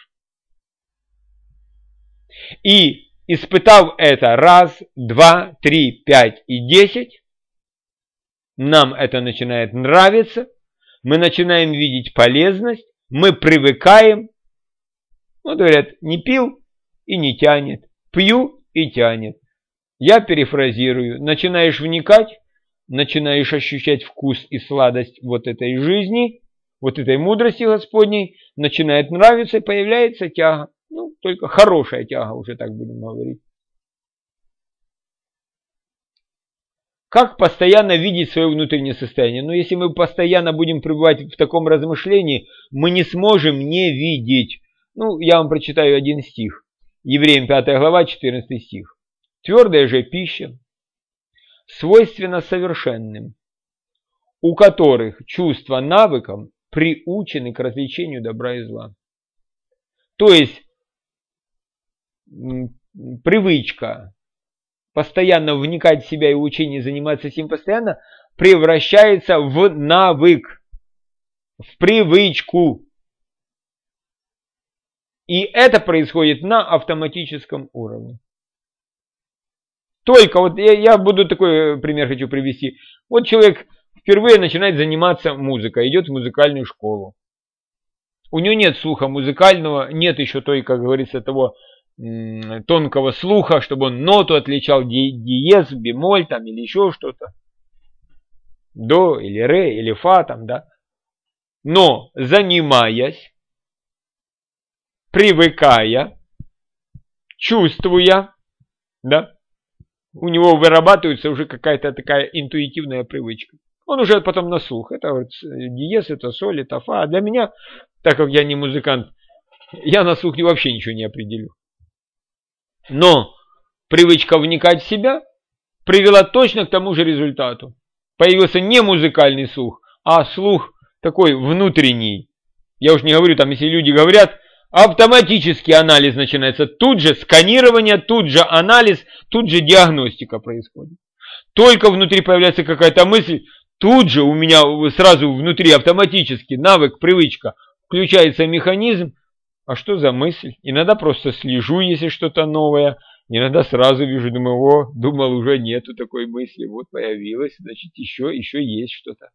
И испытав это раз, два, три, пять и десять, нам это начинает нравиться. Мы начинаем видеть полезность, мы привыкаем. Вот говорят, не пил и не тянет, пью и тянет. Я перефразирую, начинаешь вникать, начинаешь ощущать вкус и сладость вот этой жизни, вот этой мудрости Господней, начинает нравиться и появляется тяга. Ну, только хорошая тяга, уже так будем говорить. Как постоянно видеть свое внутреннее состояние? Но если мы постоянно будем пребывать в таком размышлении, мы не сможем не видеть. Ну, я вам прочитаю один стих. Евреям пятая глава, четырнадцатый стих. Твердая же пища, свойственна совершенным, у которых чувство навыком приучены к развлечению добра и зла. То есть привычка постоянно вникать в себя и учение, заниматься этим постоянно, превращается в навык, в привычку. И это происходит на автоматическом уровне. Только вот я, я буду такой пример хочу привести. Вот человек впервые начинает заниматься музыкой, идет в музыкальную школу. У него нет слуха музыкального, нет еще той, как говорится, того м, тонкого слуха, чтобы он ноту отличал, ди, диез, бемоль там или еще что-то. До или ре или фа там, да. Но занимаясь, привыкая, чувствуя, да, у него вырабатывается уже какая-то такая интуитивная привычка. Он уже потом на слух. Это вот диез, это соль, это фа. А для меня, так как я не музыкант, я на слух вообще ничего не определю. Но привычка вникать в себя привела точно к тому же результату. Появился не музыкальный слух, а слух такой внутренний. Я уж не говорю, там, если люди говорят, автоматический анализ начинается. Тут же сканирование, тут же анализ, тут же диагностика происходит. Только внутри появляется какая-то мысль, тут же у меня сразу внутри автоматически навык, привычка, включается механизм. А что за мысль? Иногда просто слежу, если что-то новое. Иногда сразу вижу, думаю, о, думал, уже нету такой мысли. Вот появилась, значит, еще, еще есть что-то.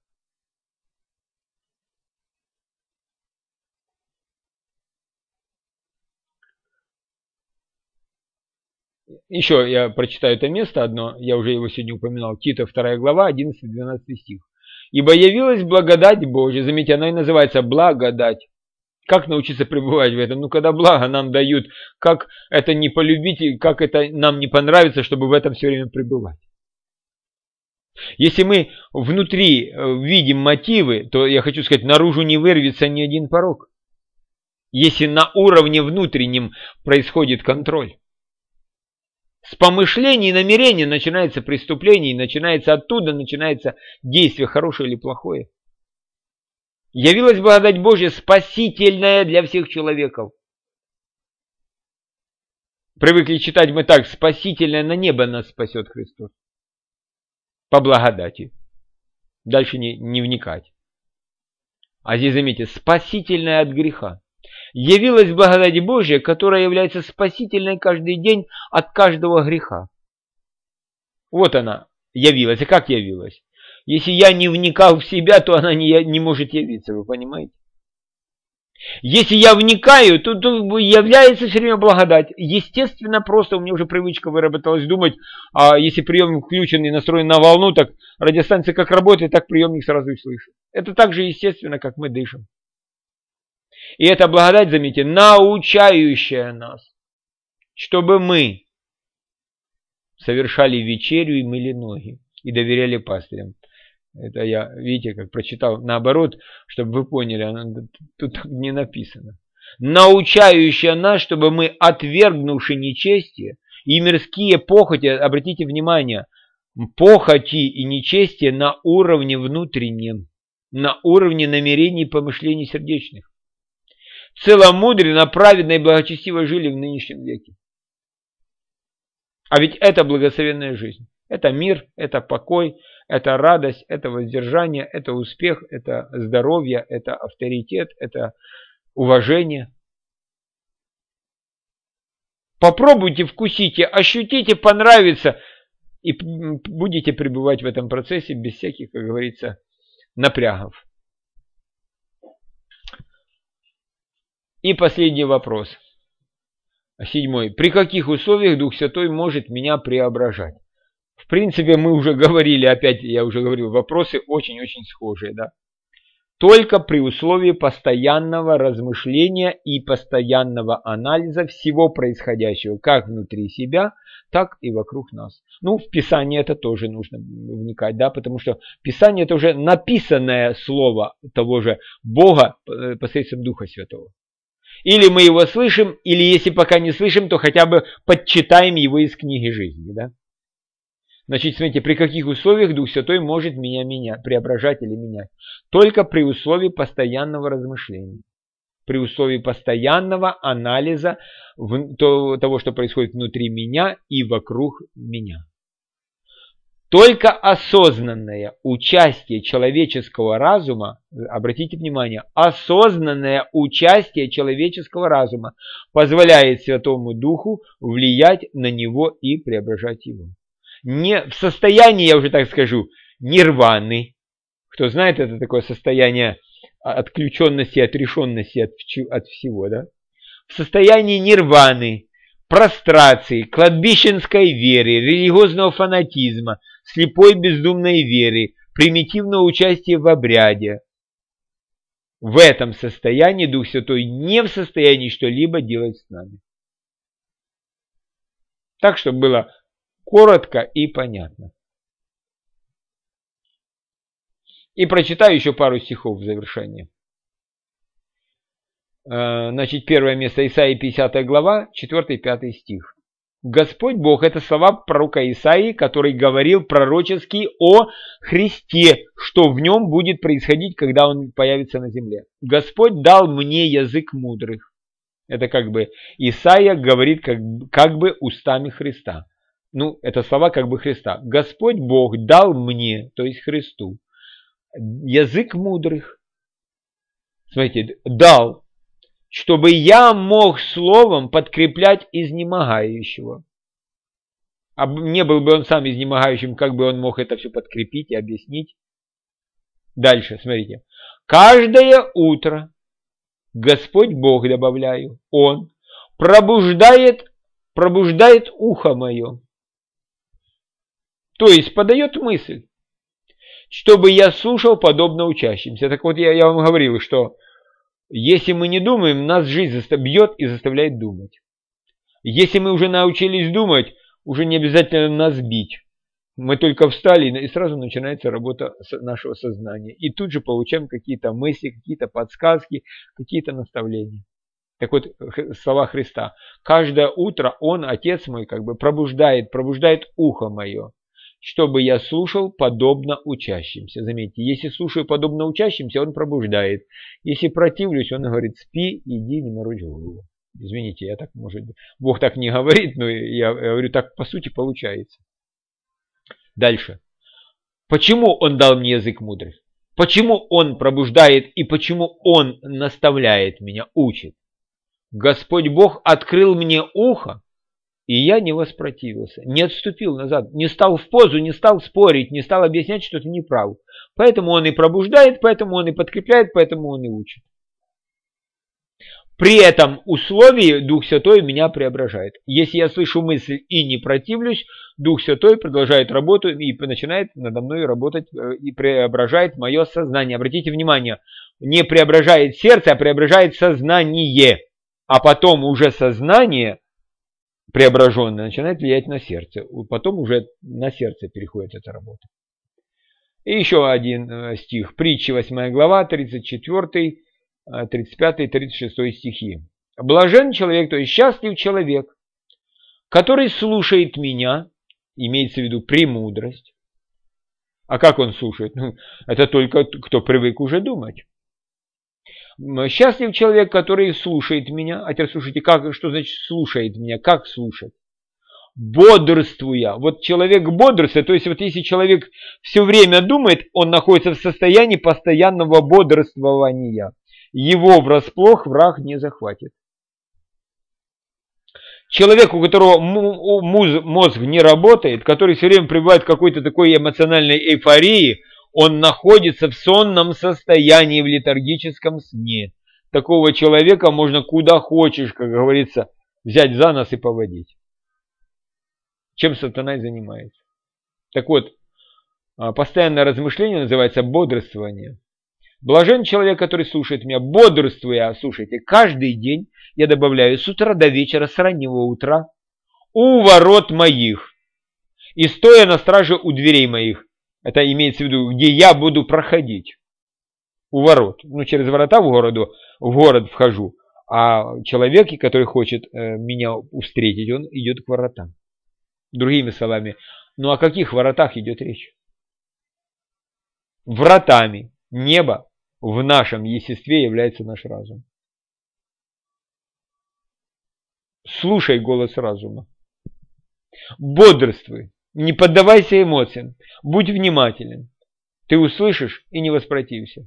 Еще я прочитаю это место одно, я уже его сегодня упоминал, Тита вторая глава, одиннадцатый-двенадцатый стих. «Ибо явилась благодать Божья», заметьте, она и называется благодать. Как научиться пребывать в этом? Ну, когда благо нам дают, как это не полюбить, как это нам не понравится, чтобы в этом все время пребывать. Если мы внутри видим мотивы, то, я хочу сказать, наружу не вырвется ни один порок. Если на уровне внутреннем происходит контроль. С помышлений и намерений начинается преступление, и начинается оттуда, начинается действие, хорошее или плохое. Явилась благодать Божья, спасительная для всех человеков. Привыкли читать мы так, спасительная на небо нас спасет Христос. По благодати. Дальше не, не вникать. А здесь, заметьте, спасительная от греха. Явилась благодать Божья, которая является спасительной каждый день от каждого греха. Вот она явилась. А как явилась? Если я не вникал в себя, то она не, не может явиться, вы понимаете? Если я вникаю, то, то является все время благодать. Естественно, просто у меня уже привычка выработалась думать, а если приемник включен и настроен на волну, так радиостанция как работает, так приемник сразу и слышит. Это так же естественно, как мы дышим. И эта благодать, заметьте, научающая нас, чтобы мы совершали вечерю и мыли ноги, и доверяли пастырям. Это я, видите, как прочитал наоборот, чтобы вы поняли, оно, тут не написано. Научающая нас, чтобы мы, отвергнувши нечестие и мирские похоти, обратите внимание, похоти и нечестие на уровне внутреннем, на уровне намерений и помышлений сердечных, целомудренно, праведно и благочестиво жили в нынешнем веке. А ведь это благословенная жизнь. Это мир, это покой, это радость, это воздержание, это успех, это здоровье, это авторитет, это уважение. Попробуйте, вкусите, ощутите, понравится, и будете пребывать в этом процессе без всяких, как говорится, напрягов. И последний вопрос. Седьмой. При каких условиях Дух Святой может меня преображать? В принципе, мы уже говорили, опять я уже говорил, вопросы очень-очень схожие, да. Только при условии постоянного размышления и постоянного анализа всего происходящего, как внутри себя, так и вокруг нас. Ну, в Писание это тоже нужно вникать, да, потому что Писание это уже написанное слово того же Бога посредством Духа Святого. Или мы его слышим, или если пока не слышим, то хотя бы подчитаем его из книги жизни, да. Значит, смотрите, при каких условиях Дух Святой может меня менять, преображать или менять? Только при условии постоянного размышления. При условии постоянного анализа того, что происходит внутри меня и вокруг меня. Только осознанное участие человеческого разума, обратите внимание, осознанное участие человеческого разума позволяет Святому Духу влиять на него и преображать его. Не в состоянии, я уже так скажу, нирваны. Кто знает, это такое состояние отключенности, отрешенности от, от всего, да? В состоянии нирваны, прострации, кладбищенской веры, религиозного фанатизма, слепой бездумной веры, примитивного участия в обряде. В этом состоянии Дух Святой не в состоянии что-либо делать с нами. Так, чтобы было коротко и понятно. И прочитаю еще пару стихов в завершение. Значит, первое место Исаии пятидесятая глава, четвёртый-пятый стих. Господь Бог, это слова пророка Исаии, который говорил пророчески о Христе, что в нем будет происходить, когда он появится на земле. Господь дал мне язык мудрых. Это как бы Исаия говорит как, как бы устами Христа. Ну, это слова как бы Христа. Господь Бог дал мне, то есть Христу, язык мудрых. Смотрите, дал, чтобы я мог словом подкреплять изнемогающего. А не был бы он сам изнемогающим, как бы он мог это все подкрепить и объяснить. Дальше, смотрите. Каждое утро Господь Бог, добавляю, Он пробуждает, пробуждает ухо мое. То есть подает мысль, чтобы я слушал подобно учащимся. Так вот, я, я вам говорил, что если мы не думаем, нас жизнь бьет и заставляет думать. Если мы уже научились думать, уже не обязательно нас бить. Мы только встали, и сразу начинается работа нашего сознания. И тут же получаем какие-то мысли, какие-то подсказки, какие-то наставления. Так вот, слова Христа. Каждое утро Он, Отец мой, как бы пробуждает, пробуждает ухо мое, чтобы я слушал подобно учащимся. Заметьте, если слушаю подобно учащимся, Он пробуждает. Если противлюсь, Он говорит, спи, иди, не морочь голову. Извините, я так, может, Бог так не говорит, но я говорю, так по сути получается. Дальше. Почему Он дал мне язык мудрых? Почему Он пробуждает и почему Он наставляет меня, учит? Господь Бог открыл мне ухо, и я не воспротивился, не отступил назад, не стал в позу, не стал спорить, не стал объяснять, что ты не прав. Поэтому Он и пробуждает, поэтому Он и подкрепляет, поэтому Он и учит. При этом условии Дух Святой меня преображает. Если я слышу мысль и не противлюсь, Дух Святой продолжает работу и начинает надо мной работать и преображает мое сознание. Обратите внимание, не преображает сердце, а преображает сознание. А потом уже сознание преображенное начинает влиять на сердце. Потом уже на сердце переходит эта работа. И еще один стих. Притча восьмая глава, тридцать четвёртый, тридцать пятый, тридцать шестой стихи. Блажен человек, то есть счастлив человек, который слушает меня, имеется в виду премудрость. А как он слушает? Ну, это только кто привык уже думать. Счастлив человек, который слушает меня. А теперь слушайте, как, что значит слушает меня? Как слушать? Бодрствуя. Вот человек бодрствует, то есть вот если человек все время думает, он находится в состоянии постоянного бодрствования. Его врасплох враг не захватит. Человек, у которого мозг не работает, который все время пребывает в какой-то такой эмоциональной эйфории, он находится в сонном состоянии, в летаргическом сне. Такого человека можно куда хочешь, как говорится, взять за нос и поводить. Чем сатана и занимается. Так вот, постоянное размышление называется бодрствование. Блажен человек, который слушает меня, бодрствуя, слушайте, каждый день я добавляю с утра до вечера, с раннего утра, у ворот моих, и стоя на страже у дверей моих. Это имеется в виду, где я буду проходить. У ворот. Ну, через ворота в, городу, в город вхожу. А человек, который хочет э, меня встретить, он идет к воротам. Другими словами, Ну о каких воротах идет речь? Вратами неба в нашем естестве является наш разум. Слушай голос разума. Бодрствуй. Не поддавайся эмоциям. Будь внимателен. Ты услышишь и не воспротився.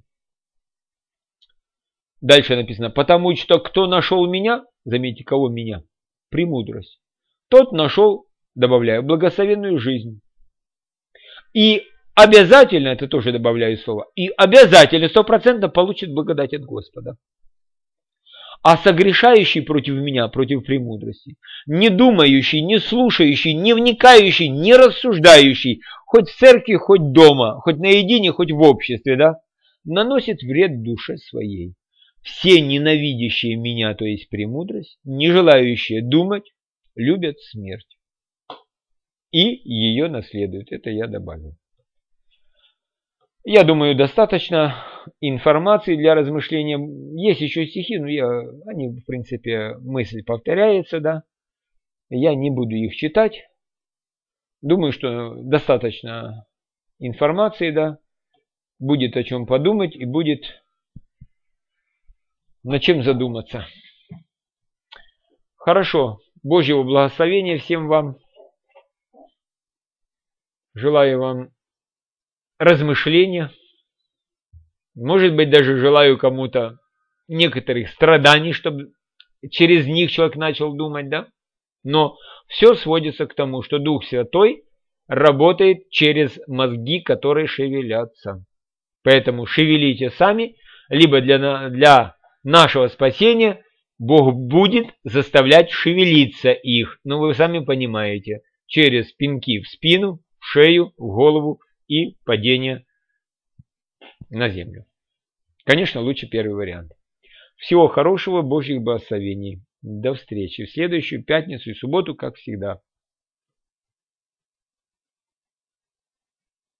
Дальше написано. Потому что кто нашел меня, заметьте, кого меня? Премудрость. Тот нашел, добавляю, благословенную жизнь. И обязательно, это тоже добавляю слово, и обязательно, стопроцентно получит благодать от Господа. А согрешающий против меня, против премудрости, не думающий, не слушающий, не вникающий, не рассуждающий, хоть в церкви, хоть дома, хоть наедине, хоть в обществе, да, наносит вред душе своей. Все ненавидящие меня, то есть премудрость, не желающие думать, любят смерть. И ее наследуют. Это я добавил. Я думаю, достаточно информации для размышления. Есть еще стихи, но я, они, в принципе, мысль повторяется, да. Я не буду их читать. Думаю, что достаточно информации, да. Будет о чем подумать и будет над чем задуматься. Хорошо. Божьего благословения всем вам. Желаю вам размышления. Может быть, даже желаю кому-то некоторых страданий, чтобы через них человек начал думать, да? Но все сводится к тому, что Дух Святой работает через мозги, которые шевелятся. Поэтому шевелите сами, либо для, для нашего спасения Бог будет заставлять шевелиться их. Ну, вы сами понимаете, через пинки в спину, в шею, в голову и падение на землю. Конечно, лучше первый вариант. Всего хорошего, Божьих благословений. До встречи в следующую пятницу и субботу, как всегда.